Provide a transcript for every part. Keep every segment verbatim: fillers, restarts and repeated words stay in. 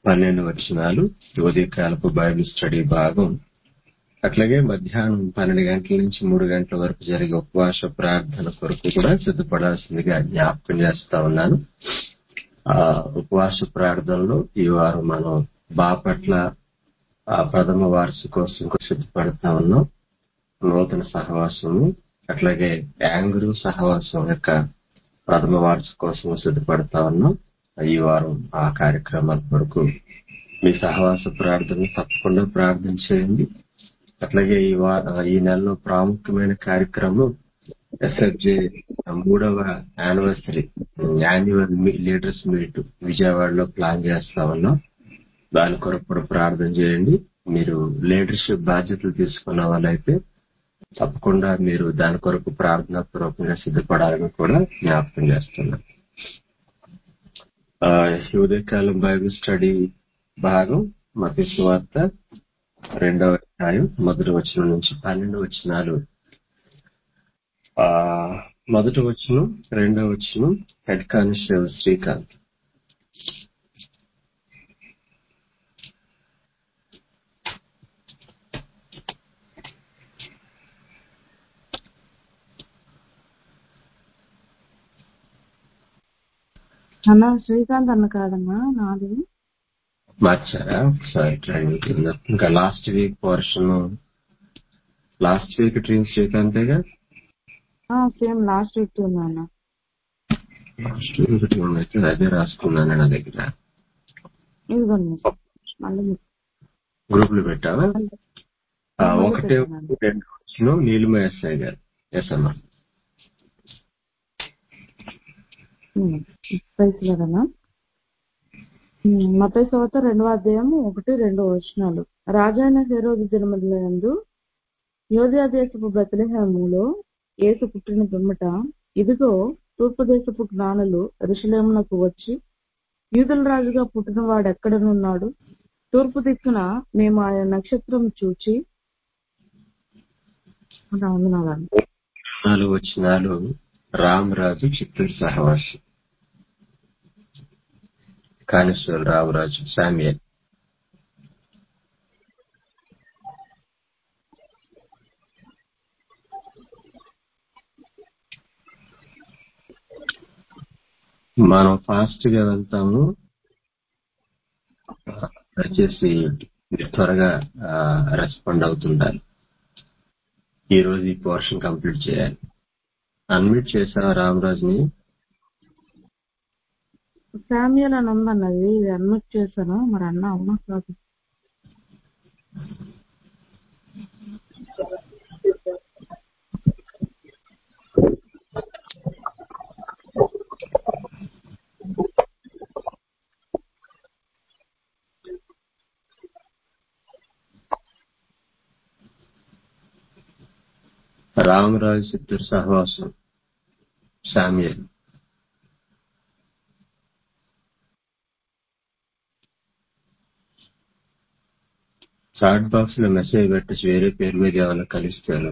పన్నెండు వచనాలు ఉదయకాలపు బైబిల్ స్టడీ భాగం. అట్లాగే మధ్యాహ్నం పన్నెండు గంటల నుంచి మూడు గంటల వరకు జరిగే ఉపవాస ప్రార్థన కొరకు కూడా సిద్ధపడాల్సిందిగా జ్ఞాపకం చేస్తా ఉన్నాను. ఆ ఉపవాస ప్రార్థనలో ఈ వారం మనం బాపట్ల ఆ ప్రథమ వార్షికోత్సవం సిద్ధపడతా ఉన్నాం. నూతన సహవాసము అట్లాగే యాంగ్రూ సహవాసం యొక్క ప్రథమ వార్షికోత్సవం సిద్ధపడతా ఉన్నాం. ఈ వారం ఆ కార్యక్రమాల కొరకు మీ సహవాస ప్రార్థన తప్పకుండా ప్రార్థన చేయండి. అట్లాగే ఈ వా ఈ నెలలో ప్రాముఖ్యమైన కార్యక్రమం ఎస్ఎఫ్జే మూడవ యానివర్సరీ యాన్యువల్ లీడర్స్ మీట్ విజయవాడలో ప్లాన్ చేస్తా ఉన్నాం. దాని కొరకు కూడా ప్రార్థన చేయండి. మీరు లీడర్షిప్ బాధ్యతలు తీసుకున్న వాళ్ళైతే తప్పకుండా మీరు దాని కొరకు ప్రార్థనా పూర్వకంగా సిద్ధపడాలని కూడా జ్ఞాపకం చేస్తున్నాం. ఉదయకాలం బైబిల్ స్టడీ భాగం మత్తయి సువార్త రెండవ అధ్యాయం మొదటి వచనం నుంచి పన్నెండు వచనాలు. ఆ మొదటి వచనం రెండవ వచనం హెడ్ కానిస్టేబుల్ శ్రీకాంత్. అన్న శ్రీకాంత్ అన్న కాదమ్మా నాది. మార్చారా ఒకసారి ట్రైనింగ్ కింద? ఇంకా last week portion last week train శ్రీకాంతేగా సేమ్ లాస్ట్ వీక్ అన్న. లాస్ట్ వీక్ ట్రైన్ అయితే అదే రాసుకున్నాను నా దగ్గర. ఇదిగోండి మళ్ళీ గ్రూప్ లో పెట్టావా? ఒకటే రెండు వచ్చిన నీలిమ ఎస్ఐ గారు ఎస్ అమ్మా. కదన్నా మత్తయి సువార్త రెండవ అధ్యాయం ఒకటి రెండు వచనాలు. రాజైన హేరోదు దినములందు యోదయ దేశపు బెత్లెహేములో యేసు పుట్టిన పిమ్మట ఇదిగో తూర్పు దేశపు జ్ఞానులు యెరూషలేమునకు వచ్చి యూదుల రాజుగా పుట్టిన వాడు ఎక్కడనున్నాడు, తూర్పు దిక్కున మేము ఆయన నక్షత్రం చూచి నాలుగు వచనాలు. రామరాజు చిత్తూరు సహవాసి కానిస్టేబుల్ రామరాజు శామ్యూయల్. మనం ఫాస్ట్ గా వెళ్తాము, దయచేసి త్వరగా రెస్పాండ్ అవుతుండాలి. ఈ రోజు ఈ పోర్షన్ కంప్లీట్ చేయాలి. అన్మ్యూట్ చేసావా రామరాజుని? శామ్యూయల్ అని ఉందన్నది అన్మ్యూట్ చేశాను. మరి అన్న అవునా కాదు? రామరాజు చిత్తూరు సహవాసం శామ్యూయల్. చాట్ బాక్స్ లో మెసేజ్ పెట్టచ్చు, వేరే పేరు మీద ఏమైనా కలిస్తారు.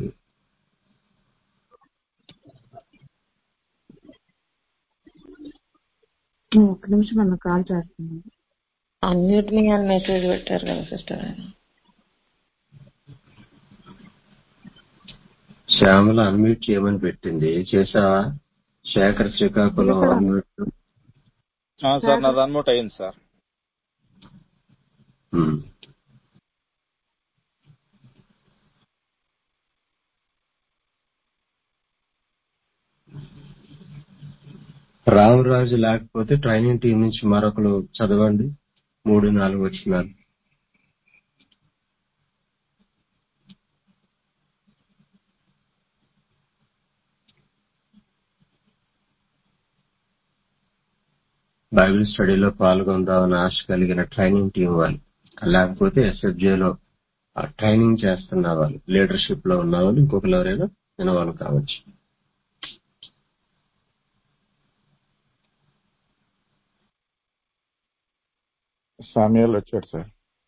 ఒక్క నిమిషం అన్న కాల్ చేస్తున్నాను. అన్మ్యూట్ మీ అని మెసేజ్ పెట్టారు కదా సిస్టర్. శ్యామల అన్మ్యూట్ చేయమని పెట్టింది, చేసావా? శేఖర్ శ్రీకాకుళం అన్మ్యూట్. సార్ నాది అన్మ్యూట్ అయింది సార్. రామరాజు లేకపోతే ట్రైనింగ్ టీం నుంచి మరొకరు చదవండి మూడు నాలుగు వచనాలు. బైబిల్ స్టడీలో పాల్గొందామని ఆశ కలిగిన ట్రైనింగ్ టీం వాళ్ళు, లేకపోతే ఎస్ఎఫ్జేలో ట్రైనింగ్ చేస్తున్న వాళ్ళు, లీడర్షిప్ లో ఉన్న వాళ్ళు, ఇంకొకరు ఎవరైనా వినవాళ్ళు కావచ్చు. శామ్యూయల్ వచ్చాడు సార్.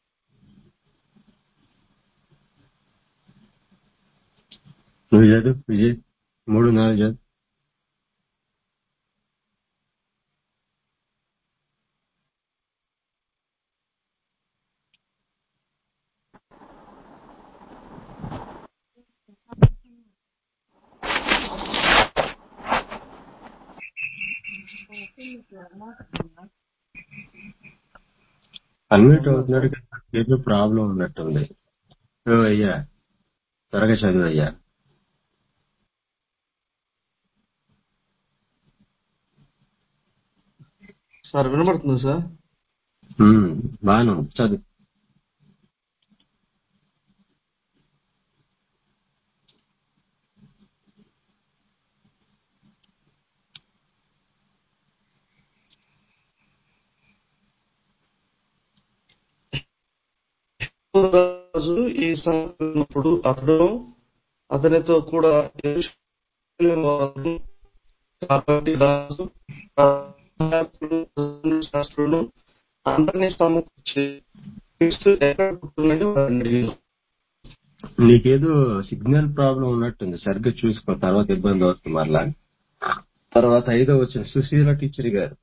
నువ్వు చదువు విజయ్, మూడు నాలుగు చదువు. అన్మ్యూట్ అవుతున్నాడు కదా, ఏదో ప్రాబ్లం ఉన్నట్టుంది. ఓ అయ్యా, త్వరగా చదువు అయ్యా. సార్ వినబడుతుంది సార్. ఉమ్, బాను చదువు. రాజు ఈ సంగతిప్పుడు అతడు అతనితో కూడా యెరూషలేము వారు, కాబట్టి రాజు శాస్త్రులు అందరినీ సమకూర్చి క్రీస్తు ఎక్కడ పుట్టినని వారిని అడిగారు. నీకేదో సిగ్నల్ ప్రాబ్లం ఉన్నట్టుంది, సరిగ్గా చూసుకో, తర్వాత ఇబ్బంది అవుతుంది మరలా. తర్వాత ఐదో వచ్చిన సుశీల టీచర్ గారు.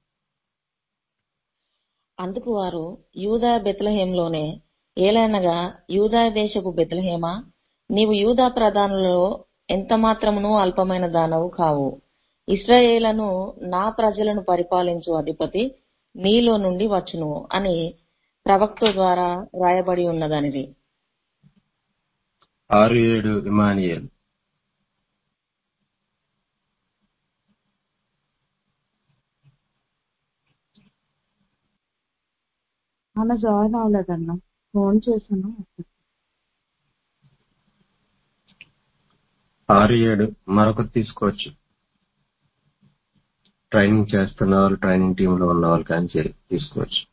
అందుకు వారు, యూదా బెత్లెహేంలోనే, ఏలైనగా యూదా దేశపు బెత్లెహేమా, నీవు యూదా ప్రధానులలో ఎంత మాత్రమును అల్పమైన దానవు కావు. ఇశ్రాయేలును నా ప్రజలను పరిపాలించు అధిపతి నీలో నుండి వచ్చును అని ప్రవక్త ద్వారా రాయబడి ఉన్నదనిది. ఆరు ఏడు ఇమానియేల్. అన్న జాయిన్ అవ్వలేదన్న, ఫోన్ చేశాను. ఆరు ఏడు మరొకటి తీసుకోవచ్చు. ట్రైనింగ్ చేస్తున్న వాళ్ళు, ట్రైనింగ్ టీమ్ లో ఉన్న వాళ్ళు కానీ చే- తీసుకోవచ్చు.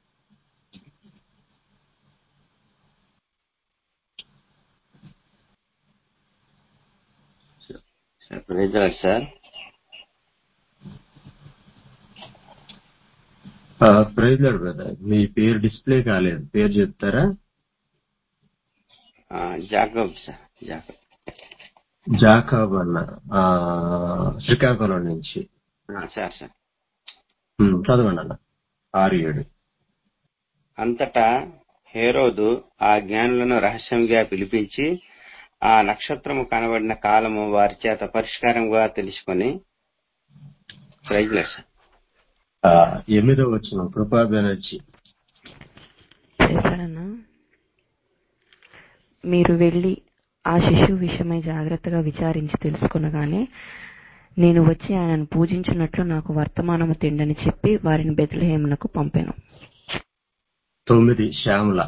Praise lord sir. Praise lord brother, మీ పేరు డిస్ప్లే కాలేదు, పేరు చెప్తారా? ఆ, జాకబ్ సార్, జాకబ్. జాకబ్ అన్నారు, ఆ, శ్రీకాకుళం నుంచి. ఆ, సార్ సార్ ఉమ్, చదవండి అన్న. ఆరు ఏడు. అంతటా హేరోదు ఆ జ్ఞానులను రహస్యంగా పిలిపించి ఆ నక్షత్రము కనబడిన కాలము వారి చేత పరిష్కారంగా తెలుసుకొని. Praise lord sir. ఆ, ఎనిమిదో వచ్చిన కృపా బెనర్జీ. చేశారన్నా, మీరు వెళ్లి ఆ శిశువు విషయమై జాగ్రత్తగా విచారించి తెలుసుకొనగానే నేను వచ్చి ఆయనను పూజించినట్లు నాకు వర్తమానము తిండని చెప్పి వారిని బెత్లెహేమునకు పంపెను. తొమ్మిది Shyamala.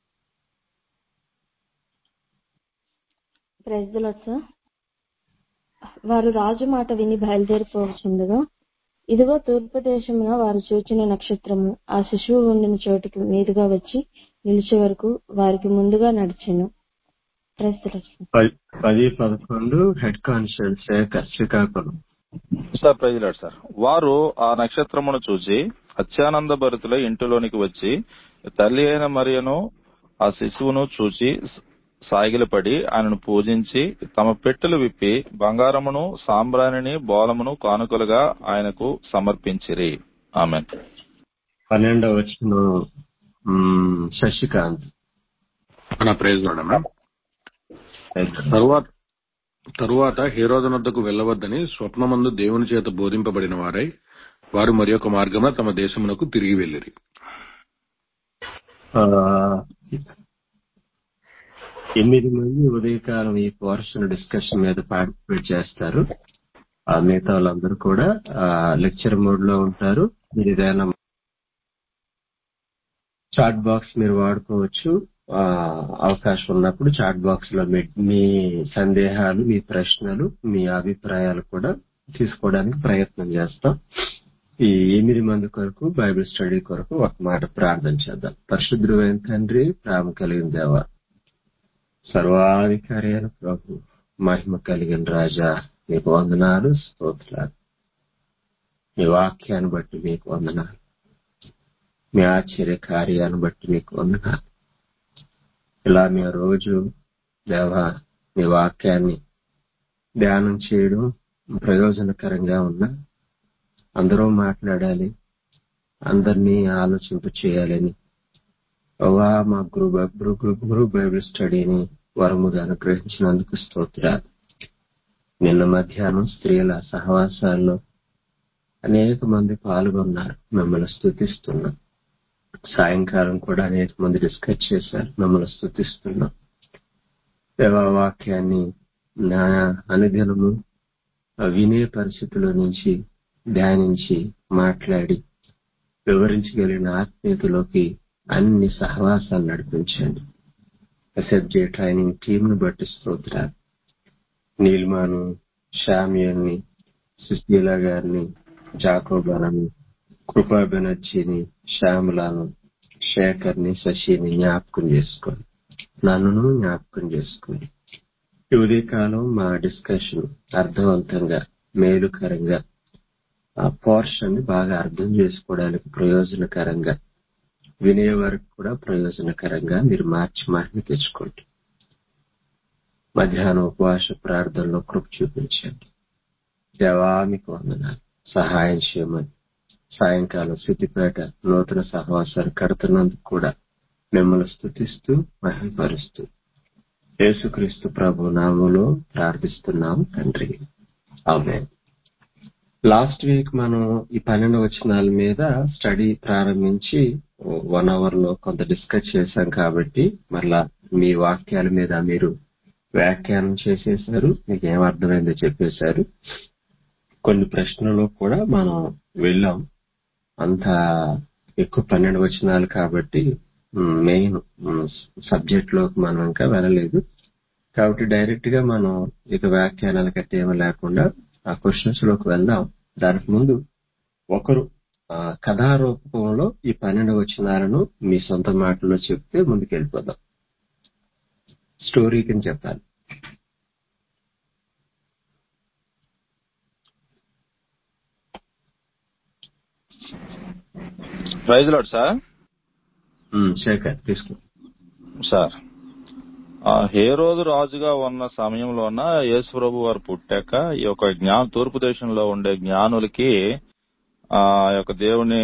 Praise the lord sir. వారు రాజు మాట విని బయలుదేరిపోవచ్చుండగా, ఇదిగో తూర్పు దేశమున వారు చూచిన నక్షత్రము ఆ శిశువు ఉండిన చోటికి మీదుగా వచ్చి నిలిచే వరకు వారికి ముందుగా నడిచెను. Praise the lord sir. పది పది పదకొండు head constable Shekhar, Srikakulam. Sir praise lord sir. వారు ఆ నక్షత్రమును చూసి అత్యానంద భరితుల ఇంటిలోనికి వచ్చి తల్లి అయిన మరియను ఆ శిశువును చూచి సాగిలపడి ఆయనను పూజించి తమ పెట్టెలు విప్పి బంగారమును సాంబ్రాణిని బోలమును కానుకలుగా ఆయనకు సమర్పించిరి. ఆమేన్. పన్నెండవ వచ్చిన శశికాంత్. మన ప్రైజ్ లార్డ్ అన్న. తరువాత తరువాత హేరోదునొద్దకు వెళ్ళవద్దని స్వప్నమందు దేవుని చేత బోధింపబడిన వారై వారు మరి ఒక మార్గమున తమ దేశమునకు తిరిగి వెళ్ళిరి. ఆ, ఎనిమిది మంది ఉదయకాలం ఈ పోర్షన్ డిస్కషన్ మీద పార్టిసిపేట్ చేస్తారు. ఆ మిగతా వాళ్ళందరూ కూడా లెక్చర్ మోడ్ లో ఉంటారు. మీరు ఏదైనా చాట్ బాక్స్ మీరు వాడుకోవచ్చు. ఆ, అవకాశం ఉన్నప్పుడు చాట్ బాక్స్ లో మీ మీ సందేహాలు, మీ ప్రశ్నలు, మీ అభిప్రాయాలు కూడా తీసుకోవడానికి ప్రయత్నం చేస్తాం. ఈ ఎనిమిది మంది కొరకు బైబిల్ స్టడీ కొరకు ఒక మాట ప్రార్థన చేద్దాం. పరిశుద్ధుడైన తండ్రి, ప్రేమ కలిగిన దేవ, సర్వాధికారి అయిన ప్రభు, మహిమ కలిగిన రాజా, మీకు వందనాలు, స్తోత్రాలు. మీ వాక్యాన్ని బట్టి మీకు వందనాలు, మీ ఆశ్చర్య కార్యాన్ని బట్టి మీకు వందనాలు. ఇలా మీ రోజు దేవ మీ వాక్యాన్ని ధ్యానం చేయడం ప్రయోజనకరంగా ఉన్నా అందరూ మాట్లాడాలి, అందరినీ ఆలోచింప చేయాలని అవా మా గురు గురు బైబిల్ స్టడీని వరముగా అనుగ్రహించినందుకు స్తోత్రాలు. నిన్న మధ్యాహ్నం స్త్రీల సహవాసాల్లో అనేక మంది పాల్గొన్నారు, మిమ్మల్ని స్తుతిస్తున్నాం. సాయంకాలం కూడా అనేక మంది డిస్కస్ చేశారు, మిమ్మల్ని స్తుతిస్తున్నాం. దేవా వాక్యాన్ని నా అనుదినము వినే పరిస్థితిలో నుంచి ధ్యానించి మాట్లాడి వివరించగలిగిన ఆత్మీయతలోకి అన్ని సహవాసాలు నడిపించండి. ఎస్ఎఫ్జే ట్రైనింగ్ టీమ్ ను బట్టి స్తోత్రాలు. నీల్మాను, షామియన్ని, సుశీల గారిని, జాకోబాలను, కృపా బెనర్జీని, శ్యామలను, శేఖర్ని, శశిని జ్ఞాపకం చేసుకోండి. నన్ను జ్ఞాపకం చేసుకోండి. ఈ ఉదయకాలం మా డిస్కషన్ అర్థవంతంగా, మేలుకరంగా, ఆ పోర్షన్ బాగా అర్థం చేసుకోవడానికి ప్రయోజనకరంగా, వినే వరకు కూడా ప్రయోజనకరంగా మీరు మార్చి మహిమ తెచ్చుకోండి. మధ్యాహ్నం ఉపవాస ప్రార్థనలో కృప చూపించండి. దేవా మీకు వందనాలు, సహాయం చేయమని. సాయంకాలం సిద్దిపేట నూతన సహవాసాలు కడుతున్నందుకు కూడా మిమ్మల్ని స్తుతిస్తూ మహిమపరుస్తూ యేసుక్రీస్తు ప్రభు నామములో ప్రార్థిస్తున్నాం తండ్రి, ఆమేన్. లాస్ట్ వీక్ మనం ఈ పన్నెండు వచనాల మీద స్టడీ ప్రారంభించి వన్ అవర్ లో కొంత డిస్కస్ చేశాం కాబట్టి మరలా మీ వాక్యాల మీద మీరు వ్యాఖ్యానం చేసేశారు, మీకు ఏం అర్థమైందో చెప్పేశారు. కొన్ని ప్రశ్నలు కూడా మనం వెళ్ళాం. అంత ఎక్కువ పన్నెండు వచనాలు కాబట్టి మెయిన్ సబ్జెక్ట్ లోకి మనం ఇంకా వెళ్ళలేదు. కాబట్టి డైరెక్ట్ గా మనం ఇక వ్యాఖ్యానాలు కట్టి ఏమీ లేకుండా ఆ క్వశ్చన్స్ లోకి వెళ్దాం. దానికి ముందు ఒకరు కథారూపంలో ఈ పన్నెండు వచనాలను మీ సొంత మాటల్లో చెప్తే ముందుకు వెళ్ళిపోదాం. స్టోరీ కింద చెప్పాలి. Praise lord sir. శేఖర్ తీసుకో సార్, హేరోదు రాజుగా ఉన్న సమయంలోన యేసు ప్రభు వారు పుట్టాక ఈ యొక్క జ్ఞాన తూర్పు దేశంలో ఉండే జ్ఞానులకి ఆ యొక్క దేవుని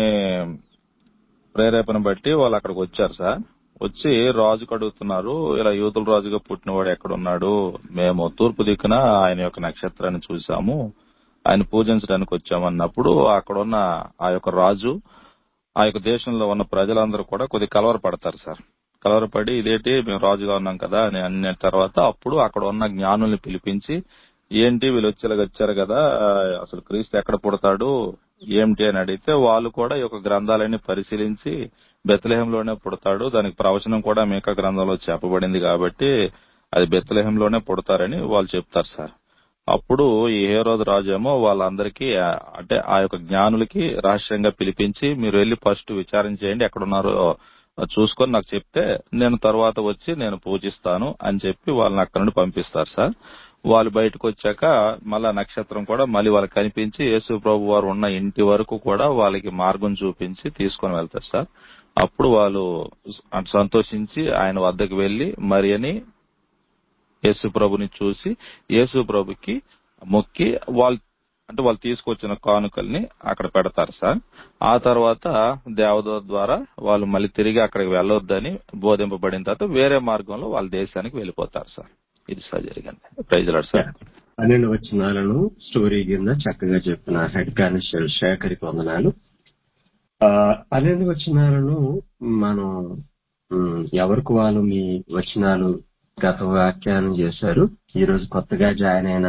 ప్రేరేపణ బట్టి వాళ్ళు అక్కడికి వచ్చారు సార్. వచ్చి రాజుకు అడుగుతున్నారు, ఇలా యూదుల రాజుగా పుట్టినవాడు ఎక్కడున్నాడు? మేము తూర్పు దిక్కున ఆయన యొక్క నక్షత్రాన్ని చూసాము, ఆయన పూజించడానికి వచ్చామన్నప్పుడు అక్కడ ఉన్న ఆ యొక్క రాజు ఆ యొక్క దేశంలో ఉన్న ప్రజలందరూ కూడా కొద్దిగా కలవరపడతారు సార్. కలవరపడి ఇదేంటి మేము రాజుగా ఉన్నాం కదా అని అన్న తర్వాత అప్పుడు అక్కడ ఉన్న జ్ఞానుల్ని పిలిపించి, ఏంటి వీళ్ళు వచ్చేలాగా వచ్చారు కదా, అసలు క్రీస్తు ఎక్కడ పుడతాడు ఏమిటి అని అడిగితే వాళ్ళు కూడా ఈ యొక్క గ్రంథాలన్నీ పరిశీలించి బెత్లెహేంలోనే పుడతాడు, దానికి ప్రవచనం కూడా మీకా గ్రంథంలో చెప్పబడింది కాబట్టి అది బెత్లెహేంలోనే పుడతారని వాళ్ళు చెప్తారు సార్. అప్పుడు ఈ హేరోదు రాజేమో వాళ్ళందరికీ అంటే ఆ యొక్క జ్ఞానులకి రహస్యంగా పిలిపించి, మీరు వెళ్లి ఫస్ట్ విచారణ చేయండి, ఎక్కడున్నారో చూసుకొని నాకు చెప్తే నేను తర్వాత వచ్చి నేను పూజిస్తాను అని చెప్పి వాళ్ళని అక్కడ నుండి పంపిస్తారు సార్. వాళ్ళు బయటకు వచ్చాక మళ్ళా నక్షత్రం కూడా మళ్ళీ వాళ్ళకి కనిపించి యేసు ప్రభు వారు ఉన్న ఇంటి వరకు కూడా వాళ్ళకి మార్గం చూపించి తీసుకొని వెళ్తారు సార్. అప్పుడు వాళ్ళు సంతోషించి ఆయన వద్దకు వెళ్లి మరియని యేసు ప్రభుని చూసి యేసు ప్రభుకి మొక్కి వాళ్ళు అంటే వాళ్ళు తీసుకొచ్చిన కానుకల్ని అక్కడ పెడతారు సార్. ఆ తర్వాత దేవదూత ద్వారా వాళ్ళు మళ్ళీ తిరిగి అక్కడికి వెళ్ళొద్దని బోధింపబడిన తర్వాత వేరే మార్గంలో వాళ్ళ దేశానికి వెళ్ళిపోతారు సార్. ఇది సార్ జరిగింది. Praise lord sir. పన్నెండు వచనాలను స్టోరీ కింద చక్కగా చెప్పిన హెడ్ కానిస్టేబుల్ శేఖర్కి వందనాలు. పన్నెండు వచనాలను మనం ఎవరికి వాళ్ళు మీ వచనాలు గత వ్యాఖ్యానం చేశారు. ఈ రోజు కొత్తగా జాయిన్ అయిన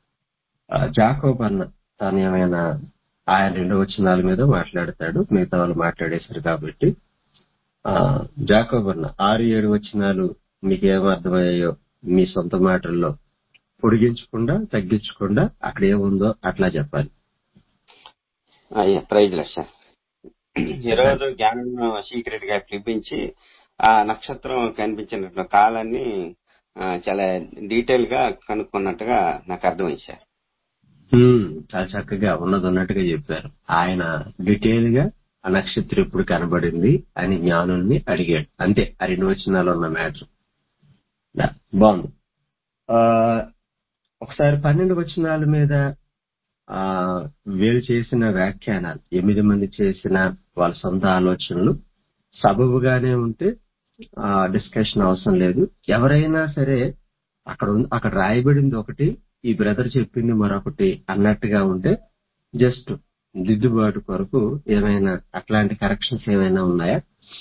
జాకోబ్ అన్న తాను ఏమైనా ఆయన రెండు వచనాల మీద మాట్లాడతాడు, మిగతా వాళ్ళు మాట్లాడేశారు కాబట్టి ఆ జాకోబ్ అన్న ఆరు ఏడు వచనాలు మీకు ఏమర్థమయ్యాయో మీ సొంత మాటల్లో పొడిగించకుండా తగ్గించకుండా అక్కడ ఏముందో అట్లా చెప్పాలి. అయ్యా ప్రైజ్ లక్ష. ఈరోజు జ్ఞానం సీక్రెట్ గా పిలిపించి ఆ నక్షత్రం కనిపించిన కాలాన్ని చాలా డీటెయిల్ గా కనుక్కున్నట్టుగా నాకు అర్థమైంది సార్. చాలా చక్కగా ఉన్నది ఉన్నట్టుగా చెప్పారు. ఆయన డీటెయిల్ గా ఆ నక్షత్రం ఎప్పుడు కనబడింది అని జ్ఞానుల్ని అడిగాడు. అంతే ఆ రెండు వచనాలు ఉన్న మ్యాటర్. బాగుంది. ఆ ఒకసారి పన్నెండు వచనాల మీద ఆ వీళ్ళు చేసిన వ్యాఖ్యానాలు ఎనిమిది మంది చేసిన వాళ్ళ సొంత ఆలోచనలు సబబుగానే ఉంటే ఆ డిస్కషన్ అవసరం లేదు. ఎవరైనా సరే అక్కడ అక్కడ రాయబడింది ఒకటి, ఈ బ్రదర్ చెప్పింది మరొకటి అన్నట్టుగా ఉంటే జస్ట్ దిద్దుబాటు కొరకు ఏమైనా అట్లాంటి కరెక్షన్స్ ఏమైనా ఉన్నాయా?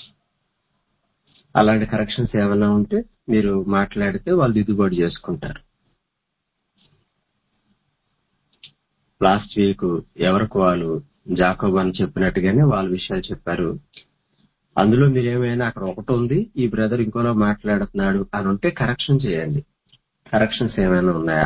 అలాంటి కరెక్షన్స్ ఏమైనా ఉంటే మీరు మాట్లాడితే వాళ్ళు దిద్దుబాటు చేసుకుంటారు. లాస్ట్ వీక్ ఎవరికి వాళ్ళు జాకోబ్ అని చెప్పినట్టుగానే వాళ్ళ విషయాలు చెప్పారు. అందులో మీరేమైనా అక్కడ ఒకటి ఉంది, ఈ బ్రదర్ ఇంకోలా మాట్లాడుతున్నాడు అని ఉంటే కరెక్షన్ చేయండి. కరెక్షన్స్ ఏమైనా ఉన్నాయా?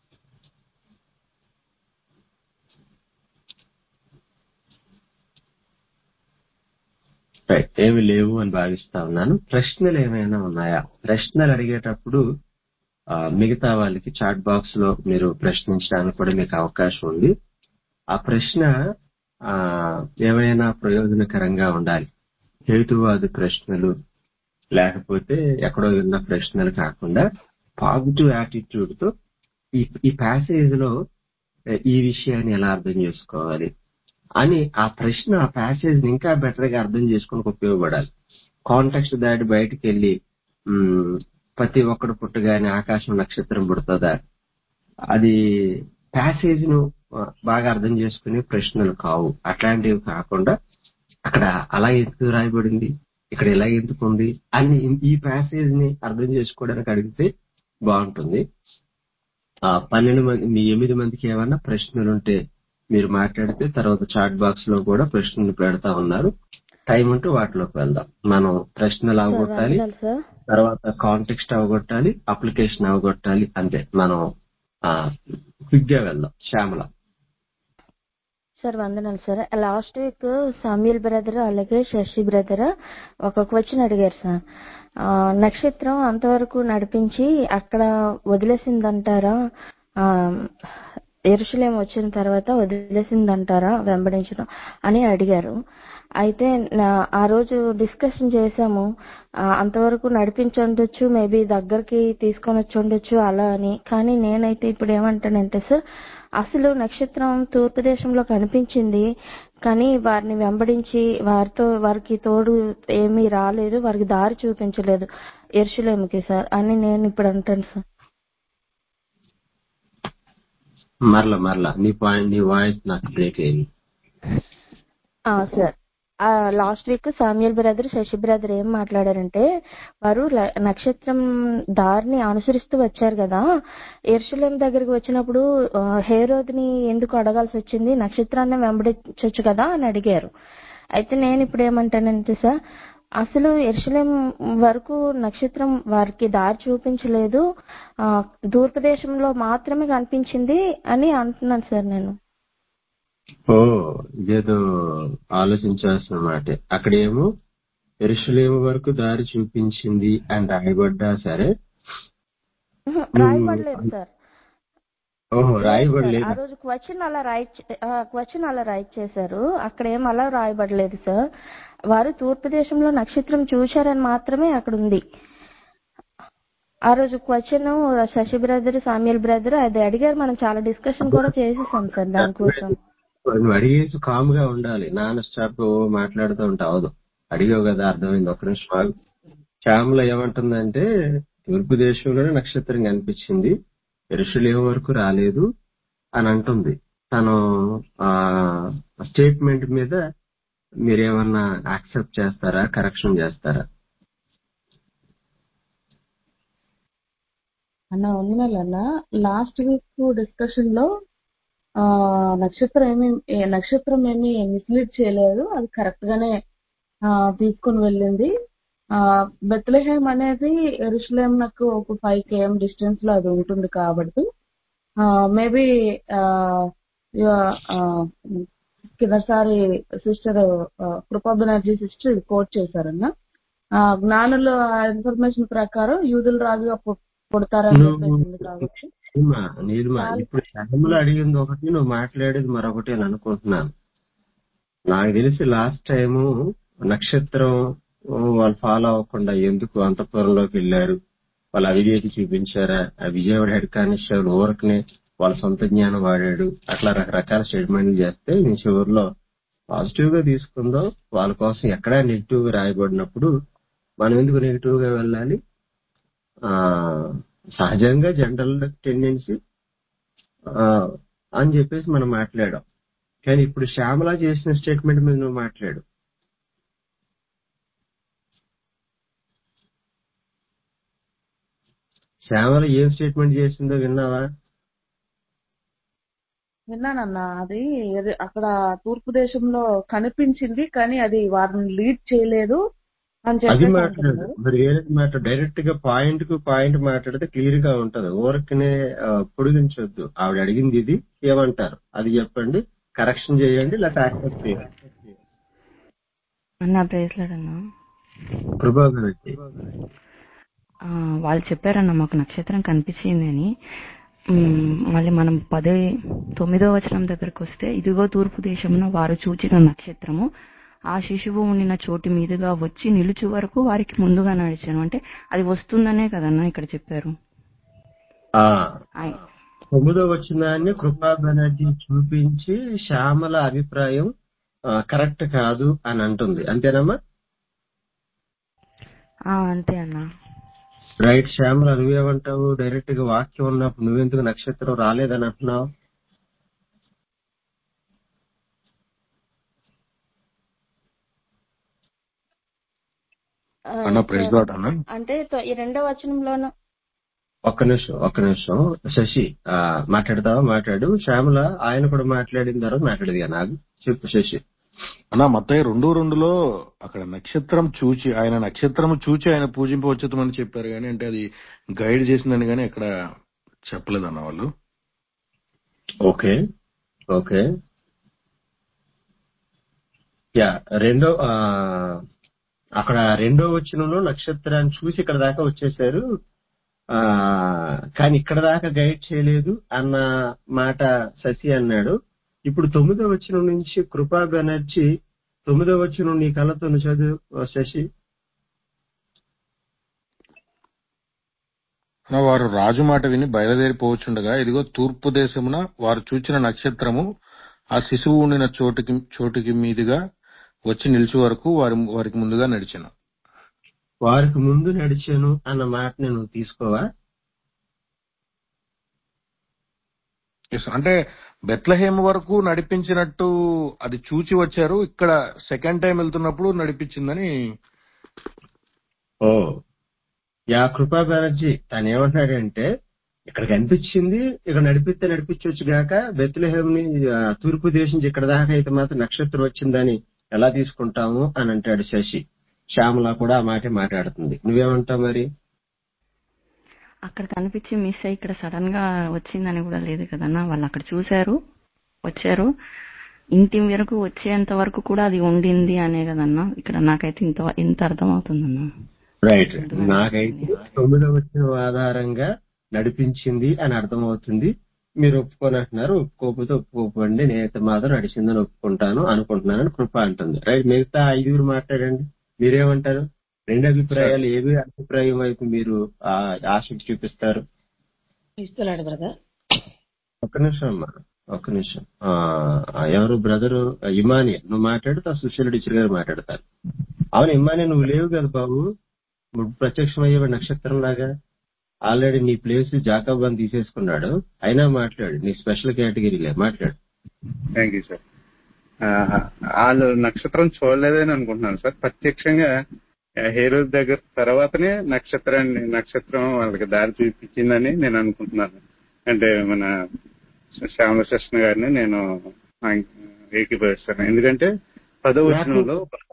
రైట్, ఏమి లేవు అని భావిస్తా ఉన్నాను. ప్రశ్నలు ఏమైనా ఉన్నాయా? ప్రశ్నలు అడిగేటప్పుడు ఆ, మిగతా వాళ్ళకి చాట్ బాక్స్ లో మీరు ప్రశ్నించడానికి కూడా మీకు అవకాశం ఉంది. ఆ ప్రశ్న ఆ ఏమైనా ప్రయోజనకరంగా ఉండాలి. హేతువాది ప్రశ్నలు లేకపోతే ఎక్కడో విన్న ప్రశ్నలు కాకుండా పాజిటివ్ యాటిట్యూడ్ తో ఈ ఈ ప్యాసేజ్ లో ఈ విషయాన్ని ఎలా అర్థం చేసుకోవాలి అని ఆ ప్రశ్న ఆ ప్యాసేజ్ ని ఇంకా బెటర్ గా అర్థం చేసుకోవడానికి ఉపయోగపడాలి. కాంటెక్స్ట్ దాటి బయటకు వెళ్లి ఉమ్, ప్రతి ఒక్కడు పుట్టగానే ఆకాశం నక్షత్రం పుడుతుందా, అది ప్యాసేజ్ ను ఆ, బాగా అర్థం చేసుకునే ప్రశ్నలు కావు. అట్లాంటివి కాకుండా అక్కడ అలా ఎందుకు రాయబడింది, ఇక్కడ ఎలా ఎందుకు ఉంది అని ఈ ప్యాసేజ్ ని అర్థం చేసుకోవడానికి అడిగితే బాగుంటుంది. ఆ పన్నెండు మంది మీ ఎనిమిది మందికి ఏమన్నా ప్రశ్నలు ఉంటే మీరు మాట్లాడితే తర్వాత చాట్ బాక్స్ లో కూడా ప్రశ్నలు పెడతా ఉన్నారు. టైం ఉంటే వాటిలోకి వెళ్దాం. మనం ప్రశ్నలు సార్ అవగొట్టాలి, వందనాలు సార్. తర్వాత కాంటెక్స్ట్ అవగొట్టాలి, అప్లికేషన్ అవగొట్టాలి. అంతే, మనం ఆ క్విక్ గా వెళ్దాం. శ్యామల. సార్ వందనాలు sir. Last week Samuel brother అలాగే శశి బ్రదర్ ఒక క్వశ్చన్ అడిగారు సార్. ఆ, నక్షత్రం అంతవరకు నడిపించి అక్కడ వదిలేసిందంటారా, ఆ యెరూషలేం వచ్చిన తర్వాత వదిలేసిందంటారా వెంబడించడం అని అడిగారు. అయితే నా- ఆ రోజు డిస్కషన్ చేసాము. ఆ, అంతవరకు నడిపించుండొచ్చు, మేబీ దగ్గరికి తీసుకొని వచ్చి ఉండొచ్చు అలా అని. కానీ నేనైతే ఇప్పుడు ఏమంటానంటే సార్, అసలు నక్షత్రం తూర్పు దేశంలో కనిపించింది, కానీ వారిని వెంబడించి వారితో వారికి తోడు ఏమీ రాలేదు, వారికి దారి చూపించలేదు యెరూషలేముకి సార్ అని నేను ఇప్పుడు అంటాను సార్. మరలా మరలా నీ పాయింట్, నీ వాయిస్ నాకు బ్రేక్ అయింది. ఆ, sir last week Samuel brother Sasi brother ఏం మాట్లాడారంటే, వారు ల- నక్షత్రం దారిని అనుసరిస్తూ వచ్చారు కదా, యెరూషలేం దగ్గరికి వచ్చినప్పుడు ఆ, హేరోదుని ఎందుకు అడగాల్సి వచ్చింది, నక్షత్రాన్ని వెంబడించొచ్చు కదా అని అడిగారు. అయితే నేను ఇప్పుడు ఏమంటానంటే సార్, అసలు యెరూషలేం వరకు నక్షత్రం వారికి దారి చూపించలేదు, ఆ, తూర్పు దేశంలో మాత్రమే కనిపించింది అని అంటున్నాను సార్ నేను. ఓ, ఇదేదో ఆలోచించాల్సిన మాట. అక్కడేమో యెరూషలేము వరకు దారి చూపించింది అని రాయబడ్డా సరే ఉహు, నువ్వు రాయబడలేదు సార్. ఓహో లేదు సార్, ఆ రాయబడలేదా? రోజు క్వశ్చన్ అలా రైట్ క్వశ్చన్ అలా రైట్ చేశారు. అక్కడ ఏం అలా రాయబడలేదు సార్. వారు తూర్పు దేశంలో నక్షత్రం చూశారని మాత్రమే అక్కడ ఉంది. ఆ రోజు question Sasi brother Samuel brother అది అడిగారు, మనం చాలా డిస్కషన్ కూడా చేసేసాం సార్ దానికోసం. నువ్వు అడిగేసి కామ్ గా ఉండాలి. నాన్న స్టాప్ మాట్లాడుతూ ఉంటే అవదు. అడిగావు కదా, అర్థమైంది. ఒక నిమిషం ఆగు. శ్యామల ఏమంటుందంటే తూర్పు దేశంలోనే నక్షత్రం కనిపించింది, యెరూషలేము వరకు రాలేదు అని అంటుంది. తను ఆ స్టేట్మెంట్ మీద మీరేమన్నా యాక్సెప్ట్ చేస్తారా, కరెక్షన్ చేస్తారా? అన్న వందనాలన్న, లాస్ట్ వీక్ డిస్కషన్ లో ఆ నక్షత్రం ఏమి ఏ నక్షత్రం ఏమి మిస్లీడ్ చేయలేదు, అది కరెక్ట్ గానే ఆ తీసుకుని వెళ్ళింది. ఆ బెత్లెహేమ్ అనేది యెరూషలేం నాకు ఒక ఫైవ్ కేఎం డిస్టెన్స్ లో అది ఉంటుంది కాబట్టి మేబీ కిందసారి సిస్టర్ కృపా బెనర్జీ సిస్టర్ ఇది కోట్ చేశారన్న. ఆ జ్ఞానుల ఇన్ఫర్మేషన్ ప్రకారం యూదుల రాజుగా పు- పుడతారని నువ్వు చెప్పేసింది కాబట్టి నీలిమా, నీలిమా, చాలా ఇప్పుడు శ్యామల అడిగింది ఒకటి, నువ్వు మాట్లాడేది మరొకటి అని అనుకుంటున్నాను. నాకు తెలిసి లాస్ట్ టైము నక్షత్రం వాళ్ళు ఫాలో అవ్వకుండా ఎందుకు అంతఃపురంలోకి వెళ్ళారు, వాళ్ళు అవివేకి చూపించారా, ఆ విజయవాడ హెడ్ కానిస్టేబుల్ ఊరకనే వాళ్ళ సొంత జ్ఞానం వాడాడు, అట్లా రకరకాల స్టేట్మెంట్లు చేస్తే నేను చివరిలో పాజిటివ్ గా తీసుకుందాం. వాళ్ళ కోసం ఎక్కడా నెగిటివ్ గా రాయబడినప్పుడు మనం ఎందుకు నెగిటివ్ గా వెళ్ళాలి? ఆ సహజంగా జనరల్ టెండెన్సీ అని చెప్పేసి మనం మాట్లాడాం. కానీ ఇప్పుడు శ్యామల చేసిన స్టేట్మెంట్ మీద నువ్వు మాట్లాడు. శ్యామల ఏం స్టేట్మెంట్ చేసిందో విన్నావా? విన్నానన్నా. అది అది అక్కడ తూర్పు దేశంలో కనిపించింది, కానీ అది వారిని లీడ్ చేయలేదు అని అది చెప్పేసి మాట్లాడు. అంటున్నారు. మరి వేరే మాట డైరెక్ట్ గా పాయింట్ కు పాయింట్ మాట్లాడితే క్లియర్ గా ఉంటది. ఊరకనే ఆ, పొడిగించొద్దు. ఆవిడ అడిగింది ఇది ఏమంటారు అది చెప్పండి, కరెక్షన్ చేయండి, లేకపోతే యాక్సెప్ట్ చేయండి. అన్నా ప్రేస్లాడన్నా కృపాగా వచ్చి వాళ్ళు చెప్పారన్న మాకు నక్షత్రం కనిపించింది అని. ఉమ్, మళ్ళీ మనం పదే తొమ్మిదో వచనం దగ్గరకు వస్తే, ఇదిగో తూర్పు దేశమున వారు చూచిన నక్షత్రము ఆ శిశువు ఉండిన చోటు మీదుగా వచ్చి నిలుచు వరకు వారికి ముందుగా నడిచాను. అంటే అది వస్తుందనే కదన్నా ఇక్కడ చెప్పారు. ఆ ఆయ- తొమ్మిదో వచ్చిన దాన్ని కృపా బెనర్జీ చూపించి శ్యామల అభిప్రాయం కరెక్ట్ కాదు అని అంటుంది. అంతేనమ్మా? ఆ, అంతే అన్నా. రైట్. శ్యామల నువ్వేమంటావు? డైరెక్ట్ గా వాక్యం ఉన్నప్పుడు నువ్వెందుకు నక్షత్రం రాలేదని అంటున్నావు? ఆ, అన్న ప్రైజ్ సార్, లార్డ్ అన్న. అంటే తో- ఈ రెండో వచనంలోనూ ఒక్క నిమిషం ఒక్క నిమిషం శశి ఆ, మాట్లాడతావా? మాట్లాడు. శ్యామల ఆయన కూడా మాట్లాడిన తర్వాత మాట్లాడేది నాకు చెప్పు శశి. అన్న మత్తయి రెండు రెండులో అక్కడ నక్షత్రం చూచి ఆయన నక్షత్రం చూచి ఆయన పూజింపవచ్చుతమని చెప్పారు, కానీ అంటే అది గైడ్ చేసిందని కానీ ఎక్కడ చెప్పలేదన్న వాళ్ళు. ఓకే ఓకే యా రెండో ఆ, అక్కడ రెండో వచనంలో నక్షత్రాన్ని చూసి ఇక్కడ దాకా వచ్చేసారు, ఆ కానీ ఇక్కడ దాకా గైడ్ చేయలేదు అన్న మాట శశి అన్నాడు. ఇప్పుడు తొమ్మిదో వచనం నుంచి కృపా బెనర్జీ తొమ్మిదో వచనం నీ కళ్ళతో నువ్వు చదువు శశి. అన్న, వారు రాజు మాట విని బయలుదేరిపోవచ్చుండగా ఇదిగో తూర్పు దేశమున వారు చూచిన నక్షత్రము ఆ శిశువు ఉండిన చోటుకి చోటుకి మీదుగా వచ్చి నిలిచి వరకు వారి వారికి ముందుగా నడిచాను. వారికి ముందు నడిచాను అన్న మాటని నువ్వు తీసుకోవా? Yes, అంటే బెత్లహేమ్ వరకు నడిపించినట్టు అది చూచి వచ్చారు, ఇక్కడ సెకండ్ టైం వెళ్తున్నప్పుడు నడిపించిందని. ఓ యా కృపా బెనర్జీ తను ఏమంటాడంటే, ఇక్కడ కనిపించింది, ఇక్కడ నడిపిస్తే నడిపించవచ్చు గాక, బెత్లెహేమ్ ని ఆ, తూర్పు దేశం నుంచి ఇక్కడ దాకా అయితే మాత్రం నక్షత్రం వచ్చిందని ఎలా తీసుకుంటాము అని అంటాడు శశి. శ్యామల కూడా ఆ మాట మాట్లాడుతుంది. నువ్వేమంటావు మరి? అక్కడ కనిపించి మిస్ అయ్యి ఇక్కడ సడన్ గా వచ్చిందని కూడా లేదు కదన్నా. వాళ్ళు అక్కడ చూశారు, వచ్చారు, ఇంటి వరకు వచ్చేంత వరకు కూడా అది ఉండింది అనే కదన్నా. ఇక్కడ నాకైతే ఇంత ఇంత అర్థం అవుతుందన్నా. రైట్. నాకైతే తొమ్మిదవ వచనం ఆధారంగా నడిపించింది అని అర్థమవుతుంది. మీరు ఒప్పుకోనంటున్నారు, ఒప్పుకోకపోతే ఒప్పుకోకండి, నేనైతే మాత్రం నడిచిందని ఒప్పుకుంటాను అనుకుంటున్నానని కృప అంటుంది. రైట్. మిగతా ఐదుగురు మాట్లాడండి, మీరేమంటారు? రెండు అభిప్రాయాలు ఏవి అభిప్రాయం వైపు మీరు ఆ ఆసక్తి చూపిస్తారు? ఇస్తున్నాడు బ్రదర్. ఒక్క నిమిషం అమ్మా, ఒక్క నిమిషం. ఆ, ఎవరు బ్రదరు? ఇమానియా నువ్వు మాట్లాడుతా, సుశీల టీచర్ గారు మాట్లాడతారు. అవును ఇమానియా, నువ్వు లేవు కదా బాబు, ప్రత్యక్షం అయ్యే నక్షత్రం లాగా. ఆల్రెడీ నీ ప్లేస్ జాకబ్ అని తీసేసుకున్నాడు, అయినా మాట్లాడు, నీ స్పెషల్ కేటగిరీలే మాట్లాడు. Thank you sir. వాళ్ళు నక్షత్రం చూడలేదని అనుకుంటున్నాను సార్. ప్రత్యక్షంగా హేరోద్ దగ్గర తర్వాతనే నక్షత్రాన్ని నక్షత్రం వాళ్ళకి దారి చూపించిందని నేను అనుకుంటున్నాను. అంటే మన శ్యామల కృష్ణ గారిని నేను ఏకీభవిస్తాను. ఎందుకంటే పదో వచనంలో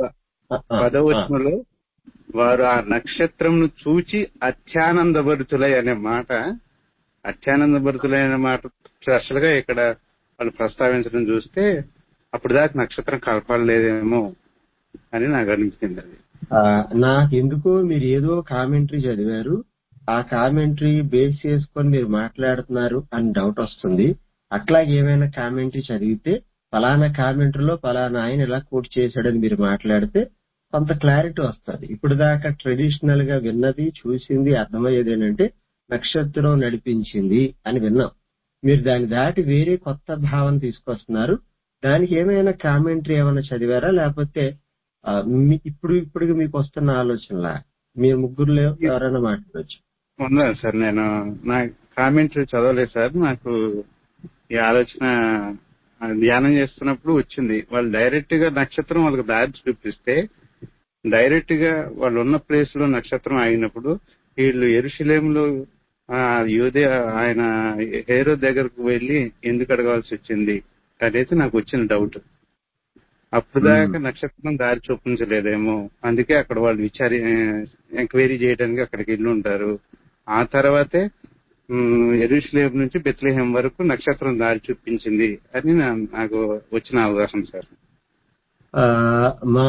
పదో వచనంలో వారు ఆ నక్షత్రంను చూచి అత్యానందభరితులై అనే మాట, అత్యానందభరితులై అనే మాట స్పెషల్ గా ఇక్కడ వాళ్ళు ప్రస్తావించడం చూస్తే అప్పుడు దాకా నక్షత్రం కలపలేదేమో అని నాకు అనిపించింది. అది నాకెందుకో మీరు ఏదో కామెంటరీ చదివారు, ఆ కామెంటరీ బేస్ చేసుకొని మీరు మాట్లాడుతున్నారు అని డౌట్ వస్తుంది. అట్లాగే ఏమైనా కామెంటరీ చదివితే ఫలానా కామెంటరీలో ఫలానా ఆయన ఇలా కోట్ చేశాడని మీరు మాట్లాడితే కొంత క్లారిటీ వస్తుంది. ఇప్పుడు దాకా ట్రెడిషనల్ గా విన్నది, చూసింది, అర్థమయ్యేది ఏంటంటే నక్షత్రం నడిపించింది అని విన్నాం. మీరు దాన్ని దాటి వేరే కొత్త భావన తీసుకొస్తున్నారు. దానికి ఏమైనా కామెంటరీ ఏమైనా చదివారా, లేకపోతే ఇప్పుడు ఇప్పుడు మీకు వస్తున్న ఆలోచనలా? మీరు ముగ్గురులో ఎవరైనా మాట్లాడవచ్చు. ఉందా సార్? నేను నా కామెంటరీ చదవలేదు సార్. నాకు ఈ ఆలోచన ఆ ధ్యానం చేస్తున్నప్పుడు వచ్చింది. వాళ్ళు డైరెక్ట్ గా నక్షత్రం వాళ్ళకి దారి చూపిస్తే డైరెక్ట్ గా వాళ్ళు ఉన్న ప్లేస్ లో నక్షత్రం ఆగినప్పుడు వీళ్ళు యెరూషలేములో ఆ యూదే ఆయన హేరోదు దగ్గరకు వెళ్లి ఎందుకు అడగాల్సి వచ్చింది అనేది నాకు వచ్చిన డౌట్. అప్పుడు దాకా నక్షత్రం దారి చూపించలేదేమో, అందుకే అక్కడ వాళ్ళు విచారి ఎంక్వైరీ చేయడానికి అక్కడికి వెళ్ళి ఉంటారు. ఆ తర్వాతే ఉమ్, యెరూషలేం నుంచి బెత్లెహేం వరకు నక్షత్రం దారి చూపించింది అని నా- నాకు వచ్చిన అవగాహన సార్. ఆ, మా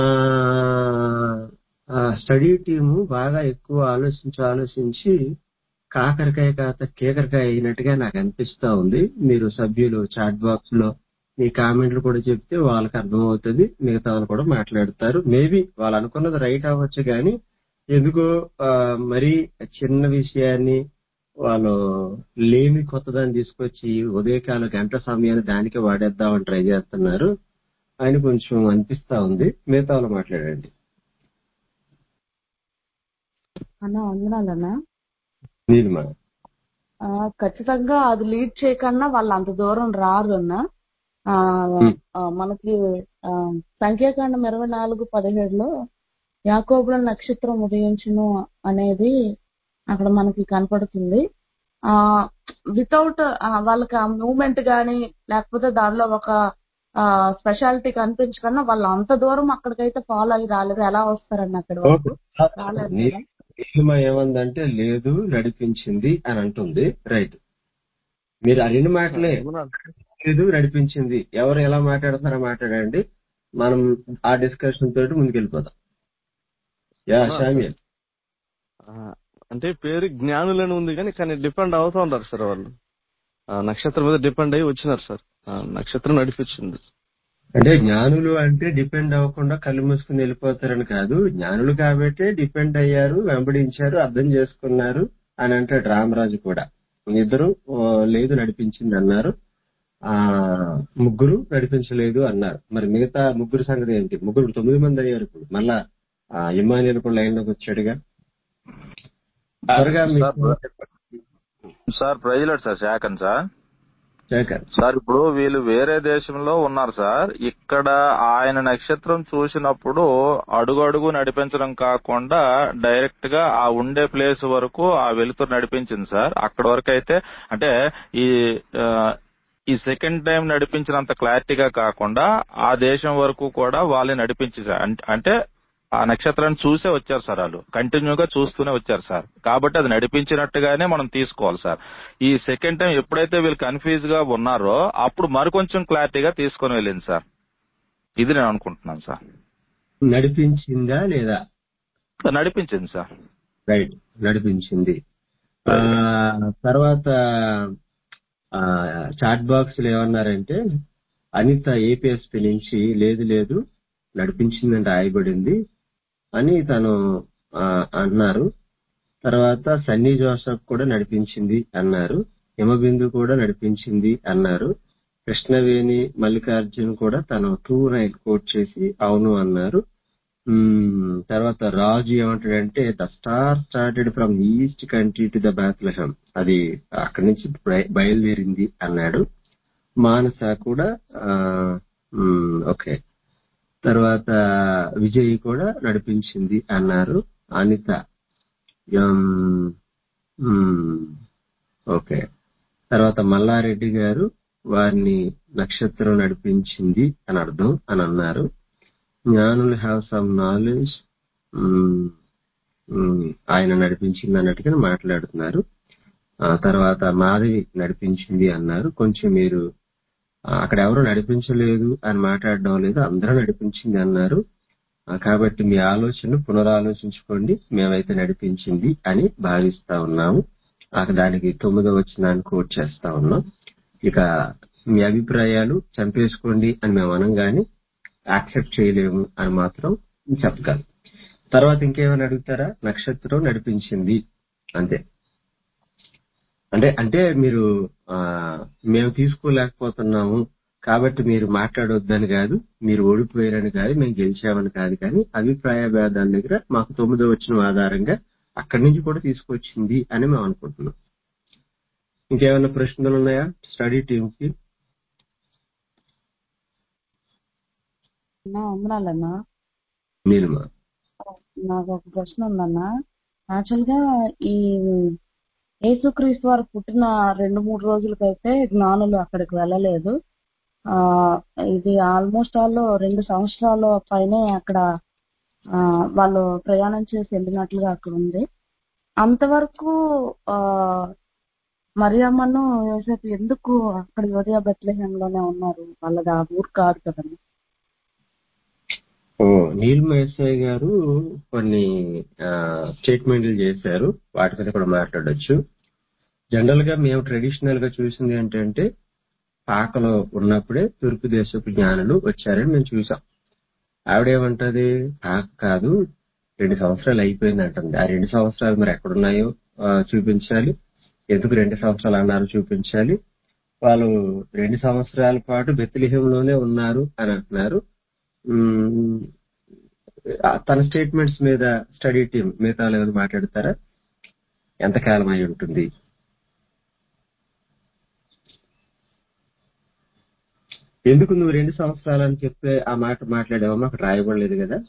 స్టడీ టీము బాగా ఎక్కువ ఆలోచించి ఆలోచించి కాకరకాయ కాత కేకరకాయ అయినట్టుగా నాకు అనిపిస్తా ఉంది. మీరు సభ్యులు చాట్ బాక్స్ లో మీ కామెంట్లు కూడా చెప్తే వాళ్ళకి అర్థమవుతుంది, మిగతా వాళ్ళు కూడా మాట్లాడతారు. మేబీ వాళ్ళు అనుకున్నది రైట్ అవ్వచ్చు, కానీ ఎందుకో ఆ, మరీ చిన్న విషయాన్ని వాళ్ళు లేమి కొత్తదాన్ని తీసుకొచ్చి ఉదయకాల గంట సమయాన్ని దానికి వాడేద్దామని ట్రై చేస్తున్నారు అని కొంచెం అనిపిస్తా ఉంది. మిగతా వాళ్ళు మాట్లాడండి. అన్న వందనాలన్నా. నీలిమ. ఆ, ఖచ్చితంగా అది లీడ్ చేయకన్నా వాళ్ళు అంత దూరం రారు అన్న. ఆ, ఉమ్, ఆ, మనకి ఆ, సంఖ్యాకాండం ఇరవై నాలుగు పదిహేడులో యాకోబుల నక్షత్రం ఉదయించును అనేది అక్కడ మనకి కనపడుతుంది. ఆ వితౌట్ వాళ్ళకి ఆ మూమెంట్ గానీ లేకపోతే దానిలో ఒక స్పెషాలిటీ కనిపించకన్నా వాళ్ళు అంత దూరం అక్కడికైతే ఫాలో అయ్యి రాలేదు. ఎలా వస్తారన్న అక్కడి ఓకే. వరకు రాలేదు నీ- కదా. నీలిమ ఏమందంటే లేదు నడిపించింది అని అంటుంది. రైట్. మీరు ఆ రెండు మాటలే లేదు నడిపించింది ఎవరు ఎలా మాట్లాడుతున్నారో మాట్లాడండి, మనం ఆ డిస్కషన్ తోటి ముందుకెళ్ళిపోదాం. యా అవునా సార్? షామియల్. ఆ, అంటే పేరు జ్ఞానులని ఉంది కానీ కానీ డిపెండ్ అవుతూ ఉంటారు సార్ వాళ్ళు. ఆ, నక్షత్రం మీద డిపెండ్ అయ్యి వచ్చినారు సార్. ఆ, నక్షత్రం నడిపించింది. అంటే జ్ఞానులు అంటే డిపెండ్ అవ్వకుండా కళ్ళు మూసుకుని వెళ్ళిపోతారని కాదు, జ్ఞానులు కాబట్టి డిపెండ్ అయ్యారు, వెంబడించారు, అర్థం చేసుకున్నారు అని అంటాడు రామరాజు కూడా. ఇద్దరు ఆ, లేదు నడిపించింది అన్నారు, ఆ ముగ్గురు నడిపించలేదు అన్నారు. మరి మిగతా ముగ్గురు సంగతి ఏంటి? ముగ్గురు తొమ్మిది మంది అయ్యారు. ఇప్పుడు మళ్ళా ఇమానియల్ కూడా లైన్ లోకి వచ్చాడుగా. త్వరగా సార్ మీకు సార్ ప్రైజ్లాడ్ సార్ శాఖన్ సార్ శేఖర్. సార్ ఇప్పుడు వీళ్ళు వేరే దేశంలో ఉన్నారు సార్. ఇక్కడ ఆయన నక్షత్రం చూసినప్పుడు అడుగు అడుగు నడిపించడం కాకుండా డైరెక్ట్ గా ఆ ఉండే ప్లేస్ వరకు ఆ వెలుతురు నడిపించింది సార్. అక్కడ వరకు అయితే అంటే ఈ ఆ, ఈ సెకండ్ టైం నడిపించినంత క్లారిటీగా కాకుండా ఆ దేశం వరకు కూడా వాళ్ళని నడిపించి సార్. అంటే- అంటే ఆ నక్షత్రాన్ని చూసే వచ్చారు సార్, వాళ్ళు కంటిన్యూగా చూస్తూనే వచ్చారు సార్. కాబట్టి అది నడిపించినట్టుగానే మనం తీసుకోవాలి సార్. ఈ సెకండ్ టైం ఎప్పుడైతే వీళ్ళు కన్ఫ్యూజ్ గా ఉన్నారో అప్పుడు మరికొంచెం క్లారిటీగా తీసుకొని వెళ్ళింది సార్. ఇది నేను అనుకుంటున్నాను సార్. నడిపించిందా లేదా? నడిపించింది సార్. రైట్, నడిపించింది. ఆ తర్వాత ఆ చాట్ బాక్స్ లో ఏమన్నారంటే అనిత ఏపీఎస్పీ నుంచి లేదు లేదు నడిపించిందంటే రాయబడింది అని తను ఆ, అన్నారు. తర్వాత సన్నీ జోసఫ్ కూడా నడిపించింది అన్నారు. హిమబిందు కూడా నడిపించింది అన్నారు. కృష్ణవేణి మల్లికార్జున్ కూడా తను టూ నైట్ కోట్ చేసి అవును అన్నారు. ఉమ్, తర్వాత రాజు ఏమంటాడంటే the star started from east country to the Bethlehem, అది అక్కడి నుంచి బయ- బయలుదేరింది అన్నాడు. మానస కూడా ఆ, ఉమ్, ఓకే. తర్వాత విజయ్ కూడా నడిపించింది అన్నారు. Anitha um, um, okay. తర్వాత మల్లారెడ్డి గారు వారిని నక్షత్రం నడిపించింది అని అర్థం అని అన్నారు. జ్ఞానులు హ్యావ్ సమ్ నాలెడ్జ్, ఆయన నడిపించింది అన్నట్టుగా మాట్లాడుతున్నారు. ఆ తర్వాత మాధవి నడిపించింది అన్నారు. కొంచెం మీరు ఆ, అక్కడ ఎవరు నడిపించలేదు అని మాట్లాడడం లేదు, అందరూ నడిపించింది అన్నారు. ఆ, కాబట్టి మీ ఆలోచన పునరాలోచించుకోండి. మేమైతే నడిపించింది అని భావిస్తా ఉన్నాము. ఆ, దానికి తొమ్మిదో వచనాన్ని కోట్ చేస్తా ఉన్నాం. ఇక మీ అభిప్రాయాలు చంపేసుకోండి అని మేము అనం గాని యాక్సెప్ట్ చేయలేము అని మాత్రం చెప్పగలం. తర్వాత ఇంకేమైనా అడుగుతారా? నక్షత్రం నడిపించింది అంతే. అంటే అంటే మీరు ఆ మేము తీసుకోలేకపోతున్నాము కాబట్టి మీరు మాట్లాడొద్దని కాదు, మీరు ఓడిపోయారని కాదు, మేము గెలిచామని కాదు, కానీ అభిప్రాయ భేదాల దగ్గర మాకు తొమ్మిదో వచ్చిన ఆధారంగా అక్కడి నుంచి కూడా తీసుకొచ్చింది అని మేము అనుకుంటున్నాం. ఇంకేమైనా ప్రశ్నలు ఉన్నాయా స్టడీ టీమ్ కి? అన్నా వందనాలన్నా. నీలిమ. నాకు ఒక ప్రశ్న ఉందన్నా. యాక్చువల్ గా ఈ యేసుక్రీస్తు వారు పుట్టిన రెండు మూడు రోజులకైతే జ్ఞానులు అక్కడికి వెళ్ళలేదు. ఆ ఇది ఆల్మోస్ట్ ఆల్ రెండు సంవత్సరాల పైనే అక్కడ ఆ వాళ్ళు ప్రయాణం చేసి వెళ్ళినట్లుగా అక్కడ ఉంది. అంతవరకు ఆ మరియమ్మను యోసేపు ఎందుకు అక్కడ యోదయ బెత్లెహేంలోనే ఉన్నారు? వాళ్ళది ఆ ఊరు కాదు కదండి. ఓ నీలిమ ఎస్ఐ గారు కొన్ని స్టేట్మెంట్లు చేశారు, వాటి మీద కూడా మాట్లాడొచ్చు. జనరల్ గా మేము ట్రెడిషనల్ గా చూసింది ఏంటంటే పాకలో ఉన్నప్పుడే తూర్పు దేశపు జ్ఞానులు వచ్చారని మేము చూసాం. ఆవిడేమంటది, పాక కాదు రెండు సంవత్సరాలు అయిపోయింది అంటుంది. ఆ రెండు సంవత్సరాలు మరి ఎక్కడున్నాయో ఆ, చూపించాలి. ఎందుకు రెండు సంవత్సరాలు అన్నారు చూపించాలి. వాళ్ళు రెండు సంవత్సరాల పాటు బెత్లెహేంలోనే ఉన్నారు అని అంటున్నారు. ఉమ్, ఆ, తన స్టేట్మెంట్స్ మీద స్టడీ టీం మిగతా వాళ్ళు ఏమైనా మాట్లాడతారా? ఎంతకాలం అయి ఉంటుంది? ఎందుకు నువ్వు రెండు సంవత్సరాలు అని చెప్పి ఆ మాట మాట్లాడావో మాకు రాయబడలేదు కదా.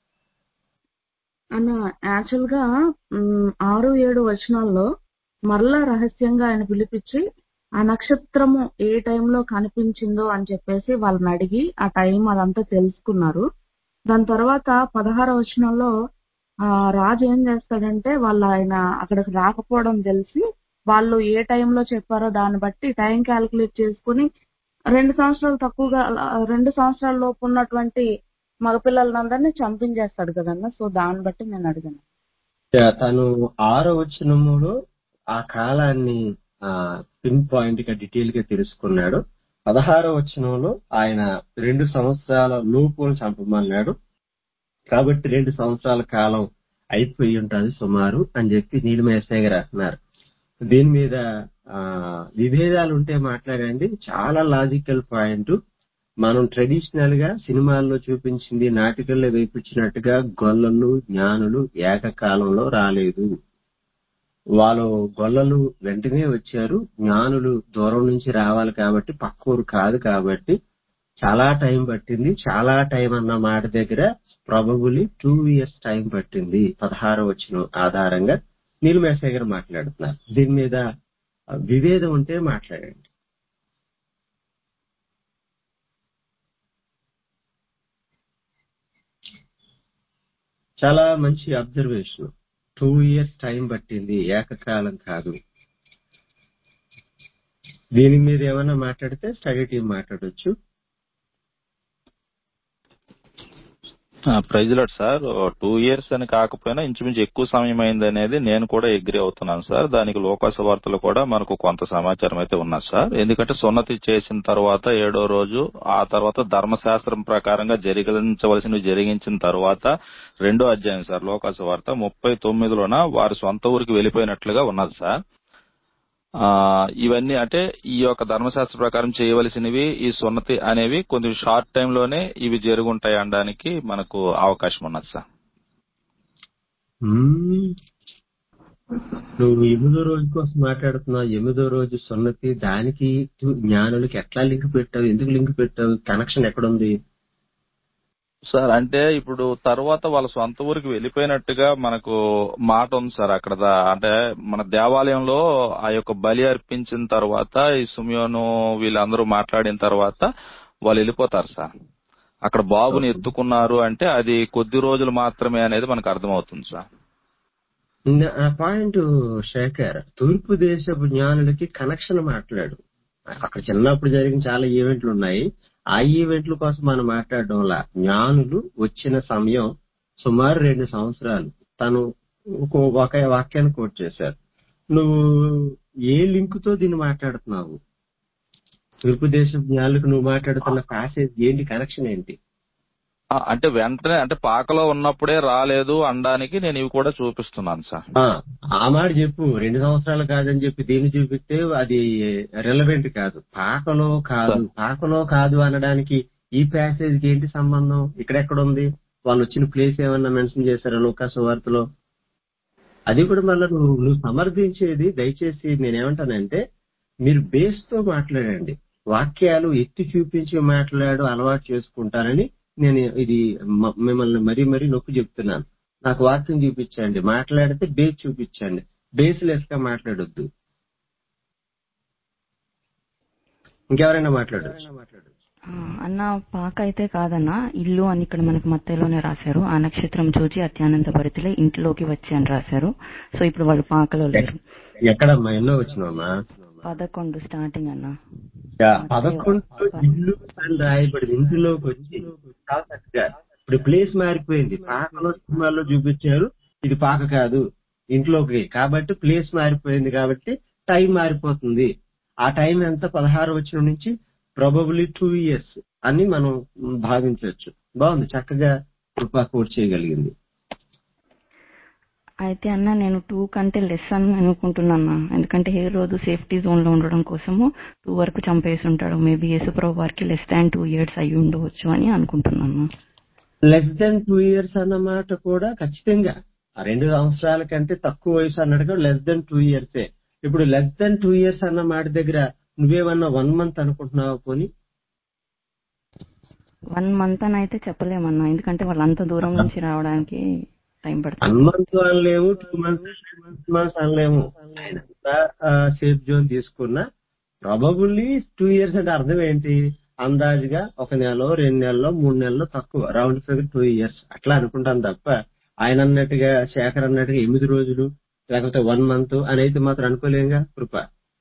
అన్న యాక్చువల్ గా ఉమ్, ఆరు ఏడు వచనాల్లో మరలా రహస్యంగా ఆయన పిలిపించి ఆ నక్షత్రము ఏ టైంలో కనిపించిందో అని చెప్పేసి వాళ్ళని అడిగి ఆ టైం అదంతా తెలుసుకున్నారు. దాని తర్వాత పదహార వచనంలో ఆ రాజు ఏం చేస్తాడంటే వాళ్ళు ఆయన అక్కడికి రాకపోవడం తెలిసి వాళ్ళు ఏ టైంలో చెప్పారో దాన్ని బట్టి టైం క్యాలిక్యులేట్ చేసుకుని రెండు సంవత్సరాలు తక్కువగా ఆ, రెండు సంవత్సరాల లోపు ఉన్నటువంటి మగపిల్లలందరినీ చంపించేస్తాడు కదన్న. సో దాన్ని బట్టి నేను అడిగాను. యా, తను ఆరో వచనములో ఆ కాలాన్ని పిన్ పాయింట్ గా డీటెయిల్ గా తెలుసుకున్నాడు. పదహారో వచనంలో ఆయన రెండు సంవత్సరాల లోపును చంపమన్నాడు. కాబట్టి రెండు సంవత్సరాల కాలం అయిపోయి ఉంటుంది సుమారు అని చెప్పి నీలిమ ఎస్ఐ గారు అంటున్నారు. దీని మీద ఆ విభేదాలు ఉంటే మాట్లాడండి. చాలా లాజికల్ పాయింట్. మనం ట్రెడిషనల్ గా సినిమాల్లో చూపించింది నాటికల్లో వేయించినట్టుగా గొల్లలు జ్ఞానులు ఏకకాలంలో రాలేదు. వాళ్ళు గొల్లలు వెంటనే వచ్చారు, జ్ఞానులు దూరం నుంచి రావాలి కాబట్టి పక్కూరు కాదు కాబట్టి చాలా టైం పట్టింది. చాలా టైం అన్న మాట దగ్గర ప్రాబబుల్లీ టూ ఇయర్స్ టైం పట్టింది. పదహారు వచ్చిన ఆధారంగా నీలిమేసయ్య గారు మాట్లాడుతున్నారు. దీని మీద విభేదం ఉంటే మాట్లాడండి. చాలా మంచి అబ్జర్వేషన్. టూ ఇయర్స్ టైం పట్టింది, ఏకకాలం కాదు. దీని మీద ఏమైనా మాట్లాడితే స్టడీ టీం మాట్లాడొచ్చు. Praise lord sir, two years అని కాకపోయినా ఇంచుమించు ఎక్కువ సమయం అయింది అనేది నేను కూడా అగ్రి అవుతున్నాను సార్. దానికి లోకాసు వార్తలు కూడా మనకు కొంత సమాచారం అయితే ఉన్నది సార్. ఎందుకంటే సున్నతి చేసిన తర్వాత ఏడో రోజు, ఆ తర్వాత ధర్మశాస్త్రం ప్రకారంగా జరిగించవలసినవి జరిగించిన తర్వాత రెండో అధ్యాయం సార్ లోకాసు వార్త ముప్పై తొమ్మిదిలోన వారి సొంత ఊరికి వెళ్ళిపోయినట్లుగా ఉన్నది సార్. ఆ ఇవన్నీ అంటే ఈ యొక్క ధర్మశాస్త్ర ప్రకారం చేయవలసినవి, ఈ సున్నతి అనేవి కొంచెం షార్ట్ టైం లోనే ఇవి జరుగుంటాయి అనడానికి మనకు అవకాశం ఉన్నది సార్. మ్మ్. నువ్వు ఎనిమిదో రోజు కోసం మాట్లాడుతున్నావు. ఎనిమిదో రోజు సున్నతి, దానికి జ్ఞానులకి ఎట్లా లింక్ పెట్టావు? ఎందుకు లింక్ పెట్టావు? కనెక్షన్ ఎక్కడుంది? సార్ అంటే ఇప్పుడు తర్వాత వాళ్ళ సొంత ఊరికి వెళ్ళిపోయినట్టుగా మనకు మాట ఉంది సార్. అక్కడ దా- అంటే మన దేవాలయంలో ఆ యొక్క బలి అర్పించిన తర్వాత ఈ సుమియోను వీళ్ళందరూ మాట్లాడిన తర్వాత వాళ్ళు వెళ్ళిపోతారు సార్. అక్కడ బాబుని ఎత్తుకున్నారు అంటే అది కొద్ది రోజులు మాత్రమే అనేది మనకు అర్థమవుతుంది సార్. నా- ఆ పాయింట్ శేఖర్, తూర్పు దేశపు జ్ఞానులకి కనెక్షన్ మాట్లాడు. అక్కడ చిన్నప్పుడు జరిగిన చాలా ఈవెంట్లు ఉన్నాయి. ఆ ఈవెంట్ల కోసం మనం మాట్లాడడం వల్ల జ్ఞానులు వచ్చిన సమయం సుమారు రెండు సంవత్సరాలు. తను ఒక ఒక వాక్యాన్ని కోట్ చేశారు. నువ్వు ఏ లింక్ తో దీన్ని మాట్లాడుతున్నావు? తూర్పు దేశపు జ్ఞానులకు నువ్వు మాట్లాడుతున్న ప్యాసేజ్ ఏంటి? కనెక్షన్ ఏంటి? ఆ, అంటే వెంటనే అంటే పాకలో ఉన్నప్పుడే రాలేదు అనడానికి నేను ఇవి కూడా చూపిస్తున్నాను సార్. ఆ ఆ మాట చెప్పు. రెండు సంవత్సరాలు కాదని చెప్పి దీన్ని చూపిస్తే అది రెలవెంట్ కాదు. పాకలో కాదు, సార్ పాకలో కాదు అనడానికి ఈ ప్యాసేజ్ కి ఏంటి సంబంధం? ఇక్కడెక్కడ ఉంది? వాళ్ళు వచ్చిన ప్లేస్ ఏమన్నా మెన్షన్ చేశారా లూకాసు వార్తలో? అది కూడా మళ్ళీ నువ్వు నువ్వు సమర్థించేది దయచేసి నేనేమంటానంటే మీరు బేస్ తో మాట్లాడండి. వాక్యాలు ఎత్తి చూపించి మాట్లాడు అలవాటు చేసుకుంటానని నేను ఇది మ- మిమ్మల్ని మరీ మరీ నొక్కి చెప్తున్నాను. నాకు వాక్యం చూపించండి, మాట్లాడితే బేస్ చూపించండి, బేస్ లెస్ గా మాట్లాడొద్దు. ఇంకెవరైనా మాట్లాడొచ్చు. ఆ, అన్న పాక అయితే కాదన్న, ఇల్లు అని ఇక్కడ మనకు మత్తయిలోనే రాశారు. ఆ నక్షత్రం చూచి అత్యానంద భరితులే ఇంట్లోకి వచ్చి అని రాశారు. సో ఇప్పుడు వాళ్ళు పాకలో లేరు. ఎక్కడమ్మా ఎన్నో వచ్చినామా? పదకొండు స్టార్టింగ్ అన్న. యా, మత్తయి పదకొండు ప- ఇల్లు అని రాయబడింది. ఇందులోకి వచ్చి చాలా చక్కగా ఇప్పుడు ప్లేస్ మారిపోయింది. పాకలో సినిమాల్లో చూపించారు, ఇది పాక కాదు ఇంట్లోకి, కాబట్టి ప్లేస్ మారిపోయింది, కాబట్టి టైం మారిపోతుంది. ఆ టైం ఎంత? పదహారు వచ్చిన నుంచి ప్రాబబ్లీ టూ ఇయర్స్ అని మనం భావించవచ్చు. బాగుంది, చక్కగా కృపా కోట్ చేయగలిగింది. అయితే అన్న నేను టూ కంటే లెస్ అని అనుకుంటున్నా. ఎందుకంటే ఏ రోజు సేఫ్టీ జోన్ లో ఉండడం కోసము టూ వరకు చంపేసి ఉంటాడు. మేబీ యేసుప్రభు వారికి లెస్ దాన్ టూ ఇయర్స్ అయి ఉండవచ్చు అని అనుకుంటున్నాను. లెస్ దెన్ టూ ఇయర్స్ అన్నమాట కూడా ఖచ్చితంగా ఆ రెండు సంవత్సరాల కంటే తక్కువ వయసు అన్నట్టుగా లెస్ దెన్ టూ ఇయర్సే. ఇప్పుడు లెస్ దెన్ టూ ఇయర్స్ అన్న మాట దగ్గర నువ్వేమన్నా వన్ మంత్ అనుకుంటున్నావా? పోనీ వన్ మంత్ అని అయితే చెప్పలేమన్నా, ఎందుకంటే వాళ్ళు అంత దూరం నుంచి రావడానికి టైం వన్ పడుతుంది. మంత్ అనలేము, టూ మంత్స్ సిక్స్ మంత్స్ అనలేము. ఆయన సేఫ్ జోన్ తీసుకున్నా ప్రాబబుల్లీ టూ ఇయర్స్ అంటే అర్థం ఏంటి? అందాజుగా ఒక నెలలో రెండు నెలల్లో మూడు నెలల్లో తక్కువ, రౌండ్ ఫిగర్ టూ ఇయర్స్ అట్లా అనుకుంటాను తప్ప ఆయన అన్నట్టుగా శేఖర్ అన్నట్టుగా ఎనిమిది రోజులు లేకపోతే వన్ మంత్ అని అయితే మాత్రం అనుకోలేంగా కృప.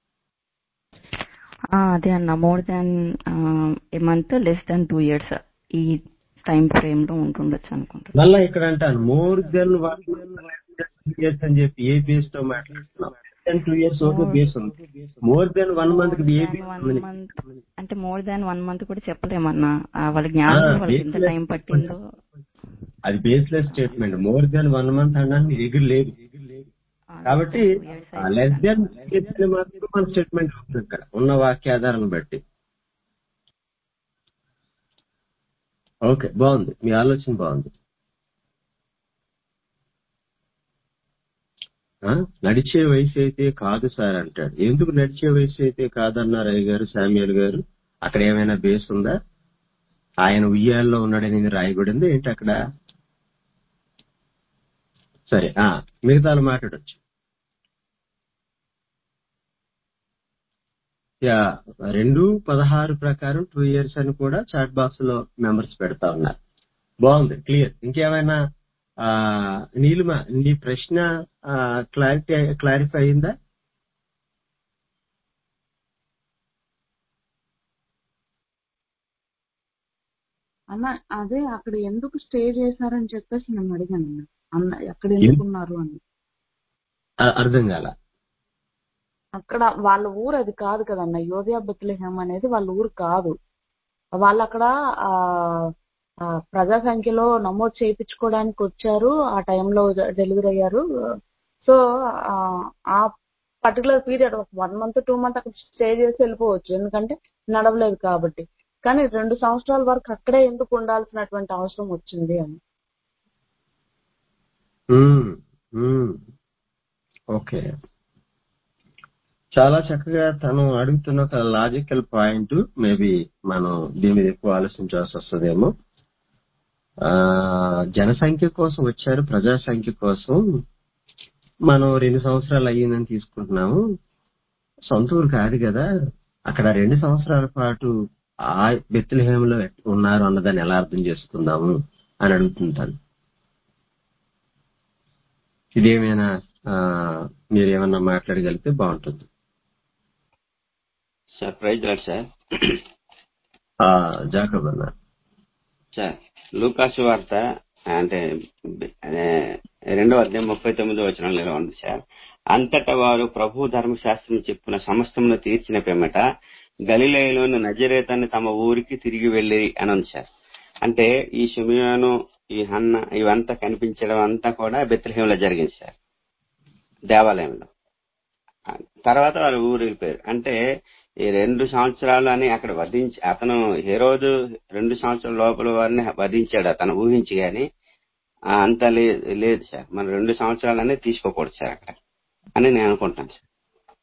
ఆ, అదే అన్న, more than a month less than two years ఈ టైం ఫ్రేమ్ లో ఉంటుండొచ్చు అనుకుంటున్నాను. మళ్ళా ఇక్కడ అంటాను మోర్ దెన్ వన్ ఇయర్స్ అని చెప్పి ఏ బేస్ తో మాట్లాడుతున్నాం? Two years okay more base ఉంది, more than one month more కి ఏ దాన్ బేస్ వన్ ఉంది? మంత్ అంటే మోర్ దాన్ వన్ మంత్ కూడా చెప్పలేమన్నా. ఆ, వాళ్ళ జ్ఞానం వాళ్ళకి ఎంత టైం పట్టిందో. అది baseless statement. More than one month అనడానికి ఎగురు లేదు. కాబట్టి టూ ఇయర్స్ అయితే లెస్ దెన్ అనుకుంటున్నాను. మాత్రం మన స్టేట్మెంట్ అవుతుంది ఇక్కడ ఉన్న వాక్యాధారాన్ని బట్టి. ఓకే, బాగుంది, మీ ఆలోచన బాగుంది. ఆ, నడిచే వయసు అయితే కాదు సార్ అంటాడు. ఎందుకు నడిచే వయసు అయితే కాదన్నారు అయ్య గారు, శామ్యుల్ గారు? అక్కడ ఏమైనా బేస్ ఉందా? ఆయన ఉయ్యాల్లో ఉన్నాడని రాయబడింది ఏంటి అక్కడ? సరే, ఆ మిగతాలు మాట్లాడొచ్చు. యా, రెండు పదహారు ప్రకారం టూ ఇయర్స్ అని కూడా చాట్ బాక్స్ లో మెంబర్స్ పెడతా ఉన్నారు. బాగుంది, క్లియర్. ఇంకేమైనా ఆ నీలిమ, నీ ప్రశ్న క్లారిటీ క్లారిఫై అయిందా? అన్న అదే అక్కడ ఎందుకు స్టే చేశారని చెప్పేసి నేను అడిగాను అన్న. అన్న ఎక్కడ ఎందుకు ఉన్నారు అని. అ- అర్థం కాల. అక్కడ వాళ్ళ ఊరు అది కాదు కదన్న, యోధియా బెత్లెహేమ్ అనేది వాళ్ళ ఊరు కాదు. వాళ్ళు అక్కడ ఆ ఆ, ప్రజా సంఖ్యలో నమోదు చేయించుకోవడానికి వచ్చారు, ఆ టైంలో డెలివరీ అయ్యారు. సో ఆ ఆ పర్టికులర్ పీరియడ్ ఒక వన్ మంత్ టూ మంత్ అక్కడ స్టే చేసి వెళ్ళిపోవచ్చు, ఎందుకంటే నడవలేదు కాబట్టి. కానీ రెండు సంవత్సరాల వరకు అక్కడే ఎందుకు ఉండాల్సినటువంటి అవసరం వచ్చింది అని. ఉమ్, ఉమ్, ఓకే, చాలా చక్కగా తను అడుగుతున్న ఒక లాజికల్ పాయింట్. మేబీ మనం దీని మీద ఎక్కువ ఆలోచించాల్సి వస్తుందేమో. ఆ జనసంఖ్య కోసం వచ్చారు, ప్రజా సంఖ్య కోసం. మనం రెండు సంవత్సరాలు అయ్యిందని తీసుకుంటున్నాము, సొంత ఊరు కాదు కదా. అక్కడ రెండు సంవత్సరాల పాటు ఆ బెత్లెహేములో ఉన్నారు అన్నదాన్ని ఎలా అర్థం చేసుకుందాము అని అడుగుతుంటాను. ఇదేమైనా ఆ, మీరేమన్నా మాట్లాడగలిగితే బాగుంటుంది. Sir praise lord sir. ఆ జాకబ్ అన్న. సార్ లూకాసు వార్త అంటే అదే రెండవ అధ్యాయం ముప్పై తొమ్మిదో వచనంలో ఉంది సార్. అంతటా వారు ప్రభు ధర్మశాస్త్రం చెప్పున సమస్తమును తీర్చిన పిమ్మట గలిలయలోని నజరేతని తమ ఊరికి తిరిగి వెళ్ళి అని ఉంది సార్. అంటే ఈ షిమియోను, ఈ హన్న ఇవంతా కనిపించడం అంతా కూడా బెత్లెహేంలో జరిగింది సార్, దేవాలయంలో. తర్వాత వారు ఊరు వెళ్ళిపోయారు. అంటే ఈ రెండు సంవత్సరాలు అని అక్కడ వధించి అతను హేరోదు రెండు సంవత్సరాల లోపల వారిని వధించాడు అతను ఊహించి, గాని అంత లేదు సార్. మన రెండు సంవత్సరాలనే తీసుకోకూడదు సార్ అక్కడ అని నేను అనుకుంటాను సార్.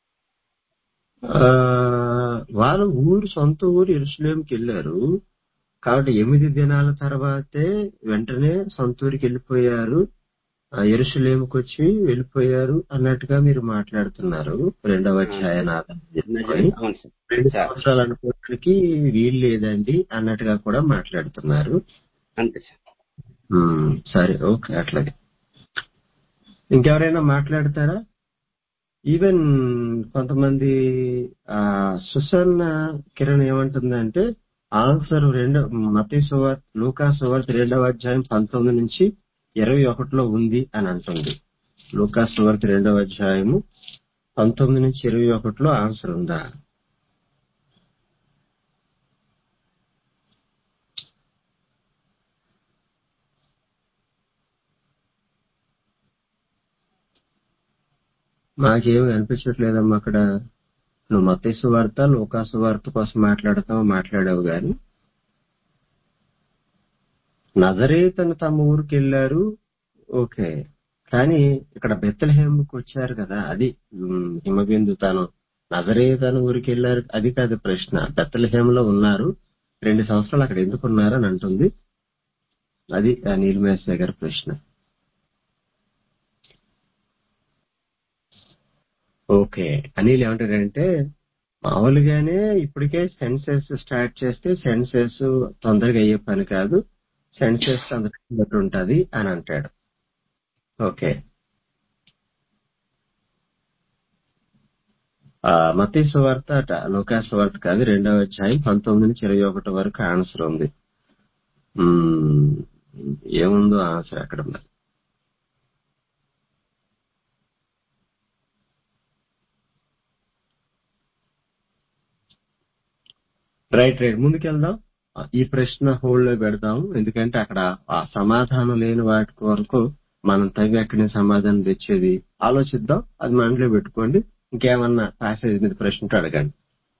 ఆ, వాళ్ళ ఊరు, సొంత ఊరు యెరూషలేంకి వెళ్ళారు. కాబట్టి ఎనిమిది దినాల తర్వాతే వెంటనే సొంత ఊరికి వెళ్ళిపోయారు, ఆ, యెరూషలేముకు వచ్చి వెళ్ళిపోయారు అన్నట్టుగా మీరు మాట్లాడుతున్నారు. రెండవ ఆ, అధ్యాయాన్ని ఆధారం చేసుకొని నిజమే. అవును సార్. రెండు సార్ సంవత్సరాలు అనుకోవడానికి వీలు లేదండి అన్నట్టుగా కూడా మాట్లాడుతున్నారు. అంతే సార్. ఉమ్, సరే, ఓకే, అట్లాగే. ఇంకెవరైనా మాట్లాడతారా? ఈవెన్ కొంతమంది ఆ సుసన్న కిరణ్ ఏమంటుందంటే ఆన్సర్ రెండో మత్తయి సువార్త లూకా సువార్త రెండవ అధ్యాయం పంతొమ్మిది నుంచి ఇరవై ఒకటిలో ఉంది అని అంటుంది. లూకా సువార్త రెండవ అధ్యాయము పంతొమ్మిది నుంచి ఇరవై ఒకటిలో ఆన్సర్ ఉందా? మాకేమి అనిపించట్లేదమ్మా. అక్కడ నువ్వు మత్తయి సువార్త లూకా సువార్త కోసం మాట్లాడతావు మాట్లాడావు గాని నజరేతను తమ ఊరికి వెళ్ళారు, ఓకే. కానీ ఇక్కడ బెత్లెహేముకి వచ్చారు కదా, అది ఉమ్, హిమబిందు తను నజరేతను ఊరికి వెళ్ళారు, అది కాదు ప్రశ్న. బెత్లెహేములో ఉన్నారు, రెండు సంవత్సరాలు అక్కడ ఎందుకు ఉన్నారు అని అంటుంది. అది ఆ నీలిమేశ్వర గారి ప్రశ్న. ఓకే, అనిల్ ఏమంటాడంటే మామూలుగానే ఇప్పటికే సెన్సెస్ స్టార్ట్ చేస్తే సెన్సెస్ తొందరగా అయ్యే పని కాదు, సెన్సెస్ తొందరగా బట్టి ఉంటది అని అంటాడు. ఓకే, ఆ మత్తయి సువార్త అట లూకా సువార్త కాదు, రెండవ అధ్యాయం పంతొమ్మిది నుంచి ఇరవై ఒకటి వరకు ఆన్సర్ ఉంది. ఉమ్, ఏముందో ఆన్సర్ అక్కడ మరి. రైట్ రైట్ ముందుకెళ్దాం. ఈ ప్రశ్న హోల్డ్ లో పెడదాం, ఎందుకంటే అక్కడ ఆ సమాధానం లేని వాటి వరకు మనం తగి ఎక్కడి నుంచి సమాధానం తెచ్చేది ఆలోచిద్దాం. అది మనలో పెట్టుకోండి. ఇంకేమన్నా ప్యాసేజ్ మీద ప్రశ్న ఉంటే అడగండి.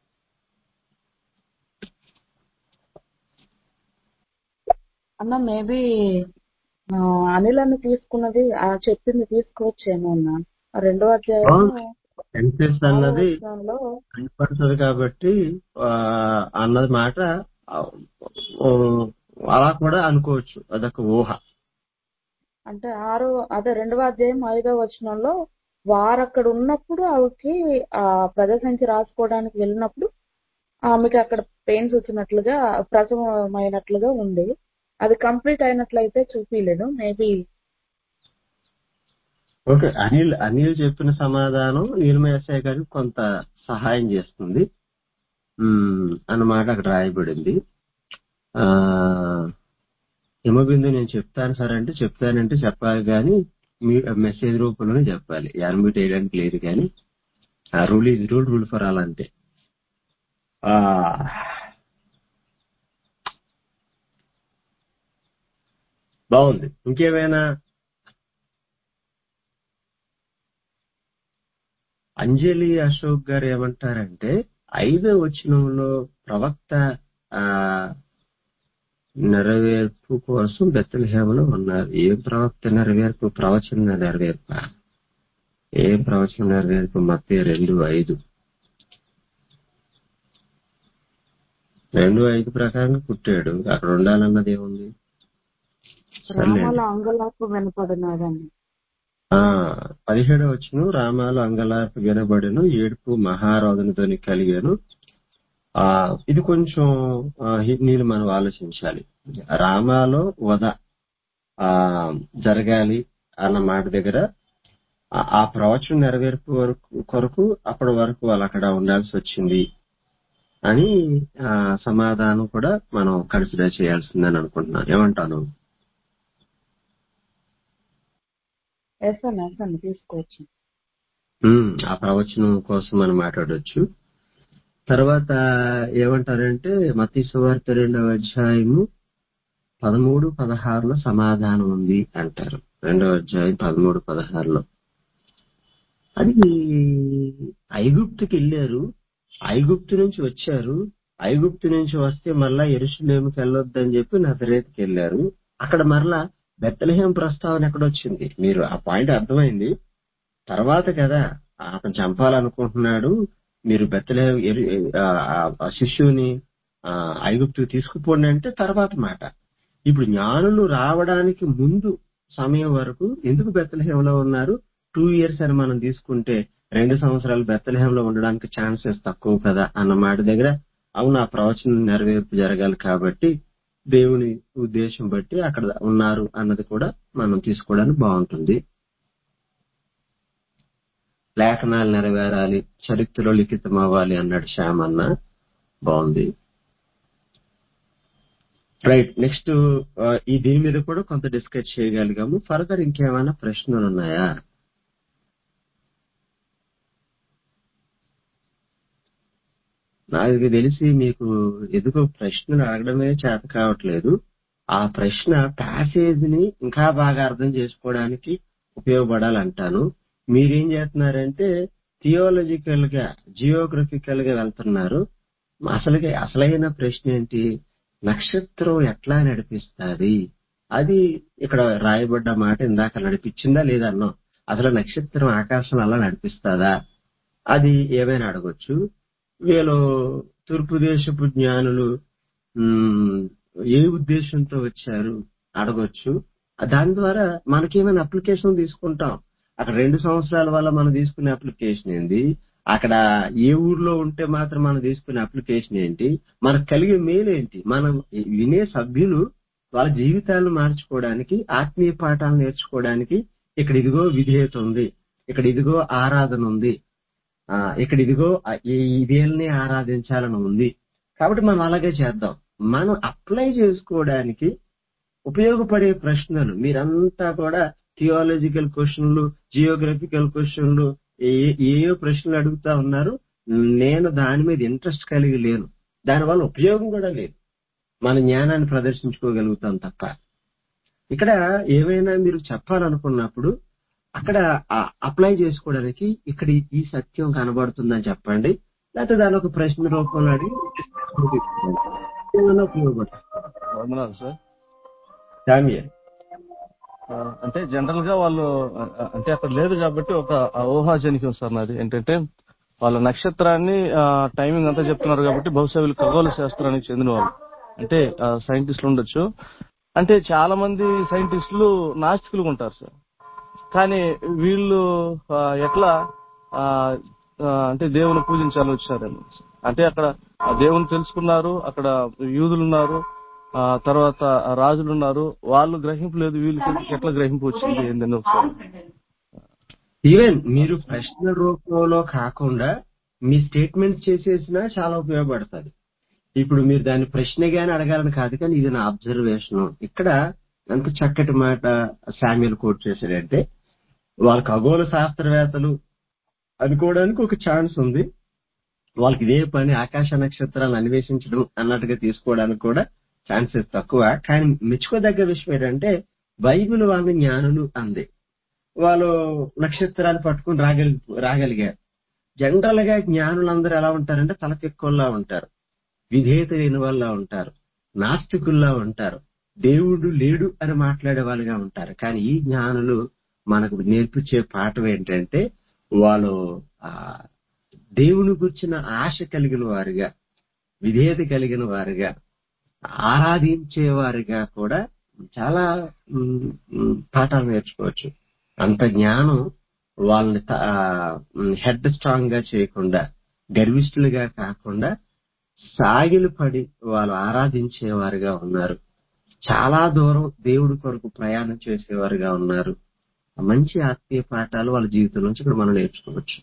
అన్న మేబీ అనిల్ అన్న తీసుకున్నది ఆ చెప్పింది తీసుకోవచ్చేమో అన్న. ఆ రెండో అధ్యాయము సెన్సెస్ ఆరో అన్నది వచనంలో కనపడుతుంది కాబట్టి ఆ, అన్నది మాట ఆ, ఓ, అలా కూడా అనుకోవచ్చు, అదొక ఊహ. అంటే ఆరో అదే రెండవ అధ్యాయం ఐదో వచనంలో వారు అక్కడ ఉన్నప్పుడు ఆవిడకి ఆ ప్రదర్శనకి రాసుకోవడానికి వెళ్ళినప్పుడు ఆమెకి అక్కడ పెయిన్స్ వచ్చినట్లుగా ప్రసవమైనట్లుగా ఉంది. అది కంప్లీట్ అయినట్లయితే చూపించలేదు. మేబీ ఓకే, అనిల్ అనిల్ చెప్పిన సమాధానం నీలమేసయ్య గారికి కొంత సహాయం చేస్తుంది ఉమ్, అన్నమాట అక్కడ రాయబడింది. ఆ హిమబిందు నేను చెప్తాను సార్ అంటే చెప్తానంటే చెప్పాలి కానీ మీ మెసేజ్ రూపంలోనే చెప్పాలి, యాన్మిట్ వేయడానికి లేదు. కానీ ఆ రూల్ ఇది రూల్ రూల్ ఫర్ ఆల్ అంతే. ఆ బాగుంది. ఇంకేమైనా? అంజలి అశోక్ గారు ఏమంటారంటే ఐదో వచనంలో ప్రవక్త ఆ నెరవేర్పు కోసం బెత్లెహేములో ఉన్నారు. ఏ ప్రవక్త నెరవేర్పు? ప్రవచన నెరవేర్ప. ఏం ప్రవచన నెరవేర్పు? మత్తయి రెండు ఐదు రెండు ఐదు ప్రకారంగా పుట్టాడు. అక్కడ ఉండాలన్నది ఏముంది? సర్లేండి. రామాల అంగలార్పు వినపడినాడని. ఆ పదిహేడవ వచనం రామాలు అంగలార్పు వినబడెను, ఏడుపు మహారోదనతోని కలిగాను. ఆ ఇది కొంచెం ఆ, నేను మనం ఆలోచించాలి. రామాలో వధ ఆ జరగాలి అన్న మాట దగ్గర ఆ ఆ ప్రవచనం నెరవేర్పు వరకు కొరకు అప్పటి వరకు వాళ్ళు అక్కడ ఉండాల్సి వచ్చింది అని ఆ సమాధానం కూడా మనం కన్సిడర్ చేయాల్సిందని అనుకుంటున్నాను. ఏమంటాను? ఎస్ అన్న ఎస్ అన్న తీసుకోవచ్చు. ఉమ్, ఆ ప్రవచనం కోసం మనం మాట్లాడొచ్చు. తర్వాత ఏమంటారంటే మత్తయి సువార్త రెండవ అధ్యాయము పదమూడు పదహారులో సమాధానం ఉంది అంటారు. రెండవ అధ్యాయం పదమూడు పదహారులో అది ఐగుప్తుకి వెళ్ళారు, ఐగుప్తు నుంచి వచ్చారు, ఐగుప్తు నుంచి వస్తే మళ్ళా యెరూషలేముకి వెళ్ళొద్దని చెప్పి నజరేతుకి వెళ్ళారు. అక్కడ మరలా బెత్లెహేం ప్రస్తావన ఎక్కడొచ్చింది? మీరు ఆ పాయింట్ అర్థమైంది తర్వాత కదా. అతను చంపాలనుకుంటున్నాడు, మీరు బెత్లెహేం ఎరు- ఆ ఆ శిష్యుని ఆ ఐగుప్తు తీసుకుపోండి అంటే తర్వాత మాట. ఇప్పుడు జ్ఞానులు రావడానికి ముందు సమయం వరకు ఎందుకు బెత్లెహేంలో ఉన్నారు? టూ ఇయర్స్ అని మనం తీసుకుంటే రెండు సంవత్సరాలు బెత్లెహేంలో ఉండడానికి ఛాన్సెస్ తక్కువ కదా అన్న మాట దగ్గర అవును ఆ ప్రవచనం నెరవేర్పు జరగాలి కాబట్టి దేవుని ఉద్దేశం బట్టి అక్కడ ఉన్నారు అన్నది కూడా మనం తీసుకోవడానికి బాగుంటుంది. లేఖనాలు నెరవేరాలి, చరిత్రలో లిఖితం అవ్వాలి అన్నాడు శ్యామ్ అన్న, బాగుంది. రైట్, నెక్స్ట్ ఈ దీని మీద కూడా కొంత డిస్కస్ చేయగలిగాము. ఫర్దర్ ఇంకేమైనా ప్రశ్నలు ఉన్నాయా? నాకు తెలిసి మీకు ఎదుగో ప్రశ్నలు అడగడమే చేత కావట్లేదు. ఆ ప్రశ్న ప్యాసేజ్ ని ఇంకా బాగా అర్థం చేసుకోవడానికి ఉపయోగపడాలంటాను. మీరేం చేస్తున్నారంటే థియోలజికల్ గా జియోగ్రఫికల్ గా వెళ్తున్నారు. అసలుగా అసలైన ప్రశ్న ఏంటి? నక్షత్రం ఎట్లా నడిపిస్తుంది? అది ఇక్కడ రాయబడ్డ మాట ఇందాక నడిపించిందా లేదా అన్నాం. అసలు నక్షత్రం ఆకాశం అలా నడిపిస్తుందా? అది ఏమైనా అడగొచ్చు. వీళ్ళు తూర్పు దేశపు జ్ఞానులు ఉమ్, ఏ ఉద్దేశంతో వచ్చారు అడగొచ్చు. దాని ద్వారా మనకేమైనా అప్లికేషన్ తీసుకుంటాం. అక్కడ రెండు సంవత్సరాల వల్ల మనం తీసుకునే అప్లికేషన్ ఏంది? అక్కడ ఏ ఊర్లో ఉంటే మాత్రం మనం తీసుకునే అప్లికేషన్ ఏంటి? మనకు కలిగే మేలు ఏంటి? మనం వినే సభ్యులు వాళ్ళ జీవితాలను మార్చుకోవడానికి, ఆత్మీయ పాఠాలు నేర్చుకోవడానికి ఇక్కడ ఇదిగో విధేయత ఉంది, ఇక్కడ ఇదిగో ఆరాధన ఉంది, ఆ ఇక్కడ ఇదిగో ఈ ఇదేల్ని ఆరాధించాలని ఉంది. కాబట్టి మనం అలాగే చేద్దాం. మనం అప్లై చేసుకోవడానికి ఉపయోగపడే ప్రశ్నలు మీరంతా కూడా థియాలజికల్ క్వశ్చన్లు, జియోగ్రఫికల్ క్వశ్చన్లు ఏ ఏయో ప్రశ్నలు అడుగుతా ఉన్నారు. నేను దాని మీద ఇంట్రెస్ట్ కలిగి లేను. దానివల్ల ఉపయోగం కూడా లేదు. మన జ్ఞానాన్ని ప్రదర్శించుకోగలుగుతాం తప్ప. ఇక్కడ ఏమైనా మీరు చెప్పాలనుకున్నప్పుడు అక్కడ అప్లై చేసుకోవడానికి ఇక్కడ ఈ సత్యం కనబడుతుందని చెప్పండి, లేకపోతే దాని ఒక ప్రశ్న రూపంలో అడిగి ఏమైనా ఉపయోగపడుతుంది సార్. సామ్యూయల్. అంటే జనరల్ గా వాళ్ళు అంటే అక్కడ లేదు కాబట్టి ఒక ఊహాజనికం సార్ నాది. ఏంటంటే వాళ్ళ నక్షత్రాన్ని టైమింగ్ అంతా చెప్తున్నారు కాబట్టి బహుశా వీళ్ళు ఖగోళ శాస్త్రానికి చెందిన వాళ్ళు, అంటే సైంటిస్టులు ఉండొచ్చు. అంటే చాలా మంది సైంటిస్టులు నాస్తికులు ఉంటారు సార్. కానీ వీళ్ళు ఎట్లా అంటే దేవుని పూజించాలని వచ్చారని, అంటే అక్కడ దేవుని తెలుసుకున్నారు, అక్కడ యూదులు ఉన్నారు, ఆ తర్వాత రాజులు ఉన్నారు, వాళ్ళు గ్రహింపు లేదు, వీళ్ళకి ఎట్లా గ్రహింపు వచ్చింది ఏంటంటే ఒకసారి ఈవెన్ మీరు ప్రశ్న రూపంలో కాకుండా మీ స్టేట్మెంట్ చేసేసినా చాలా ఉపయోగపడుతుంది. ఇప్పుడు మీరు దాన్ని ప్రశ్నగానే అడగాలని కాదు, కానీ ఇది నా అబ్జర్వేషన్. ఇక్కడ ఎంత చక్కటి మాట శామ్యూయల్ కోట్ చేశాడంటే వాళ్ళ ఖగోళ శాస్త్రవేత్తలు అనుకోవడానికి ఒక ఛాన్స్ ఉంది, వాళ్ళకి ఇదే పని ఆకాశ నక్షత్రాలను అన్వేషించడం అన్నట్టుగా తీసుకోవడానికి కూడా ఛాన్సెస్ తక్కువ. కానీ మెచ్చుకోదగ్గ విషయం ఏంటంటే బైబిల్ వాళ్ళని జ్ఞానులు అంది. వాళ్ళు నక్షత్రాలు పట్టుకుని రాగలి రాగలిగారు జనరల్ గా జ్ఞానులందరూ ఎలా ఉంటారంటే తలకెక్కువలా ఉంటారు, విధేయత లేని వాళ్ళ ఉంటారు, నాస్తికుల్లా ఉంటారు, దేవుడు లేడు అని మాట్లాడే వాళ్ళుగా ఉంటారు. కానీ ఈ జ్ఞానులు మనకు నేర్పించే పాఠం ఏంటంటే వాళ్ళు ఆ దేవుని గురించిన ఆశ కలిగిన వారుగా, విధేయత కలిగిన వారుగా, ఆరాధించేవారుగా కూడా చాలా పాఠాలు నేర్చుకోవచ్చు. అంత జ్ఞానం వాళ్ళని హెడ్ స్ట్రాంగ్ గా చేయకుండా, గర్విష్ఠులుగా కాకుండా సాగిలు పడి వాళ్ళు ఆరాధించేవారుగా ఉన్నారు. చాలా దూరం దేవుడి కొరకు ప్రయాణం చేసేవారుగా ఉన్నారు. మంచి ఆత్మీయ పాఠాలు వాళ్ళ జీవితం నుంచి ఇక్కడ మనం నేర్చుకోవచ్చు.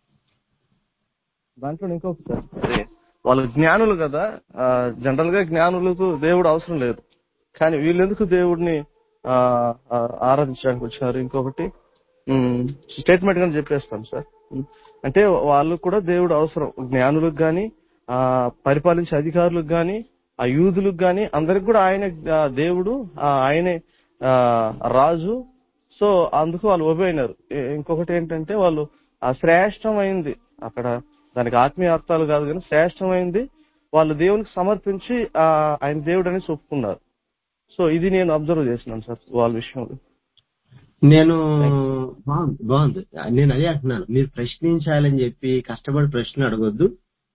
దాంట్లో ఇంకొకటి, వాళ్ళు జ్ఞానులు కదా, జనరల్ గా జ్ఞానులకు దేవుడు అవసరం లేదు, కానీ వీళ్ళెందుకు దేవుడిని ఆరాధించడానికి వచ్చినారు? ఇంకొకటి స్టేట్మెంట్ గా చెప్పేస్తాను సార్. అంటే వాళ్ళు కూడా దేవుడు అవసరం, జ్ఞానులకు గాని, ఆ పరిపాలించే అధికారులకు గాని, ఆ యూదులకు గాని, అందరికి కూడా ఆయన దేవుడు, ఆయనే రాజు. సో అందుకు వాళ్ళు ఒబైనారు. ఇంకొకటి ఏంటంటే వాళ్ళు ఆ శ్రేష్టమైంది, అక్కడ దానికి ఆత్మీయ అర్థాలు కాదు కానీ శ్రేష్టమైంది వాళ్ళు దేవునికి సమర్పించి ఆ ఆయన దేవుడు అని చెప్పుకున్నారు. సో ఇది నేను అబ్జర్వ్ చేసినాను సార్ వాళ్ళ విషయంలో. నేను బాగుంది బాగుంది నేను అదే అంటున్నాను, మీరు ప్రశ్నించాలని చెప్పి కష్టపడి ప్రశ్న అడగొద్దు,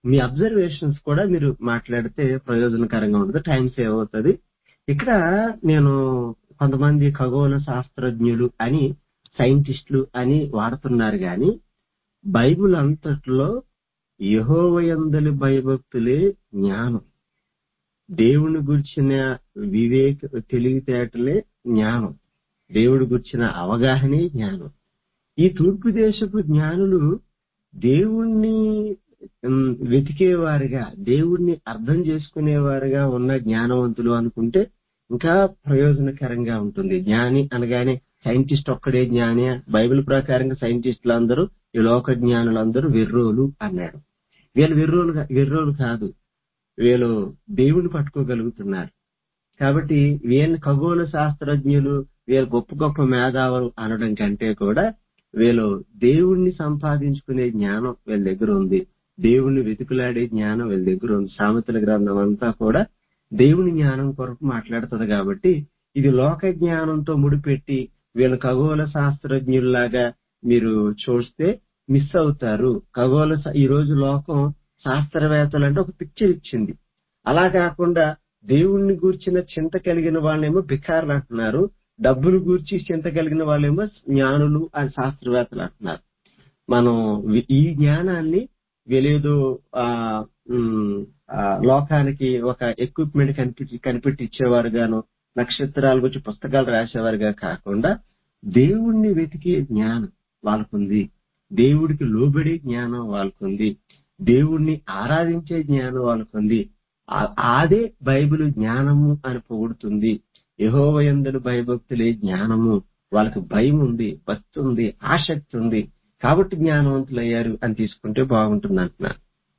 మీ అబ్జర్వేషన్స్ కూడా మీరు మాట్లాడితే ప్రయోజనకరంగా ఉంటుంది, టైం సేవ్ అవుతుంది. ఇక్కడ నేను కొంతమంది ఖగోళ శాస్త్రజ్ఞులు అని సైంటిస్టులు అని వాడుతున్నారు గాని బైబిల్ అంతట్లో యెహోవాయందలి భయభక్తులే జ్ఞానం, దేవుని గురించిన వివేక తెలివితేటలే జ్ఞానం, దేవుడి గురించిన అవగాహనే జ్ఞానం. ఈ తూర్పు దేశపు జ్ఞానులు దేవుణ్ణి ఉమ్, వెతికేవారుగా, దేవుణ్ణి అర్థం చేసుకునేవారుగా ఉన్న జ్ఞానవంతులు అనుకుంటే ఇంకా ప్రయోజనకరంగా ఉంటుంది. జ్ఞాని అనగానే సైంటిస్ట్ ఒక్కడే జ్ఞాని, బైబిల్ ప్రకారంగా సైంటిస్టులు అందరూ ఈ లోక జ్ఞానులందరూ వెర్రోలు అన్నాడు. వీళ్ళు వెర్రోలు కా- వెర్రోలు కాదు, వీళ్ళు దేవుని పట్టుకోగలుగుతున్నారు. కాబట్టి వీళ్ళని ఖగోళ శాస్త్రజ్ఞులు, వీళ్ళు గొప్ప గొప్ప మేధావులు అనడం కంటే కూడా వీళ్ళు దేవుణ్ణి సంపాదించుకునే జ్ఞానం వీళ్ళ దగ్గర ఉంది, దేవుణ్ణి వెతుకులాడే జ్ఞానం వీళ్ళ దగ్గర ఉంది. సామెతల గ్రంథం అంతా కూడా దేవుని జ్ఞానం కొరకు మాట్లాడుతుంది. కాబట్టి ఇది లోక జ్ఞానంతో ముడిపెట్టి వీళ్ళ ఖగోళ శాస్త్రజ్ఞుల్లాగా మీరు చూస్తే మిస్ అవుతారు. ఖగోళ శా- ఈ రోజు లోకం శాస్త్రవేత్తలు అంటే ఒక పిక్చర్ ఇచ్చింది. అలా కాకుండా దేవుణ్ణి గూర్చిన చింత కలిగిన వాళ్ళేమో బికార్లు అంటున్నారు, డబ్బులు గూర్చి చింత కలిగిన వాళ్ళేమో జ్ఞానులు అని శాస్త్రవేత్తలు అంటున్నారు. మనం వి- ఈ జ్ఞానాన్ని వీళ్ళేదో ఆ ఉమ్, ఆ, లోకానికి ఒక ఎక్విప్మెంట్ కనిపించి కనిపెట్టి ఇచ్చేవారుగాను, నక్షత్రాల గురించి పుస్తకాలు రాసేవారుగా కాకుండా దేవుణ్ణి వెతికే జ్ఞానం వాళ్ళకుంది, దేవుడికి లోబడే జ్ఞానం వాళ్ళకుంది, దేవుణ్ణి ఆరాధించే జ్ఞానం వాళ్ళకుంది. ఆ- అదే బైబిల్ జ్ఞానము అని పొగుడుతుంది. యెహోవాయందలి భయభక్తులే జ్ఞానము, వాళ్ళకి భయం ఉంది, భక్తి ఉంది, ఆసక్తి ఉంది, కాబట్టి జ్ఞానవంతులు అయ్యారు అని తీసుకుంటే బాగుంటుంది అంటున్నాను.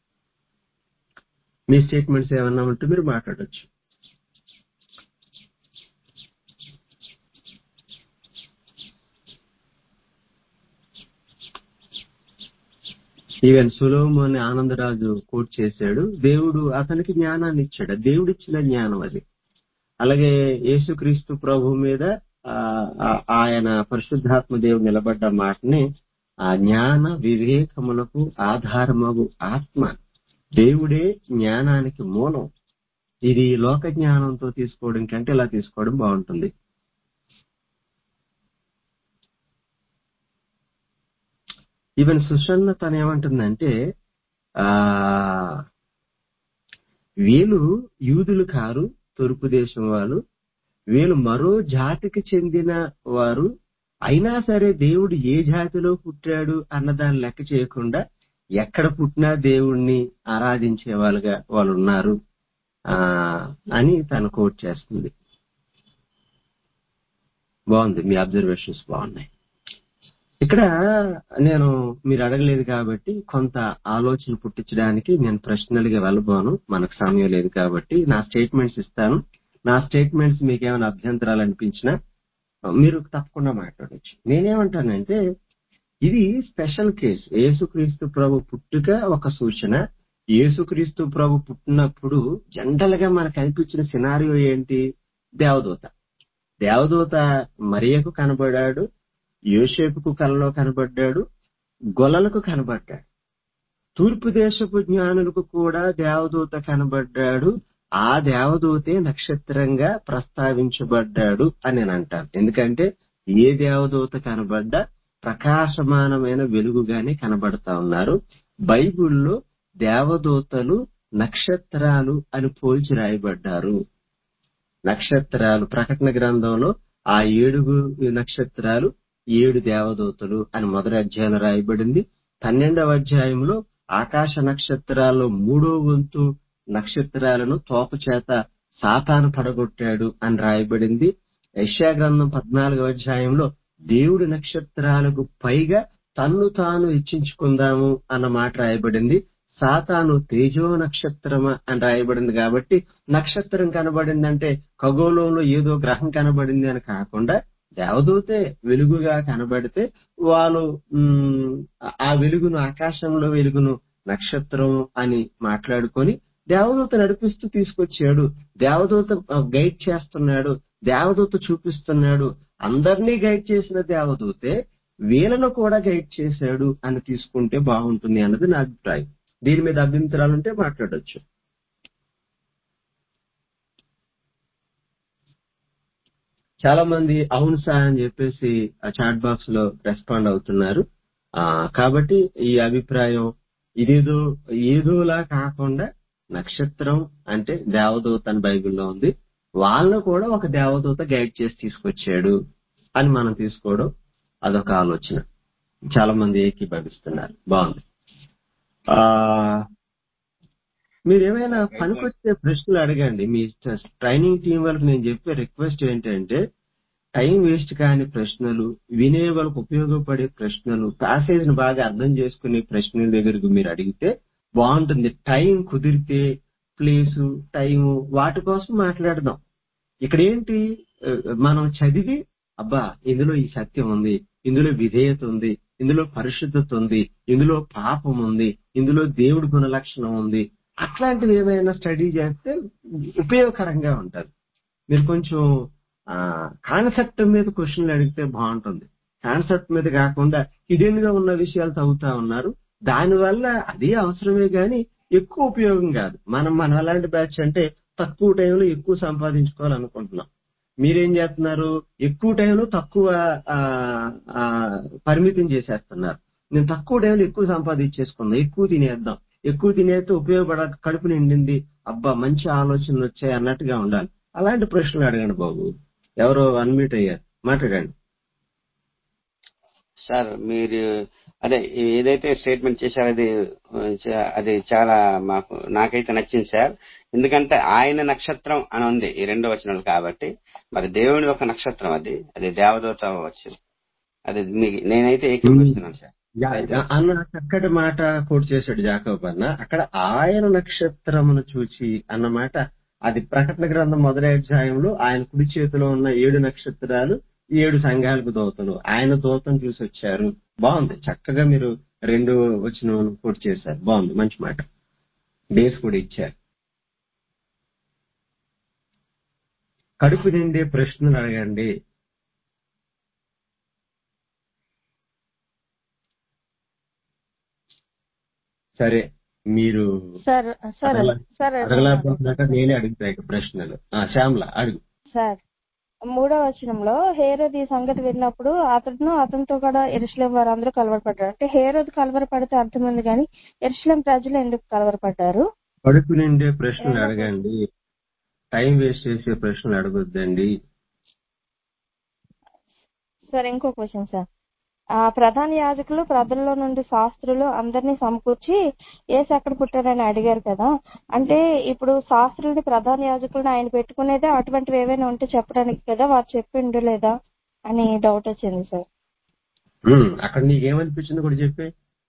మీ స్టేట్మెంట్స్ ఏమన్నా ఉంటే మీరు మాట్లాడొచ్చు. ఈవెన్ సులోమోని ఆనందరాజు కోట్ చేశాడు, దేవుడు అతనికి జ్ఞానాన్ని ఇచ్చాడు, దేవుడు ఇచ్చిన జ్ఞానం అది. అలాగే యేసుక్రీస్తు ప్రభు మీద ఆ, ఆ, ఆయన పరిశుద్ధాత్మ దేవుడు నిలబడ్డ మాటని ఆ జ్ఞాన వివేకములకు ఆధారమగు ఆత్మ, దేవుడే జ్ఞానానికి మూలం. ఇది లోక జ్ఞానంతో తీసుకోవడం కంటే ఇలా తీసుకోవడం బాగుంటుంది. ఈవెన్ సుషన్న తను ఏమంటుందంటే ఆ వీళ్ళు యూదులు కారు, తూర్పు దేశం వాళ్ళు, వీళ్ళు మరో జాతికి చెందిన వారు అయినా సరే దేవుడు ఏ జాతిలో పుట్టాడు అన్నదాన్ని లెక్క చేయకుండా ఎక్కడ పుట్టినా దేవుణ్ణి ఆరాధించే వాళ్ళుగా వాళ్ళు ఉన్నారు ఆ అని తను కోట్ చేస్తుంది. బాగుంది, మీ అబ్జర్వేషన్స్ బాగున్నాయి. ఇక్కడ నేను మీరు అడగలేదు కాబట్టి కొంత ఆలోచన పుట్టించడానికి నేను ప్రశ్నలుగా వెళ్ళబోను, మనకు సమయం లేదు కాబట్టి నా స్టేట్మెంట్స్ ఇస్తాను. నా స్టేట్మెంట్స్ మీకు ఏమైనా అభ్యంతరాలు అనిపించినా మీరు తప్పకుండా మాట్లాడవచ్చు. నేనేమంటానంటే ఇది స్పెషల్ కేసు. యేసుక్రీస్తు ప్రభు పుట్టుక ఒక సూచన. యేసుక్రీస్తు ప్రభు పుట్టినప్పుడు జనరల్ గా మనకు అనిపించిన సినారియో ఏంటి? దేవదూత దేవదూత మరియకు కనబడ్డాడు, యోసేపుకు కలలో కనబడ్డాడు, గొల్లలకు కనబడ్డాడు. తూర్పు దేశపు జ్ఞానులకు కూడా దేవదూత కనబడ్డాడు. ఆ దేవదూతే నక్షత్రంగా ప్రస్తావించబడ్డాడు అని నేను అంటాను. ఎందుకంటే ఏ దేవదూత కనబడ్డా ప్రకాశమానమైన వెలుగుగానే కనబడతా ఉన్నారు. బైబిల్లో దేవదూతలు నక్షత్రాలు అని పోల్చి రాయబడ్డారు. నక్షత్రాలు ప్రకటన గ్రంథంలో ఆ ఏడుగు నక్షత్రాలు ఏడు దేవదూతలు అని మొదటి అధ్యాయంలో రాయబడింది. పన్నెండవ అధ్యాయంలో ఆకాశ నక్షత్రాల్లో మూడో వంతు నక్షత్రాలను తోక చేత సాతాను పడగొట్టాడు అని రాయబడింది. యెషయా గ్రంథం పద్నాలుగవ అధ్యాయంలో దేవుడి నక్షత్రాలకు పైగా తన్ను తాను హెచ్చించుకుందాము అన్న మాట రాయబడింది. సాతాను తేజో నక్షత్రమ అని రాయబడింది. కాబట్టి నక్షత్రం కనబడిందంటే ఖగోళంలో ఏదో గ్రహం కనబడింది అని కాకుండా దేవదూతే వెలుగుగా కనబడితే వాళ్ళు ఉమ్, ఆ వెలుగును, ఆకాశంలో వెలుగును నక్షత్రం అని మాట్లాడుకొని దేవదూత నడిపిస్తూ తీసుకొచ్చాడు, దేవదూత గైడ్ చేస్తున్నాడు, దేవదూత చూపిస్తున్నాడు. అందరినీ గైడ్ చేసిన దేవదూతే వీళ్ళను కూడా గైడ్ చేశాడు అని తీసుకుంటే బాగుంటుంది అన్నది నా అభిప్రాయం. దీని మీద అభ్యంతరాలు ఉంటే మాట్లాడొచ్చు. చాలా మంది అవును సార్ అని చెప్పేసి ఆ చాట్ బాక్స్ లో రెస్పాండ్ అవుతున్నారు. ఆ కాబట్టి ఈ అభిప్రాయం ఇదేదో ఏదోలా కాకుండా నక్షత్రం అంటే దేవదూత అని బైబిల్లో ఉంది, వాళ్ళను కూడా ఒక దేవదూత గైడ్ చేసి తీసుకొచ్చాడు అని మనం తీసుకోవడం అదొక ఆలోచన. చాలా మంది ఏకీభవిస్తున్నారు. బాగుంది. ఆ మీరు ఏమైనా పనికొచ్చే ప్రశ్నలు అడగండి. మీ ట్రైనింగ్ టీం వాళ్ళకి నేను చెప్పే రిక్వెస్ట్ ఏంటంటే టైం వేస్ట్ కాని ప్రశ్నలు, వినే వాళ్ళకు ఉపయోగపడే ప్రశ్నలు, ప్యాసేజ్ ని బాగా అర్థం చేసుకునే ప్రశ్నల దగ్గరకు మీరు అడిగితే బాగుంటుంది. టైం కుదిరితే ప్లేసు టైము వాటి కోసం మాట్లాడదాం. ఇక్కడ ఏంటి, మనం చదివి అబ్బా ఇందులో ఈ సత్యం ఉంది, ఇందులో విధేయత ఉంది, ఇందులో పరిశుద్ధత ఉంది, ఇందులో పాపం ఉంది, ఇందులో దేవుడి గుణ లక్షణం ఉంది, అట్లాంటివి ఏమైనా స్టడీ చేస్తే ఉపయోగకరంగా ఉంటుంది. మీరు కొంచెం ఆ కాన్సెప్ట్ మీద క్వశ్చన్లు అడిగితే బాగుంటుంది. కాన్సెప్ట్ మీద కాకుండా హిడెన్ గా ఉన్న విషయాలు చదువుతా ఉన్నారు. దానివల్ల అదే అవసరమే గాని ఎక్కువ ఉపయోగం కాదు. మనం మన అలాంటి బ్యాచ్ అంటే తక్కువ టైంలో ఎక్కువ సంపాదించుకోవాలనుకుంటున్నాం. మీరేం చేస్తున్నారు, ఎక్కువ టైంలో తక్కువ పరిమితం చేసేస్తున్నారు. నేను తక్కువ టైంలో ఎక్కువ సంపాదించేసుకున్నా, ఎక్కువ తినేద్దాం, ఎక్కువ తినేస్తే ఉపయోగపడ కడుపు నిండింది, అబ్బా మంచి ఆలోచనలు వచ్చాయి అన్నట్టుగా ఉండాలి. అలాంటి ప్రశ్నలు అడగండి బాబు. ఎవరో అన్మ్యూట్ అయ్యారు, మాట్లాడండి. సార్ మీరు అదే ఏదైతే స్టేట్మెంట్ చేశారో అది అది చాలా మాకు నాకైతే నచ్చింది సార్. ఎందుకంటే ఆయన నక్షత్రం అని ఉంది ఈ రెండో వచనాలు కాబట్టి, మరి దేవుని ఒక నక్షత్రం అది అది దేవదూత అవ్వచ్చు. అది మీకు నేనైతే ఏకీభవిస్తున్నాను సార్. అన్న చక్కటి మాట కోట్ చేశాడు జాకబ్ అన్న. అక్కడ ఆయన నక్షత్రమును చూచి అన్నమాట, అది ప్రకటన గ్రంథం మొదటి అధ్యాయంలో ఆయన కుడి చేతిలో ఉన్న ఏడు నక్షత్రాలు ఏడు సంఘాలకు దూతలు, ఆయన దూతను చూసి వచ్చారు. బాగుంది, చక్కగా మీరు రెండు వచ్చిన కోట్ చేశారు. బాగుంది, మంచి మాట. బేస్ కూడా ఇచ్చారు. కడుపు నిండే ప్రశ్నలు అడగండి. సరే, మీరు సార్ సార్ సార్ అడగలేకపోతున్నాక నేనే అడుగుతాయి ప్రశ్నలు. శ్యామల అడుగు. సార్ మూడో వచనంలో హేరోదు ఈ సంగతి విన్నప్పుడు అతను అతనితో కూడా యెరూషలేం వారు అందరూ కలవరపడ్డారు. అంటే హేరోదు కలవరపడితే అర్థమైంది కానీ యెరూషలేం ప్రజలు ఎందుకు కలవరపడ్డారు? కడుపు నిండే ప్రశ్నలు అడగండి, టైం వేస్ట్ చేసే ప్రశ్నలు అడగొద్దండి. సార్ ఇంకో క్వశ్చన్ సార్, ఆ ప్రధాన యాజకులు ప్రజల్లో నుండి శాస్త్రులు అందరినీ సమకూర్చి యేసు ఎక్కడ పుట్టారని అడిగారు కదా. అంటే ఇప్పుడు శాస్త్రుల్ని ప్రధాన యాజకులను ఆయన పెట్టుకునేదే అటువంటివి ఏవైనా ఉంటే చెప్పడానికి కదా, వారు చెప్పిండు లేదా అని డౌట్ వచ్చింది సార్. అక్కడ నీకేమనిపించింది కూడా చెప్పే.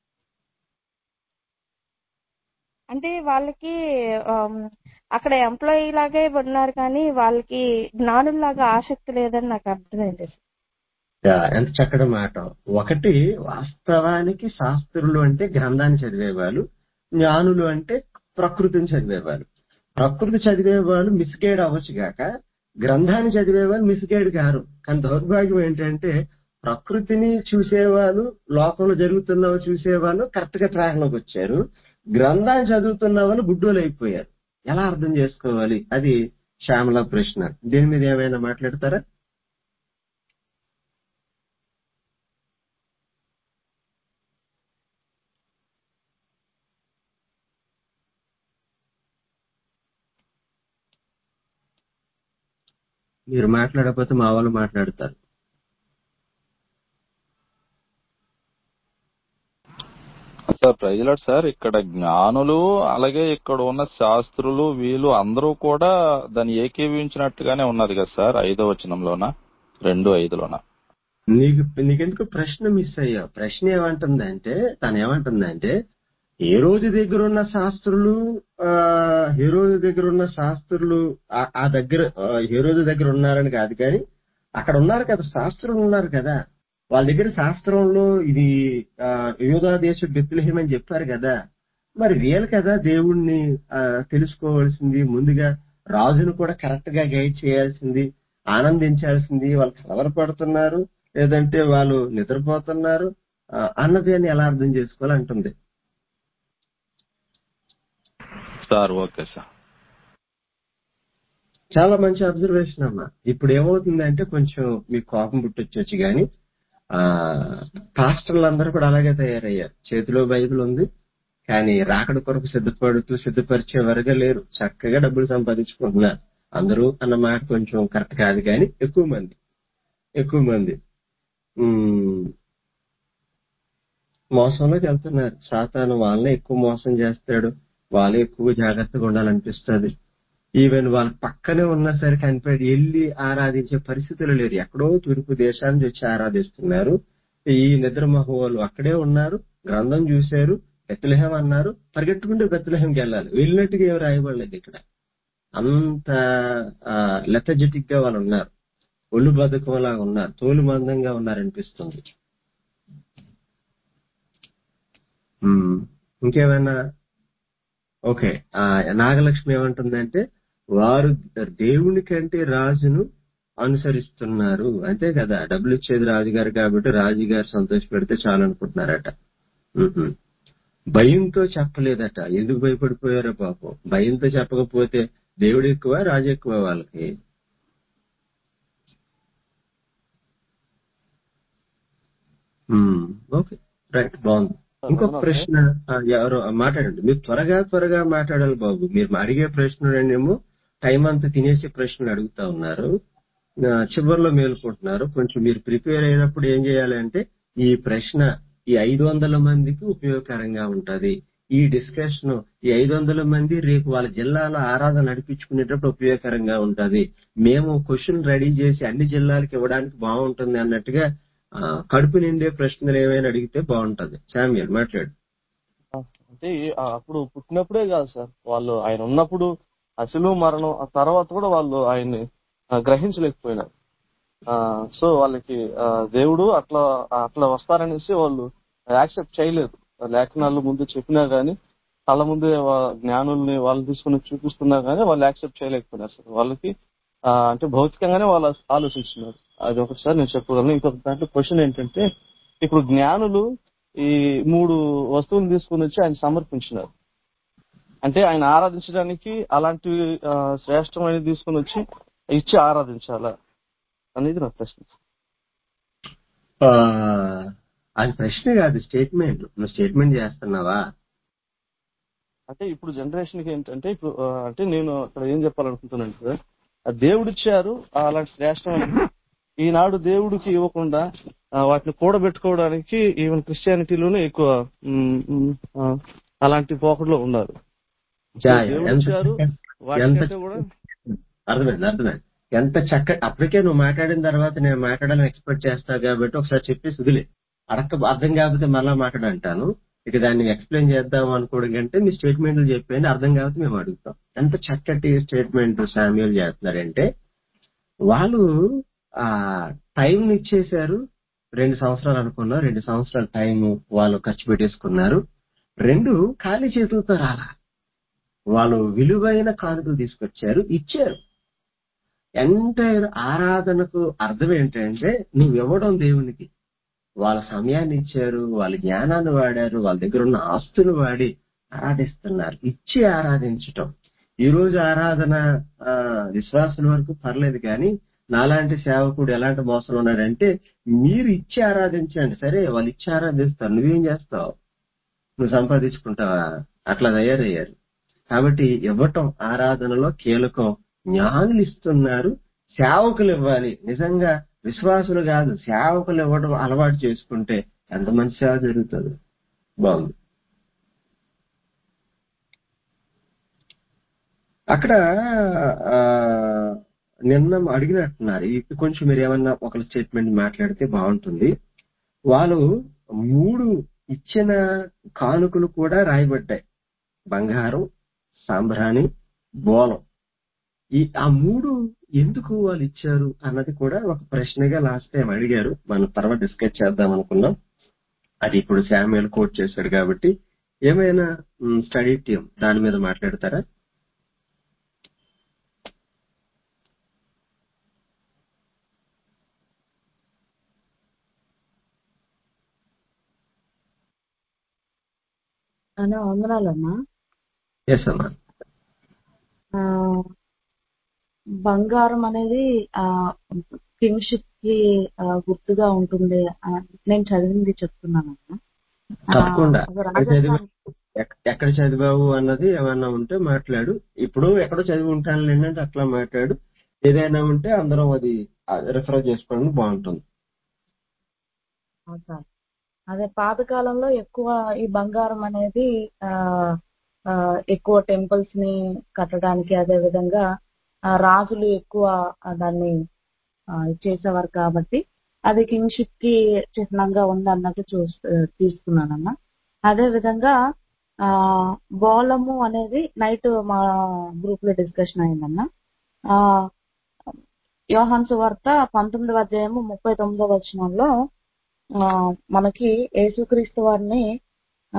అంటే వాళ్ళకి అక్కడ ఎంప్లాయీ లాగే ఉన్నారు కానీ వాళ్ళకి జ్ఞానుల్లాగా ఆసక్తి లేదని నాకు అర్థమైంది. ఎంత చక్కటి మాట. ఒకటి, వాస్తవానికి శాస్త్రులు అంటే గ్రంథాన్ని చదివేవాళ్ళు, జ్ఞానులు అంటే ప్రకృతిని చదివేవాళ్ళు. ప్రకృతి చదివేవాళ్ళు మిస్గైడ్ అవ్వచ్చు గాక, గ్రంథాన్ని చదివేవాళ్ళు మిస్గైడ్ కారు. కానీ దౌర్భాగ్యం ఏంటంటే ప్రకృతిని చూసేవాళ్ళు, లోకంలో జరుగుతున్నవి చూసేవాళ్ళు కరెక్ట్ గా ట్రాక్ లోకి వచ్చారు. గ్రంథాన్ని చదువుతున్న వాళ్ళు గుడ్డోలు అయిపోయారు. ఎలా అర్థం చేసుకోవాలి? అది శ్యామల ప్రశ్న. దీని మీద ఏమైనా మాట్లాడతారా? మీరు మాట్లాడకపోతే మా వాళ్ళు మాట్లాడతారు. సార్ ప్రైజ్లాడ్ సార్, ఇక్కడ జ్ఞానులు అలాగే ఇక్కడ ఉన్న శాస్త్రులు వీళ్ళు అందరూ కూడా దాన్ని ఏకీభవించినట్టుగానే ఉన్నది కదా సార్ ఐదో వచనంలోన, రెండు ఐదులోన. నీకు నీకెందుకు ప్రశ్న మిస్ అయ్యా? ప్రశ్న ఏమంటుందంటే, తను ఏమంటుందంటే ఏ రోజు దగ్గర ఉన్న శాస్త్రులు ఆ ఏ రోజు దగ్గర ఉన్న శాస్త్రులు ఆ దగ్గర ఏ రోజు దగ్గర ఉన్నారని కాదు, కానీ అక్కడ ఉన్నారు కదా, శాస్త్రులు ఉన్నారు కదా, వాళ్ళ దగ్గర శాస్త్రంలో ఇది ఆ యూదా దేశ బెత్లెహేం అని చెప్పారు కదా. మరి వీళ్ళు కదా దేవుణ్ణి ఆ తెలుసుకోవాల్సింది, ముందుగా రాజును కూడా కరెక్ట్ గా గైడ్ చేయాల్సింది, ఆనందించాల్సింది. వాళ్ళు కలవరపడుతున్నారు లేదంటే వాళ్ళు నిద్రపోతున్నారు అన్నది అని ఎలా అర్థం చేసుకోవాలంటుంది. Sir okay sir. చాలా మంచి అబ్జర్వేషన్ అమ్మా. ఇప్పుడు ఏమవుతుందంటే కొంచెం మీకు కోపం పుట్టొచ్చు కానీ ఆ పాస్టర్లు అందరూ కూడా అలాగే తయారయ్యారు. చేతిలో బైబిల్ ఉంది కానీ రాకడ కొరకు సిద్ధపడుతూ సిద్ధపరిచే వరగా లేరు. చక్కగా డబ్బులు సంపాదించుకుంటున్నారు. అందరూ అన్న మాట కొంచెం కరెక్ట్ కాదు కానీ ఎక్కువ మంది ఎక్కువ మంది ఉమ్, మోసంలోకి వెళ్తున్నారు. సాతాను వాళ్ళనే ఎక్కువ మోసం చేస్తాడు. వాళ్ళే ఎక్కువ జాగ్రత్తగా ఉండాలనిపిస్తుంది. ఈవెన్ వాళ్ళ పక్కనే ఉన్నా సరే కనిపెట్టి వెళ్ళి ఆరాధించే పరిస్థితులు లేరు. ఎక్కడో తూర్పు దేశాల నుంచి వచ్చి ఆరాధిస్తున్నారు. ఈ నిద్ర మహోలు అక్కడే ఉన్నారు. గ్రంథం చూశారు, బెత్లెహేం అన్నారు, పరిగెట్టుకుంటూ బెత్లెహేంకి వెళ్ళాలి. వెళ్ళినట్టుగా ఏం రాయబడలేదు ఇక్కడ. అంత లెథజెటిక్ గా వాళ్ళు ఉన్నారు. ఒళ్ళు బతుకంలా ఉన్నారు, తోలు మందంగా ఉన్నారనిపిస్తుంది. ఉమ్, ఇంకేమైనా? ఓకే. ఆ నాగలక్ష్మి ఏమంటుందంటే వారు దేవుని కంటే రాజును అనుసరిస్తున్నారు. అంతే కదా, డబ్బులు ఇచ్చేది రాజుగారు కాబట్టి రాజుగారు సంతోష పెడితే చాలు అనుకుంటున్నారట. ఉహు. భయంతో చెప్పలేదట. ఎందుకు భయపడిపోయారో పాపం. భయంతో చెప్పకపోతే దేవుడు ఎక్కువ రాజు ఎక్కువ వాళ్ళకి? ఉమ్, ఓకే రైట్, బాగుంది. ఇంకొక ప్రశ్న ఆ, ఎవరో మాట్లాడండి. మీరు త్వరగా త్వరగా మాట్లాడాలి బాబు. మీరు అడిగే ప్రశ్నలేమో టైం అంతా తినేసే ప్రశ్నలు అడుగుతా ఉన్నారు. ఆ, చివరిలో మేలుకుంటున్నారు. కొంచెం మీరు ప్రిపేర్ అయినప్పుడు ఏం చేయాలి అంటే ఈ ప్రశ్న ఈ ఐదు వందల మందికి ఉపయోగకరంగా ఉంటది. ఈ డిస్కషన్ ఈ ఐదు వందల మంది రేపు వాళ్ళ జిల్లాలో ఆరాధన నడిపించుకునేటప్పుడు ఉపయోగకరంగా ఉంటది. మేము క్వశ్చన్ రెడీ చేసి అన్ని జిల్లాలకు ఇవ్వడానికి బాగుంటుంది అన్నట్టుగా ఆ, కడుపు నిండే ప్రశ్నలు ఏమైనా అడిగితే బాగుంటది. శామ్యూల్ మాట్లాడు. అంటే ఆ అప్పుడు పుట్టినప్పుడే కాదు సార్, వాళ్ళు ఆయన ఉన్నప్పుడు అసలు మరణం ఆ తర్వాత కూడా వాళ్ళు ఆయన్ని ఆ, గ్రహించలేకపోయినారు. ఆ సో వాళ్ళకి ఆ, దేవుడు అట్లా అట్లా వస్తారనేసి వాళ్ళు యాక్సెప్ట్ చేయలేదు. లేఖనాలు ముందు చెప్పినా గానీ కళ్ళ ముందే వా- జ్ఞానుల్ని వాళ్ళు తీసుకుని చూపిస్తున్నా గానీ వాళ్ళు యాక్సెప్ట్ చేయలేకపోయినారు సార్. వాళ్ళకి ఆ, అంటే భౌతికంగానే వాళ్ళు ఆలోచిస్తున్నారు. అది ఒకసారి నేను చెప్పగలను. ఇంకొక దాంట్లో క్వశ్చన్ ఏంటంటే, ఇప్పుడు జ్ఞానులు ఈ మూడు వస్తువులు తీసుకుని వచ్చి ఆయన సమర్పించినారు. అంటే ఆయన ఆరాధించడానికి అలాంటి ఆ, శ్రేష్టమైన తీసుకుని వచ్చి ఇచ్చి ఆరాధించాలా అనేది నా ప్రశ్న. ఆ, అది ప్రశ్న కాదు, స్టేట్మెంట్. నువ్వు స్టేట్మెంట్ చేస్తున్నావా? అంటే ఇప్పుడు జనరేషన్ కి ఏంటంటే ఇప్పుడు ఆ, అంటే నేను అక్కడ ఏం చెప్పాలనుకుంటున్నాను సార్, ఆ దేవుడిచ్చారు ఆ అలాంటి శ్రేష్టమైన, ఈనాడు దేవుడికి ఇవ్వకుండా ఆ, వాటిని కూడబెట్టుకోవడానికి ఈవెన్ క్రిస్టియానిటీలోనే ఎక్కువ ఉమ్, ఉమ్, ఆ, అలాంటి పోకడలో ఉన్నారు. సో యా, యా, ఎంత దేవుడిచ్చారు చక్క- ఎంత వాటికంటే కూడా అర్థమైంది అర్థమైంది ఎంత చక్క. అప్పటికే నువ్వు మాట్లాడిన తర్వాత నేను మాట్లాడాలని ఎక్స్పెక్ట్ చేస్తా కాబట్టి ఒకసారి చెప్పేసి వదిలే. అడక్క అర్థం కాకపోతే మళ్ళా మాట్లాడంటాను. ఇక దాన్ని ఎక్స్ప్లెయిన్ చేద్దాం అనుకోవడం కంటే మీ స్టేట్మెంట్లు చెప్పండి, అర్థం కాకపోతే మేము అడుగుతాం. ఎంత చక్కటి స్టేట్మెంట్ శామ్యూల్ చేస్తున్నారంటే, వాళ్ళు ఆ టైం ఇచ్చేశారు. రెండు సంవత్సరాలు అనుకున్నారు, రెండు సంవత్సరాల టైం వాళ్ళు ఖర్చు పెట్టేసుకున్నారు. రెండు ఖాళీ చేతులతో రాలా, వాళ్ళు విలువైన కానుకలు తీసుకొచ్చారు, ఇచ్చారు. ఎంటైర్ ఆరాధనకు అర్థం ఏంటంటే నువ్వు ఇవ్వడం దేవునికి. వాళ్ళ సమయాన్ని ఇచ్చారు, వాళ్ళ జ్ఞానాన్ని వాడారు, వాళ్ళ దగ్గర ఉన్న ఆస్తులు వాడి ఆరాధిస్తున్నారు. ఇచ్చి ఆరాధించటం. ఈ రోజు ఆరాధన ఆ విశ్వాసుల వరకు పర్లేదు కానీ నాలాంటి సేవకుడు ఎలాంటి మోసం ఉన్నాడంటే, మీరు ఇచ్చి ఆరాధించండి. సరే, వాళ్ళు ఇచ్చి ఆరాధిస్తారు, నువ్వేం చేస్తావు? నువ్వు సంపాదించుకుంటావా? అట్లా తయారయ్యారు. కాబట్టి ఇవ్వటం ఆరాధనలో కీలకం. జ్ఞానులు ఇస్తున్నారు, సేవకులు ఇవ్వాలి. నిజంగా విశ్వాసులు కాదు, సేవకులు ఇవ్వడం అలవాటు చేసుకుంటే ఎంత మంచి సేవ జరుగుతుంది. బాగుంది. అక్కడ ఆ నిన్న అడిగినట్టున్నారు. ఇప్పుడు కొంచెం మీరు ఏమన్నా ఒక స్టేట్మెంట్ మాట్లాడితే బాగుంటుంది. వాళ్ళు మూడు ఇచ్చిన కానుకలు కూడా రాయబడ్డాయి: బంగారం, సాంబ్రాణి, బోలం. ఈ ఆ మూడు ఎందుకు వాళ్ళు ఇచ్చారు అన్నది కూడా ఒక ప్రశ్నగా లాస్ట్ టైం అడిగారు. మనం తర్వాత డిస్కస్ చేద్దాం అనుకున్నాం. అది ఇప్పుడు శామ్యూల్ కోట్ చేశాడు కాబట్టి ఏమైనా స్టడీ టీం దాని మీద మాట్లాడతారా? అన్న వందనాలన్నా. ఎస్ అమ్మా. బంగారం అనేది ఆ కింగ్షిప్ కి ఆ, గుర్తుగా ఉంటుంది. ఆ, నేను చదివింది చెప్తున్నాను అన్న. ఆ, తప్పకుండా ఒక ఎక్కడ చదివా రాజస్థాన్ ఎక్- ఎక్కడ చదివావు అన్నది ఏమన్నా ఉంటే మాట్లాడు. ఇప్పుడు ఎక్కడో చదివి ఉంటాను లేదంటే అట్లా మాట్లాడు. ఏదైనా ఉంటే అందరం అది రిఫర్ చేసుకోవడం బాగుంటుంది. ఆ, సార్ అదే పాతకాలంలో ఎక్కువ ఈ బంగారం అనేది ఆ ఆ, ఎక్కువ టెంపుల్స్ ని కట్టడానికి, అదే విధంగా ఆ, రాజులు ఎక్కువ ఆ, దాన్ని ఆ, చేసేవారు కాబట్టి అది కింగ్షిప్ కి చిహ్నంగా ఉంది అన్నట్టు చూ తీసుకున్నానన్న. అదే విధంగా ఆ బోలము అనేది నైట్ మా గ్రూప్ లో డిస్కషన్ అయిందన్న. ఆ యోహాను సువార్త పంతొమ్మిదవ అధ్యాయము ముప్పై తొమ్మిదవ వచనంలో ఆ మనకి యేసుక్రీస్తు వారిని ఆ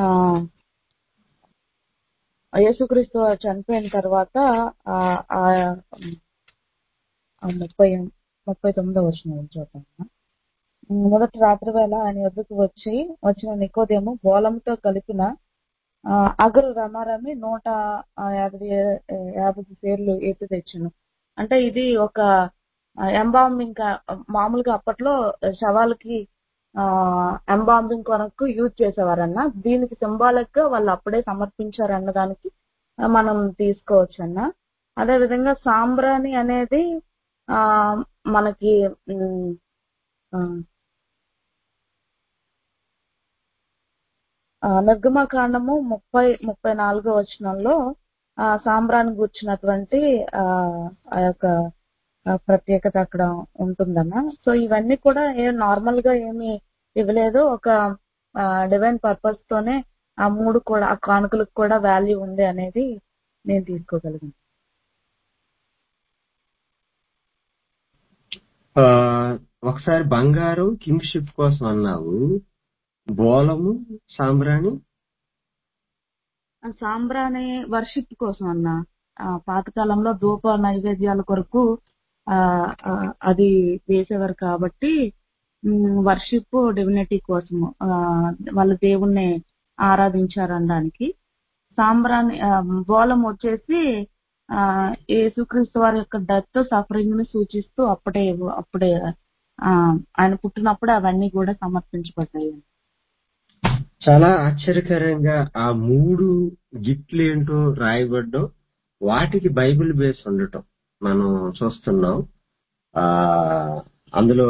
యేసుక్రీస్తు వారు చనిపోయిన తర్వాత ఆ ఆ ఆ ముప్పై ముప్పై తొమ్మిదవ వచనం చూద్దాం. మొదటి రాత్రి వేళ ఆయన యొద్దకు వచ్చి వచ్చిన నికోదేము బోలంతో కలిపిన ఆ, అగరు రమారమి నూట ఆ, యాభై యాభై పేర్లు ఎత్తి తెచ్చును. అంటే ఇది ఒక ఎంబాంబింగ్, మామూలుగా అప్పట్లో శవాలకి ఆ ఎంబాంబింగ్ కొరకు యూజ్ చేసేవారన్న. దీనికి సింబాలిక్ గా వాళ్ళు అప్పుడే సమర్పించారన్న దానికి ఆ, మనం తీసుకోవచ్చు అన్న. అదే విధంగా సాంబ్రాణి అనేది ఆ మనకి ఉమ్, ఆ, ఆ, నిర్గమకాండము ముప్పై ముప్పై నాలుగో వచనంలో ఆ సాంబ్రాన్ని గూర్చినటువంటి ఆ ఆ యొక్క ఆ, ప్రత్యేకత అక్కడ ఉంటుందన్న. సో ఇవన్నీ కూడా ఏ నార్మల్ గా ఏమి ఇవ్వలేదు, ఒక డివైన్ పర్పస్ తోనే ఆ మూడు కూడా, ఆ కానుకలకు కూడా వాల్యూ ఉంది అనేది నేను తీసుకోగలిగాను. ఆ, ఒకసారి బంగారం కింగ్షిప్ కోసం అన్నావు, బోలము సాంబ్రాణి ఆ సాంబ్రాణి వర్షిప్ కోసం అన్న. ఆ పాతకాలంలో ధూప నైవేద్యాల కొరకు ఆ ఆ, అది వేసేవారు కాబట్టి వర్షిప్ డివినిటీ కోసము ఆ, వాళ్ళ దేవుణ్ణి ఆరాధించారనడానికి. సాంబ్రాణి ఆ, బోలం వచ్చేసి ఆ యేసుక్రీస్తు వారి యొక్క డెత్ సఫరింగ్ ని సూచిస్తూ అప్పుడే అప్పుడే ఆ ఆయన పుట్టినప్పుడే అవన్నీ కూడా సమర్పించబడ్డాయి. చాలా ఆశ్చర్యకరంగా ఆ మూడు గిఫ్ట్లు ఏంటో రాయబడ్డం, వాటికి బైబిల్ బేస్ ఉండటం మనం చూస్తున్నాం. ఆ అందులో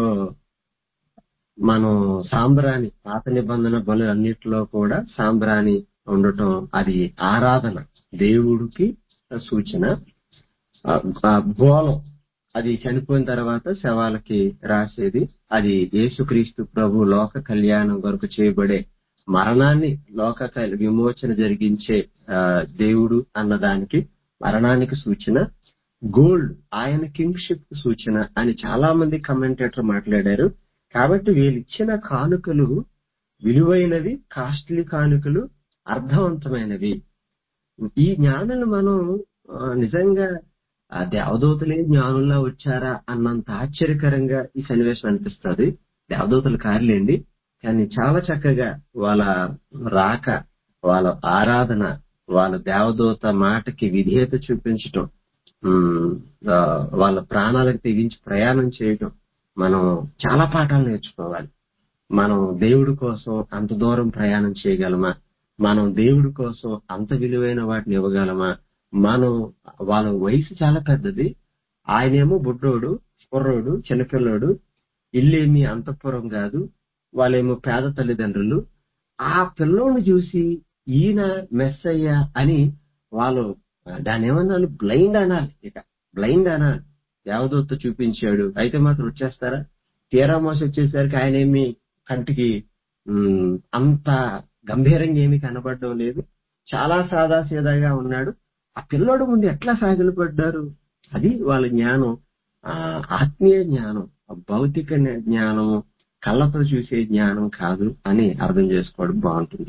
మనం సాంబ్రాణి, పాత నిబంధన బలు అన్నిటిలో కూడా సాంబ్రాణి ఉండటం అది ఆరాధన, దేవుడికి సూచన. ఆ, ఆ బోలం అది చనిపోయిన తర్వాత శవాలకి రాసేది, అది యేసుక్రీస్తు ప్రభు లోక కళ్యాణం కొరకు చేయబడే మరణాన్ని, లోక కల్- విమోచన జరిగించే ఆ, దేవుడు అన్నదానికి మరణానికి సూచన. గోల్డ్ ఆయన కింగ్షిప్ సూచన అని చాలా మంది కమెంటేటర్ మాట్లాడారు. కాబట్టి వీళ్ళు ఇచ్చిన కానుకలు విలువైనవి, కాస్ట్లీ కానుకలు, అర్థవంతమైనవి. ఈ జ్ఞానులు మనం ఆ, నిజంగా ఆ దేవదూతలే జ్ఞానుల్లా వచ్చారా అన్నంత ఆశ్చర్యకరంగా ఈ సన్నివేశం అనిపిస్తుంది. దేవదూతలు కారులేండి, కానీ చాలా చక్కగా వాళ్ళ రాక, వాళ్ళ ఆరాధన, వాళ్ళ దేవదూత మాటకి విధేయత చూపించటం, ఉమ్, ఆ, వాళ్ళ ప్రాణాలకు తెగించి ప్రయాణం చేయటం, మనం చాలా పాఠాలు నేర్చుకోవాలి. మనం దేవుడి కోసం అంత దూరం ప్రయాణం చేయగలమా? మనం దేవుడి కోసం అంత విలువైన వాటిని ఇవ్వగలమా? మనం, వాళ్ళ వయసు చాలా పెద్దది, ఆయనేమో బుడ్డోడు, కుర్రోడు, చిన్నపిల్లోడు, ఇల్లేమి అంతఃపురం కాదు, వాళ్ళేమో పేద తల్లిదండ్రులు. ఆ పిల్లోని చూసి ఈయన మెస్సయ్య అని వాళ్ళు దాని ఏమన్నాను, బ్లైండ్ అనాలి. ఇక బ్లైండ్ అనాలి. దేవదూత చూపించాడు అయితే మాత్రం వచ్చేస్తారా? తీరా మోస వచ్చేసరికి ఆయన ఏమి కంటికి ఉమ్, అంత గంభీరంగా ఏమీ కనబడడం లేదు, చాలా సాదా సీదాగా ఉన్నాడు. ఆ పిల్లోడు ముందు ఎట్లా సాగిలపడ్డారు? అది వాళ్ళ జ్ఞానం, ఆ ఆత్మీయ జ్ఞానం, భౌతిక జ్ఞానము, కళ్ళతో చూసే జ్ఞానం కాదు అని అర్థం చేసుకోవడం బాగుంటుంది.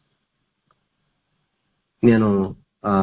నేను ఆ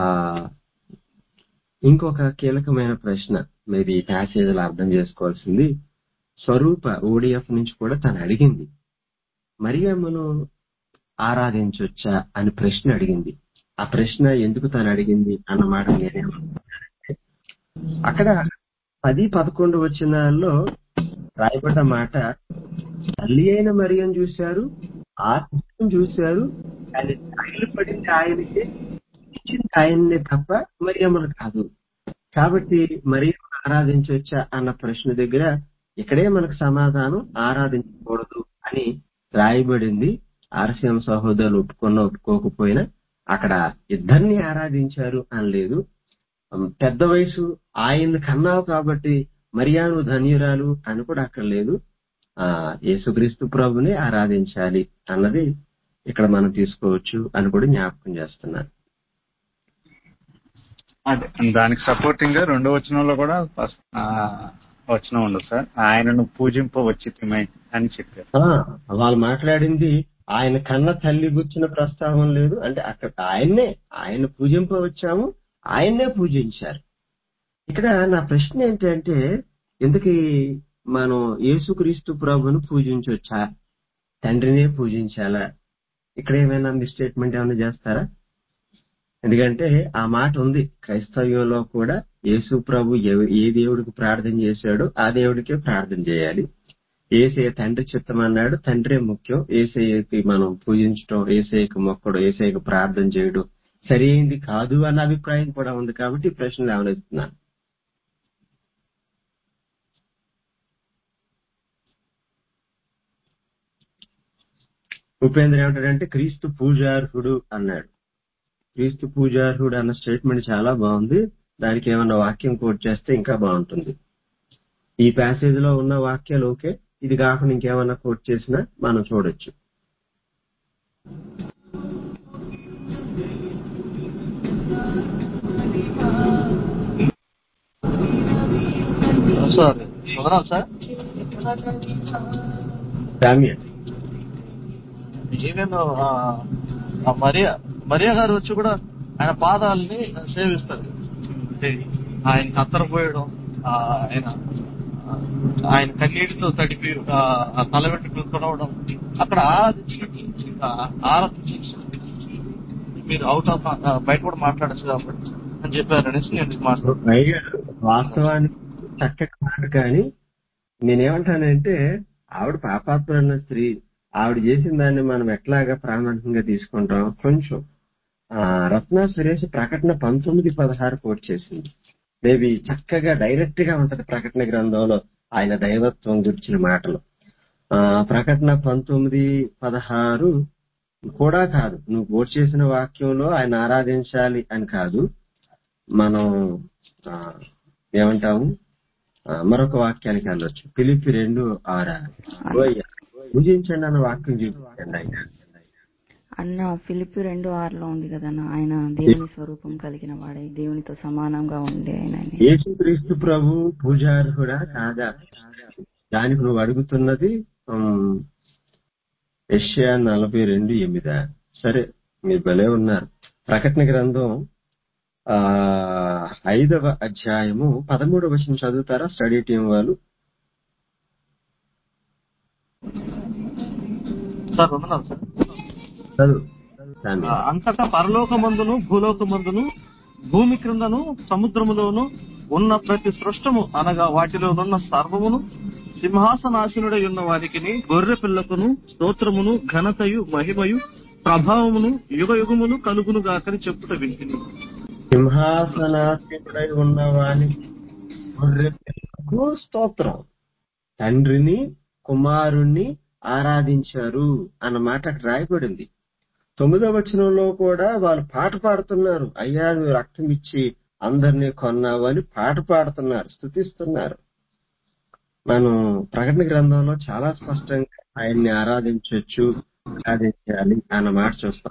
ఇంకొక కీలకమైన ప్రశ్న మీరు ఈ ప్యాసేజీలో అర్థం చేసుకోవాల్సింది, స్వరూప ఓడిఎఫ్ నుంచి కూడా తను అడిగింది, మరియమ్మను ఆరాధించొచ్చా అని ప్రశ్న అడిగింది. ఆ ప్రశ్న ఎందుకు తను అడిగింది అన్నమాట నేనేమనుకుంటున్నానంటే, అక్కడ పది పదకొండు వచనాల్లో రాయబడ్డ మాట, తల్లి అయిన మరియను చూశారు, ఆత్మను చూశారు, కానీ సాగిలు పడింది ఆయనకే, ఇచ్చింది ఆయన్నే తప్ప మరియమ్మను కాదు. కాబట్టి మరియను ఆరాధించవచ్చా అన్న ప్రశ్న దగ్గర ఇక్కడే మనకు సమాధానం ఆరాధించకూడదు అని రాయబడింది. ఆర్సీఎం సహోదరులు ఒప్పుకున్న ఒప్పుకోకపోయినా అక్కడ ఇద్దరిని ఆరాధించారు అనలేదు. పెద్ద వయసు ఆయన కన్నావు కాబట్టి మరియాను ధన్యురాలు అని కూడా అక్కడ లేదు. ఆ యేసుక్రీస్తు ప్రభుని ఆరాధించాలి అన్నది ఇక్కడ మనం తీసుకోవచ్చు అని కూడా జ్ఞాపకం చేస్తున్నాను. అదే దానికి సపోర్టింగ్ గా రెండో వచనంలో కూడా ఫస్ట్ వచనం ఉండదు సార్, ఆయనను పూజింపవచ్చితిమై అని చెప్పారు. వాళ్ళు మాట్లాడింది ఆయన కన్న తల్లి గుర్చిన ప్రస్తావన లేదు. అంటే అక్కడ ఆయన్నే ఆయన పూజింపవచ్చాము, ఆయన్నే పూజించారు. ఇక్కడ నా ప్రశ్న ఏంటంటే, ఎందుకు మనం యేసుక్రీస్తు ప్రభుని పూజించవచ్చా, తండ్రినే పూజించాలా? ఇక్కడ ఏమైనా మిస్టేట్మెంట్ ఏమైనా చేస్తారా? ఎందుకంటే ఆ మాట ఉంది క్రైస్తవ్యంలో కూడా, యేసు ప్రభు ఏ దేవుడికి ప్రార్థన చేశాడో ఆ దేవుడికే ప్రార్థన చేయాలి. ఏసయ్య తండ్రి చిత్తం అన్నాడు, తండ్రే ముఖ్యం. ఏసయ్యకి మనం పూజించడం, ఏసయ్యకి మొక్కడం, ఏసయ్యకి ప్రార్థన చేయడం సరైంది కాదు అన్న అభిప్రాయం కూడా ఉంది. కాబట్టి ప్రశ్నలు ఏమనిస్తున్నాను. ఉపేంద్ర ఏమంటాడంటే క్రీస్తు పూజార్హుడు అన్నాడు. క్రీస్తు పూజార్హుడు అన్న స్టేట్మెంట్ చాలా బాగుంది. దానికి ఏమన్నా వాక్యం కోట్ చేస్తే ఇంకా బాగుంటుంది. ఈ ప్యాసేజ్ లో ఉన్న వాక్యాలు ఓకే, ఇది కాకుండా ఇంకేమన్నా కోట్ చేసినా మనం చూడొచ్చు. Sir sir even Maria Maria గారు వచ్చి కూడా ఆయన పాదాలని సేవిస్తారు. ఆయన కత్తరపోయడం, ఆయన ఆయన కన్నీటితో తడిపి తల వెంట్రుకలు కొనవడం, అక్కడ ఆరాధించి మీరు అవుట్ ఆఫ్ బయట కూడా మాట్లాడచ్చు కాబట్టి అని చెప్పారనేసి నేను మాట్లాడుతున్నాను. వాస్తవానికి చక్కటి మాట, కానీ నేనేమంటానంటే ఆవిడ పాపాత్ములన్న స్త్రీ, ఆవిడ చేసిన దాన్ని మనం ఎట్లాగా ప్రామాణికంగా తీసుకుంటాం. కొంచెం ఆ రత్న సురేష్ ప్రకటన పంతొమ్మిది పదహారు కోట్ చేసింది. మేబీ చక్కగా డైరెక్ట్ గా ఉంటది ప్రకటన గ్రంథంలో ఆయన దైవత్వం గురించిన మాటలు. ఆ ప్రకటన పంతొమ్మిది పదహారు కూడా కాదు, నువ్వు కోట్ చేసిన వాక్యంలో ఆయన ఆరాధించాలి అని కాదు, మనం ఏమంటాము మరొక వాక్యానికి వెళ్ళొచ్చు. ఫిలిప్పి రెండు ఆరా పూజించండి అన్న వాక్యం చూపించండి. ఆయన అన్న ఫిలిప్పి రెండు ఆరులో ఉంది కదన్న, ఆయన దేవుని స్వరూపం కలిగిన వాడే, దేవునితో సమానంగా ఉండే ఆయన. యేసుక్రీస్తు ప్రభు పూజార్హుడా కాదా? దానికి నువ్వు అడుగుతున్నది యెషయా నలభై రెండు ఎనిమిదా? సరే, మీరు భలే ఉన్నారు. ప్రకటన గ్రంథం ఆ ఐదవ అధ్యాయము పదమూడవ వచనం చదువుతారా స్టడీ టీం వాళ్ళు? అంతటా పరలోకమందును భూలోకమందును భూమి క్రిందను సముద్రములోను ఉన్న ప్రతి సృష్టము అనగా వాటిలోనున్న సర్వమును సింహాసనాసనుడై ఉన్న వారికి గొర్రె పిల్లకును స్తోత్రమును ఘనతయు మహిమయు ప్రభావమును యుగ యుగములు కలుగును గాకని చెప్పుట వింటిని. సింహాసనాసనుడై ఉన్న వానికి గొర్రె పిల్లకు స్తోత్రం, తండ్రిని కుమారుణ్ణి ఆరాధించారు అన్నమాట అక్కడ రాయబడింది. తొమ్మిదవ వచనంలో కూడా వాళ్ళు పాట పాడుతున్నారు. అయ్యా నువ్వు రక్తం ఇచ్చి అందరినీ కొన్నావు అని పాట పాడుతున్నారు, స్తుతిస్తున్నారు. మనం ప్రకటన గ్రంథంలో చాలా స్పష్టంగా ఆయన్ని ఆరాధించవచ్చు, ఆరాధించాలి అన్న మాట చూస్తాం.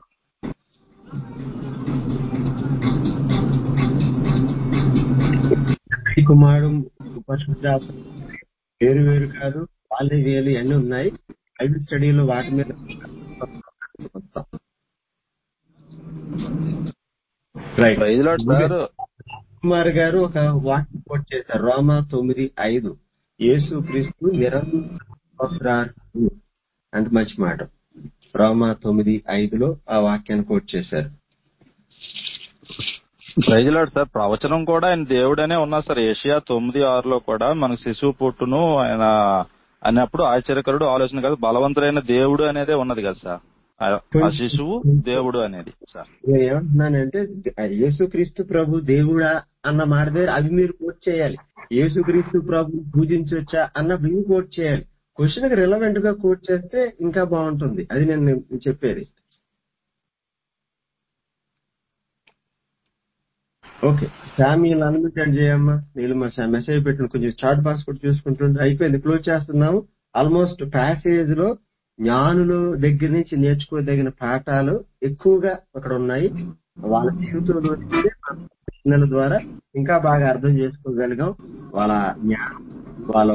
కుమారుడు పరిశుద్ధాత్మ వేరు వేరు కాదు, వాళ్ళే వేలు అన్ని ఉన్నాయి. బైబిల్ స్టడీలో వాటి మీద కుమార్ గారు ఒక వాక్యం కోట్ చేశారు, రోమా తొమ్మిది ఐదు. యేసు క్రీస్తు నిరంతరార్థుడు అంటే మంచి మాట. రోమా తొమ్మిది ఐదులో ఆ వాక్యాన్ని కోట్ చేశారు. ప్రైజ్లాడు సార్. ప్రవచనం కూడా ఆయన దేవుడనే ఉన్నా సార్. ఏషియా తొమ్మిది ఆరులో కూడా మనకు శిశువు పుట్టును ఆయన అన్నప్పుడు ఆశ్చర్యకరుడు, ఆలోచన కాదు, బలవంతుడైన దేవుడు అనేదే ఉన్నది కదా సార్. ఆ- ఆ శిశువు దేవుడు అనేది సార్. నేను ఏమంటున్నానంటే యేసుక్రీస్తు ప్రభు దేవుడా అన్న మాట దగ్గర అవి మీరు కోట్ చేయాలి. యేసుక్రీస్తు ప్రభు పూజించొచ్చా అన్నప్పుడు ఇవి కోట్ చేయాలి. క్వశ్చన్ కి రిలవెంట్ గా కోట్ చేస్తే ఇంకా బాగుంటుంది. అది నేను చెప్పేది. ఓకే, శామ్యుల్ అన్మ్యూట్ చేయమ్మా. నీళ్ళు మా మెసేజ్ పెట్టిన కొంచెం చాట్ బాక్స్ కూడా చూసుకుంటుంటే అయిపోయింది, క్లోజ్ చేస్తున్నాము. ఆల్మోస్ట్ ప్యాసేజ్ లో జ్ఞానుల దగ్గర నుంచి నేర్చుకోదగిన పాఠాలు ఎక్కువగా అక్కడ ఉన్నాయి. వాళ్ళ జీవితంలో ప్రశ్నల ద్వారా ఇంకా బాగా అర్థం చేసుకోగలిగాం. వాళ్ళ జ్ఞానం, వాళ్ళ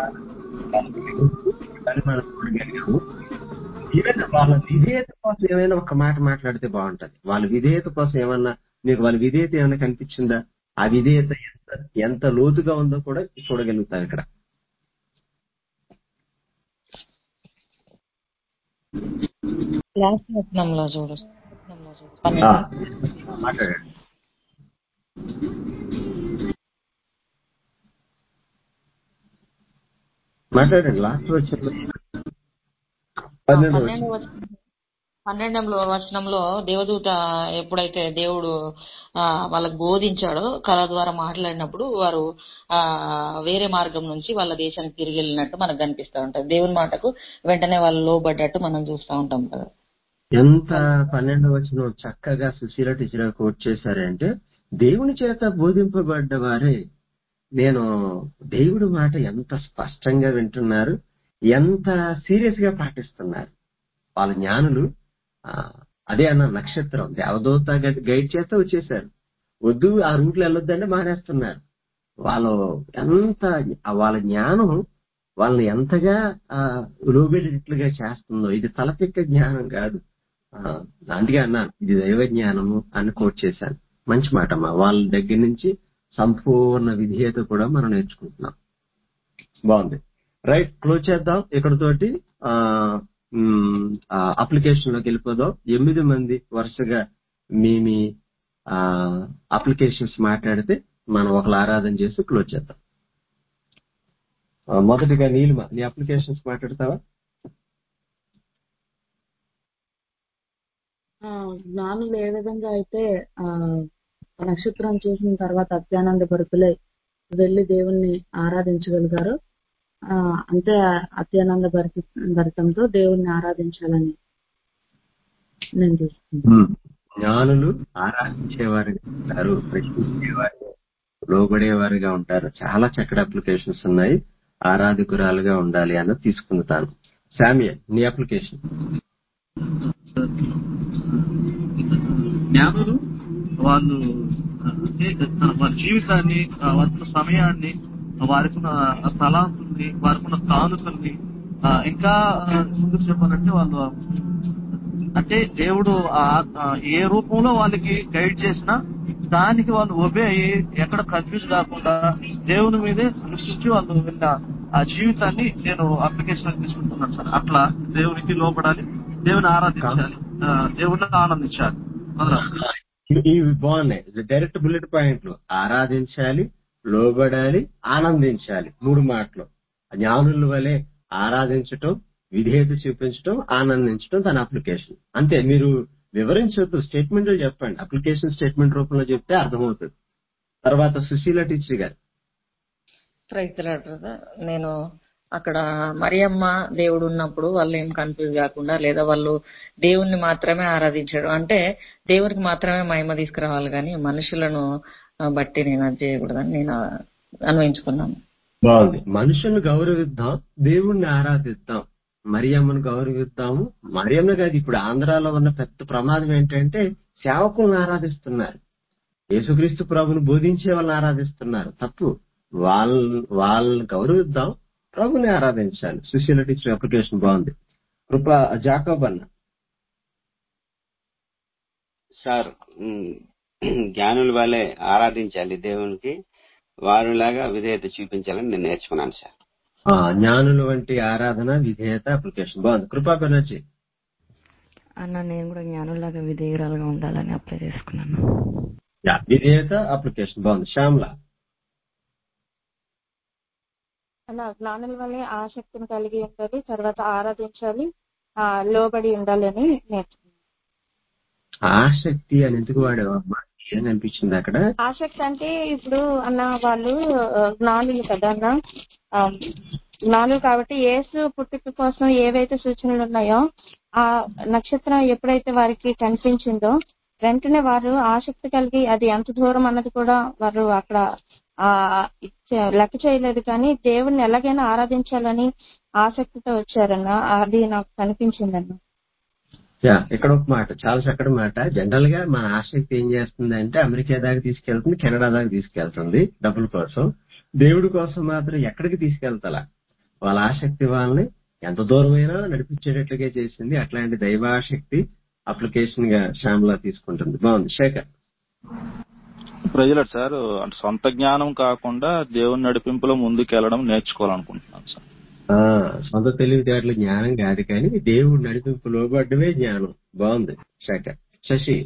అని మనం చూడగలిగాము. ఈవెన్ వాళ్ళ విధేయత కోసం ఏమైనా ఒక మాట మాట్లాడితే బాగుంటది. వాళ్ళ విధేయత కోసం ఏమన్నా మీకు వాళ్ళ విధేయత ఏమైనా కనిపించిందా? ఆ విధేయత ఎంత ఎంత లోతుగా ఉందో కూడా చూడగలుగుతాం ఇక్కడ. లాస్ట్ వచనంలో చూడు ఆ, పన్నెండు. మాట్లాడండి మాట్లాడండి లాస్ట్ వచ్చిన ఆ, పన్నెండు పన్నెండు వచ్చిన వచనం పన్నెండవ వచనంలో దేవదూత ఎప్పుడైతే దేవుడు ఆ వాళ్ళకు బోధించాడో, కళ ద్వారా మాట్లాడినప్పుడు వారు ఆ వేరే మార్గం నుంచి వాళ్ళ దేశానికి తిరిగి వెళ్ళినట్టు మనకు కనిపిస్తూ ఉంటది. దేవుని మాటకు వెంటనే వాళ్ళు లోబడ్డట్టు మనం చూస్తూ ఉంటాం కదా. ఎంత పన్నెండు వచ్చిన చక్కగా సుశీల టీచర్ కోట్ చేశారంటే, దేవుని చేత బోధింపబడ్డ వారే నేను దేవుడి మాట ఎంత స్పష్టంగా వింటున్నారు, ఎంత సీరియస్ గా పాటిస్తున్నారు. వాళ్ళ జ్ఞానులు ఆ, అదే అన్న నక్షత్రం దేవదూత గైడ్ గైడ్ చేస్తే వచ్చేసారు. వద్దు ఆ రూట్లో వెళ్ళొద్దంటే మానేస్తున్నారు. వాళ్ళు ఎంత వాళ్ళ జ్ఞానం వాళ్ళని ఎంతగా ఆ, లోబెడేటట్లుగా చేస్తుందో. ఇది తలపెక్క జ్ఞానం కాదు. ఆ, అందుకే అన్నాను ఇది దైవ జ్ఞానము అని కోట్ చేశాను. మంచి మాట అమ్మా. వాళ్ళ దగ్గర నుంచి సంపూర్ణ విధేయత కూడా మనం నేర్చుకుంటున్నాం. బాగుంది. రైట్, క్లోజ్ చేద్దాం ఇక్కడతోటి. ఆ అప్లికేషన్ లోకి వెళ్ళిపోదాం. ఎనిమిది మంది వరుసగా మీ మీ అప్లికేషన్స్ మాట్లాడితే మనం ఒకళ్ళు ఆరాధన చేసి క్లోజ్ చేద్దాం. ఆ, మొదటిగా నీలిమ, నీ అప్లికేషన్స్ మాట్లాడతావా? ఆ, జ్ఞానులు ఏ విధంగా అయితే ఆ నక్షత్రం చూసిన తర్వాత అత్యానంద భరితులై వెళ్లి దేవుణ్ణి ఆరాధించగలిగారో, ఆ అంతే అత్యానంద భరిత భరితంతో దేవుణ్ణి ఆరాధించాలని నేను చూస్తున్నాను. ఉమ్. జ్ఞానులు ఆరాధించేవారుగా ఉంటారు, ప్రశ్నించేవారు, లోబడేవారుగా ఉంటారు. చాలా చక్కటి అప్లికేషన్స్ ఉన్నాయి. ఆరాధకురాలుగా ఉండాలి అన్నది తీసుకుంటాను. శామ్యుయల్, నీ అప్లికేషన్. జ్ఞానులు వాళ్ళు ఆ, అంటే ఆ, వారి జీవితాన్ని, ఆ, వారికి ఉన్న సమయాన్ని, వారికి ఉన్న తలాంతుల్ని, వారికి ఉన్న కానుకల్ని, ఆ, ఇంకా ఆ, ముందుకు చెప్పాలంటే వాళ్ళు అంటే దేవుడు ఆ- ఆ ఏ రూపంలో వాళ్ళకి గైడ్ చేసినా దానికి వాళ్ళు ఒబే అయ్యి ఎక్కడ కన్ఫ్యూజ్ కాకుండా దేవుని మీదే దృష్టించి వాళ్ళు వెళ్ళిన ఆ జీవితాన్ని నేను అప్లికేషన్ తీసుకుంటున్నాను సార్. అట్లా దేవునికి లోపడాలి, దేవుని ఆరాధించాలి, ఆ, దేవుని ఆనందించాలి. వదలాలి. ఇవి బాగున్నాయి. డైరెక్ట్ బుల్లెట్ పాయింట్లు. ఆరాధించాలి, లోబడాలి, ఆనందించాలి. మూడు మాటలు. జ్ఞానుల వలె ఆరాధించటం, విధేయత చూపించటం, ఆనందించటం తన అప్లికేషన్. అంతే. మీరు వివరించొద్దు, స్టేట్మెంట్ చెప్పండి. అప్లికేషన్ స్టేట్మెంట్ రూపంలో చెప్తే అర్థమవుతుంది. తర్వాత సుశీల టీచర్ గారు. Praise the lord brother. నేను అక్కడ మరియమ్మ దేవుడు ఉన్నప్పుడు వాళ్ళు ఏం కన్ఫ్యూజ్ కాకుండా, లేదా వాళ్ళు దేవుణ్ణి మాత్రమే ఆరాధించడం అంటే దేవునికి మాత్రమే మహిమ తీసుకురావాలి, కానీ మనుషులను ఆ, బట్టి నేను అది చేయకూడదని నేను అన్వయించుకున్నాను. బాగుంది. మనుషులను గౌరవిద్దాం, దేవుణ్ణి ఆరాధిద్దాం. మరియమ్మను గౌరవిద్దాము. మరియమ్మ కాదు, ఇప్పుడు ఆంధ్రాలో ఉన్న పెద్ద ప్రమాదం ఏంటంటే సేవకులను ఆరాధిస్తున్నారు. యేసుక్రీస్తు ప్రభుని బోధించే వాళ్ళని ఆరాధిస్తున్నారు. తప్పు. వాళ్ళ వాళ్ళని గౌరవిద్దాం, ప్రభుని ఆరాధించాలి. సుశీల టీచర్ అప్లికేషన్ బాగుంది. కృప జాకోబ్ అన్న. సార్ ఉమ్, జ్ఞానుల వల్లే ఆరాధించాలి దేవునికి, వారిలాగా విధేయత చూపించాలని నేను నేర్చుకున్నాను సార్. ఆ, జ్ఞానుల వంటి ఆరాధన, విధేయత అప్లికేషన్ బాగుంది. కృపా బెనర్జీ. అన్న నేను కూడా జ్ఞానులాగా విధేయురాలుగా ఉండాలని అప్లై చేసుకున్నాను. యా, విధేయత అప్లికేషన్ బాగుంది. శ్యామ్లా. అలా జ్ఞానుల వల్లే ఆసక్తిని కలిగి ఉండాలి, తర్వాత ఆరాధించాలి, ఆ లోబడి ఉండాలి అని నేర్చుకున్నాను. ఆసక్తి అని ఎందుకు వాడావు అమ్మా? ఏం అనిపించింది అక్కడ? ఆసక్తి అంటే ఇప్పుడు అన్న వాళ్ళు ఆ, జ్ఞానులు కదా అన్న, ఆ, జ్ఞానులు కాబట్టి యేసు పుట్టుక కోసం ఏవైతే సూచనలు ఉన్నాయో ఆ నక్షత్రం ఎప్పుడైతే వారికి కనిపించిందో వెంటనే వారు ఆసక్తి కలిగి అది ఎంత దూరం అన్నది కూడా వారు అక్కడ ఆ ఇచ్చే- లెక్క చేయలేదు, కానీ దేవుణ్ణి ఎలాగైనా ఆరాధించాలని ఆసక్తితో వచ్చారన్న. అది నాకు కనిపించిందన్న. యా, ఇక్కడ ఒక మాట, చాలా చక్కటి మాట. జనరల్ గా మన ఆసక్తి ఏం చేస్తుంది అంటే అమెరికా దాకా తీసుకెళ్తుంది, కెనడా దాకా తీసుకెళ్తుంది డబ్బుల కోసం. దేవుడి కోసం మాత్రం ఎక్కడికి తీసుకెళ్తాలా? వాళ్ళ ఆసక్తి వాళ్ళని ఎంత దూరమైనా నడిపించేటట్లుగా చేసింది. అట్లాంటి దైవాశక్తి అప్లికేషన్ గా శ్యామ్లా తీసుకుంటుంది. బాగుంది. శేఖర్. ప్రజలట్ సార్ అంటే సొంత జ్ఞానం కాకుండా దేవుని నడిపింపులో ముందుకెళ్ళడం నేర్చుకోవాలనుకుంటున్నాను సార్. ఆ సొంత తెలివితేటలు జ్ఞానం కాదు, కానీ దేవుడు నడిపింపు లోబడ్డమే జ్ఞానం. బాగుంది శేఖర్. శశి.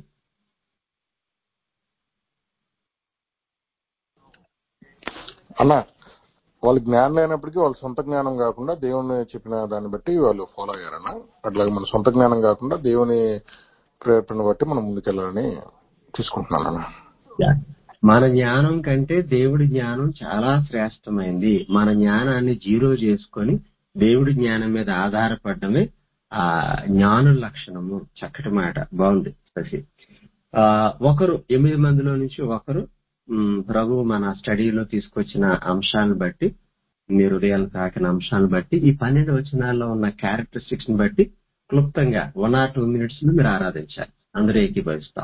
అన్న వాళ్ళు జ్ఞానం లేనప్పటికీ వాళ్ళ సొంత జ్ఞానం కాకుండా దేవుని చెప్పిన దాన్ని బట్టి వాళ్ళు ఫాలో అయ్యారన్న. అట్లాగే మన సొంత జ్ఞానం కాకుండా దేవుని ప్రేరేపణ బట్టి మనం ముందుకెళ్ళాలని తీసుకుంటున్నాను అన్న. యా. మన జ్ఞానం కంటే దేవుడి జ్ఞానం చాలా శ్రేష్టమైంది. మన జ్ఞానాన్ని జీరో చేసుకొని దేవుడి జ్ఞానం మీద ఆధారపడమే ఆ జ్ఞాను లక్షణము. చక్కటి మాట. బాగుంది శశి. ఆ ఒకరు ఎనిమిది మందిలో నుంచి ఒకరు ఉమ్, ప్రభు మన స్టడీలో తీసుకొచ్చిన అంశాలను బట్టి, మీ హృదయాలు తాకిన అంశాలను బట్టి, ఈ పన్నెండు వచనాల్లో ఉన్న క్యారెక్టరిస్టిక్స్ ని బట్టి క్లుప్తంగా వన్ ఆర్ టూ మినిట్స్ లో మీరు ఆరాధించాలి. అందరూ ఏకీభవిస్తాం.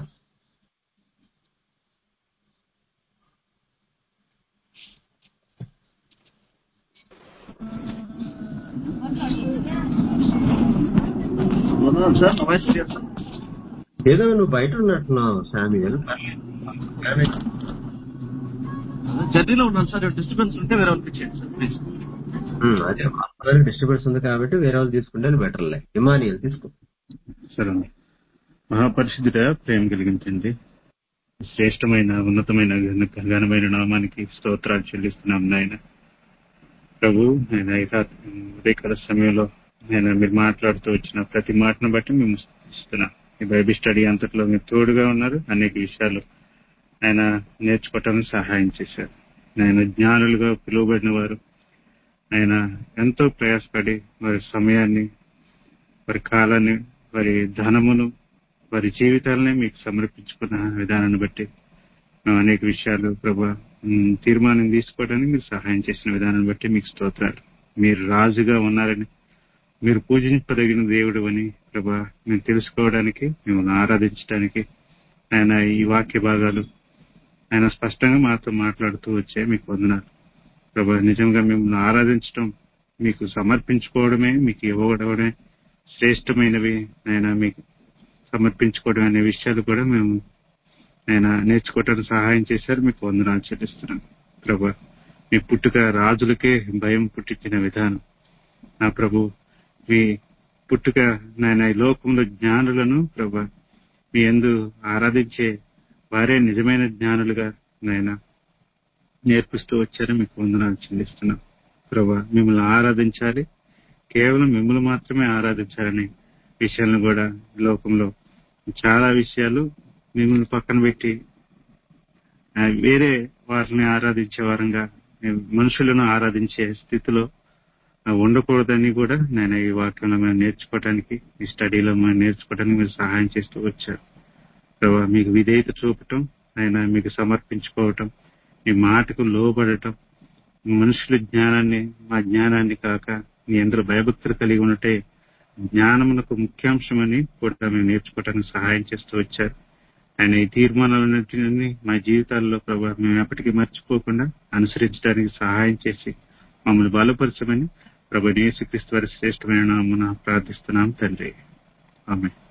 ఏదో నువ్వు బయట ఉన్నట్టున్నావు శామ్యూల్. జర్నీలో ఉన్నాను సార్, డిస్టర్బెన్స్ ఉంటే వేరే వాళ్ళకి ఇచ్చేయండి సార్ ప్లీజ్. ఉమ్, అదే అందరికి డిస్టర్బెన్స్ ఉంది కాబట్టి వేరే వాళ్ళు తీసుకుంటే బెటర్లే. ఇమానియల్ తీసుకో. సరే అండి. మహాపరిశుద్ధుడ, ప్రేమ కలిగించండి. శ్రేష్టమైన ఉన్నతమైన ఘన- ఘనమైన నామానికి స్తోత్రాలు చెల్లిస్తున్నాం నాయన. ప్రభు, నేను ఉదయకాల సమయంలో నేను మీరు మాట్లాడుతూ వచ్చిన ప్రతి మాటను బట్టి మేము ఇస్తున్నాం. ఈ బైబిల్ స్టడీ అంతట్లో మీరు తోడుగా ఉన్నారు. అనేక విషయాలు ఆయన నేర్చుకోవటానికి సహాయం చేశారు. ఆయన జ్ఞానులుగా పిలువబడిన వారు ఆయన ఎంతో ప్రయాసపడి వారి సమయాన్ని, వారి కాలాన్ని, వారి ధనమును, వారి జీవితాలని మీకు సమర్పించుకున్న విధానాన్ని బట్టి మేము అనేక విషయాలు ప్రభా ఉమ్, తీర్మానం తీసుకోవడానికి మీరు సహాయం చేసిన విధానాన్ని బట్టి మీకు స్తోత్రాలు. మీరు రాజుగా ఉన్నారని, మీరు పూజింపదగిన దేవుడు అని ప్రభా మేము తెలుసుకోవడానికి, మిమ్మల్ని ఆరాధించడానికి ఆయన ఈ వాక్య భాగాలు ఆయన స్పష్టంగా మాతో మాట్లాడుతూ వచ్చే మీకు వందనాలు ప్రభా. నిజంగా మిమ్మల్ని ఆరాధించడం, మీకు సమర్పించుకోవడమే, మీకు ఇవ్వడమే శ్రేష్టమైనవి. ఆయన మీకు సమర్పించుకోవడం అనే విషయాలు కూడా మేము ఆయన నేర్చుకోవడానికి సహాయం చేశారు. మీకు వందనాలు చెల్లిస్తున్నాను ప్రభా. మీ పుట్టుక రాజులకే భయం పుట్టించిన విధానం నా ప్రభు. మీ పుట్టుక నాయన ఈ లోకంలో జ్ఞానులను ప్రభా మీ యందు ఆరాధించే వారే నిజమైన జ్ఞానులుగా నాయన నేర్పిస్తూ వచ్చారు. మీకు వందనాలు చెల్లిస్తున్నాం ప్రభా. మిమ్మల్ని ఆరాధించాలి, కేవలం మిమ్మల్ని మాత్రమే ఆరాధించాలనే విషయాలను కూడా ఈ లోకంలో చాలా విషయాలు మిమ్మల్ని పక్కన పెట్టి ఆ, వేరే వారిని ఆరాధించే వారంగా మనుషులను ఆరాధించే స్థితిలో ఆ, ఉండకూడదని కూడా నేను ఈ వాక్యంలో మేము నేర్చుకోవడానికి, ఈ స్టడీలో మేము నేర్చుకోవడానికి మీరు సహాయం చేస్తూ వచ్చారు ప్రభా. మీకు విధేయత చూపటం, ఆయన మీకు సమర్పించుకోవటం, మీ మాటకు లోబడటం, మనుషుల జ్ఞానాన్ని మా జ్ఞానాన్ని కాక మీ అందరూ భయభక్తులు కలిగి ఉన్నట్టే జ్ఞానమునకు ముఖ్యాంశమని కూడా మేము నేర్చుకోవడానికి సహాయం చేస్తూ వచ్చారు. ఆయన ఈ తీర్మానాలన్నింటినీ మా జీవితాల్లో ప్రభావ మేము ఎప్పటికీ మర్చిపోకుండా అనుసరించడానికి సహాయం చేసి మమ్మల్ని బలపరచమని ప్రభు యేసుక్రీస్తు వారి శ్రేష్టమైన నామమున ప్రార్థిస్తున్నాం తండ్రి. ఆమేన్.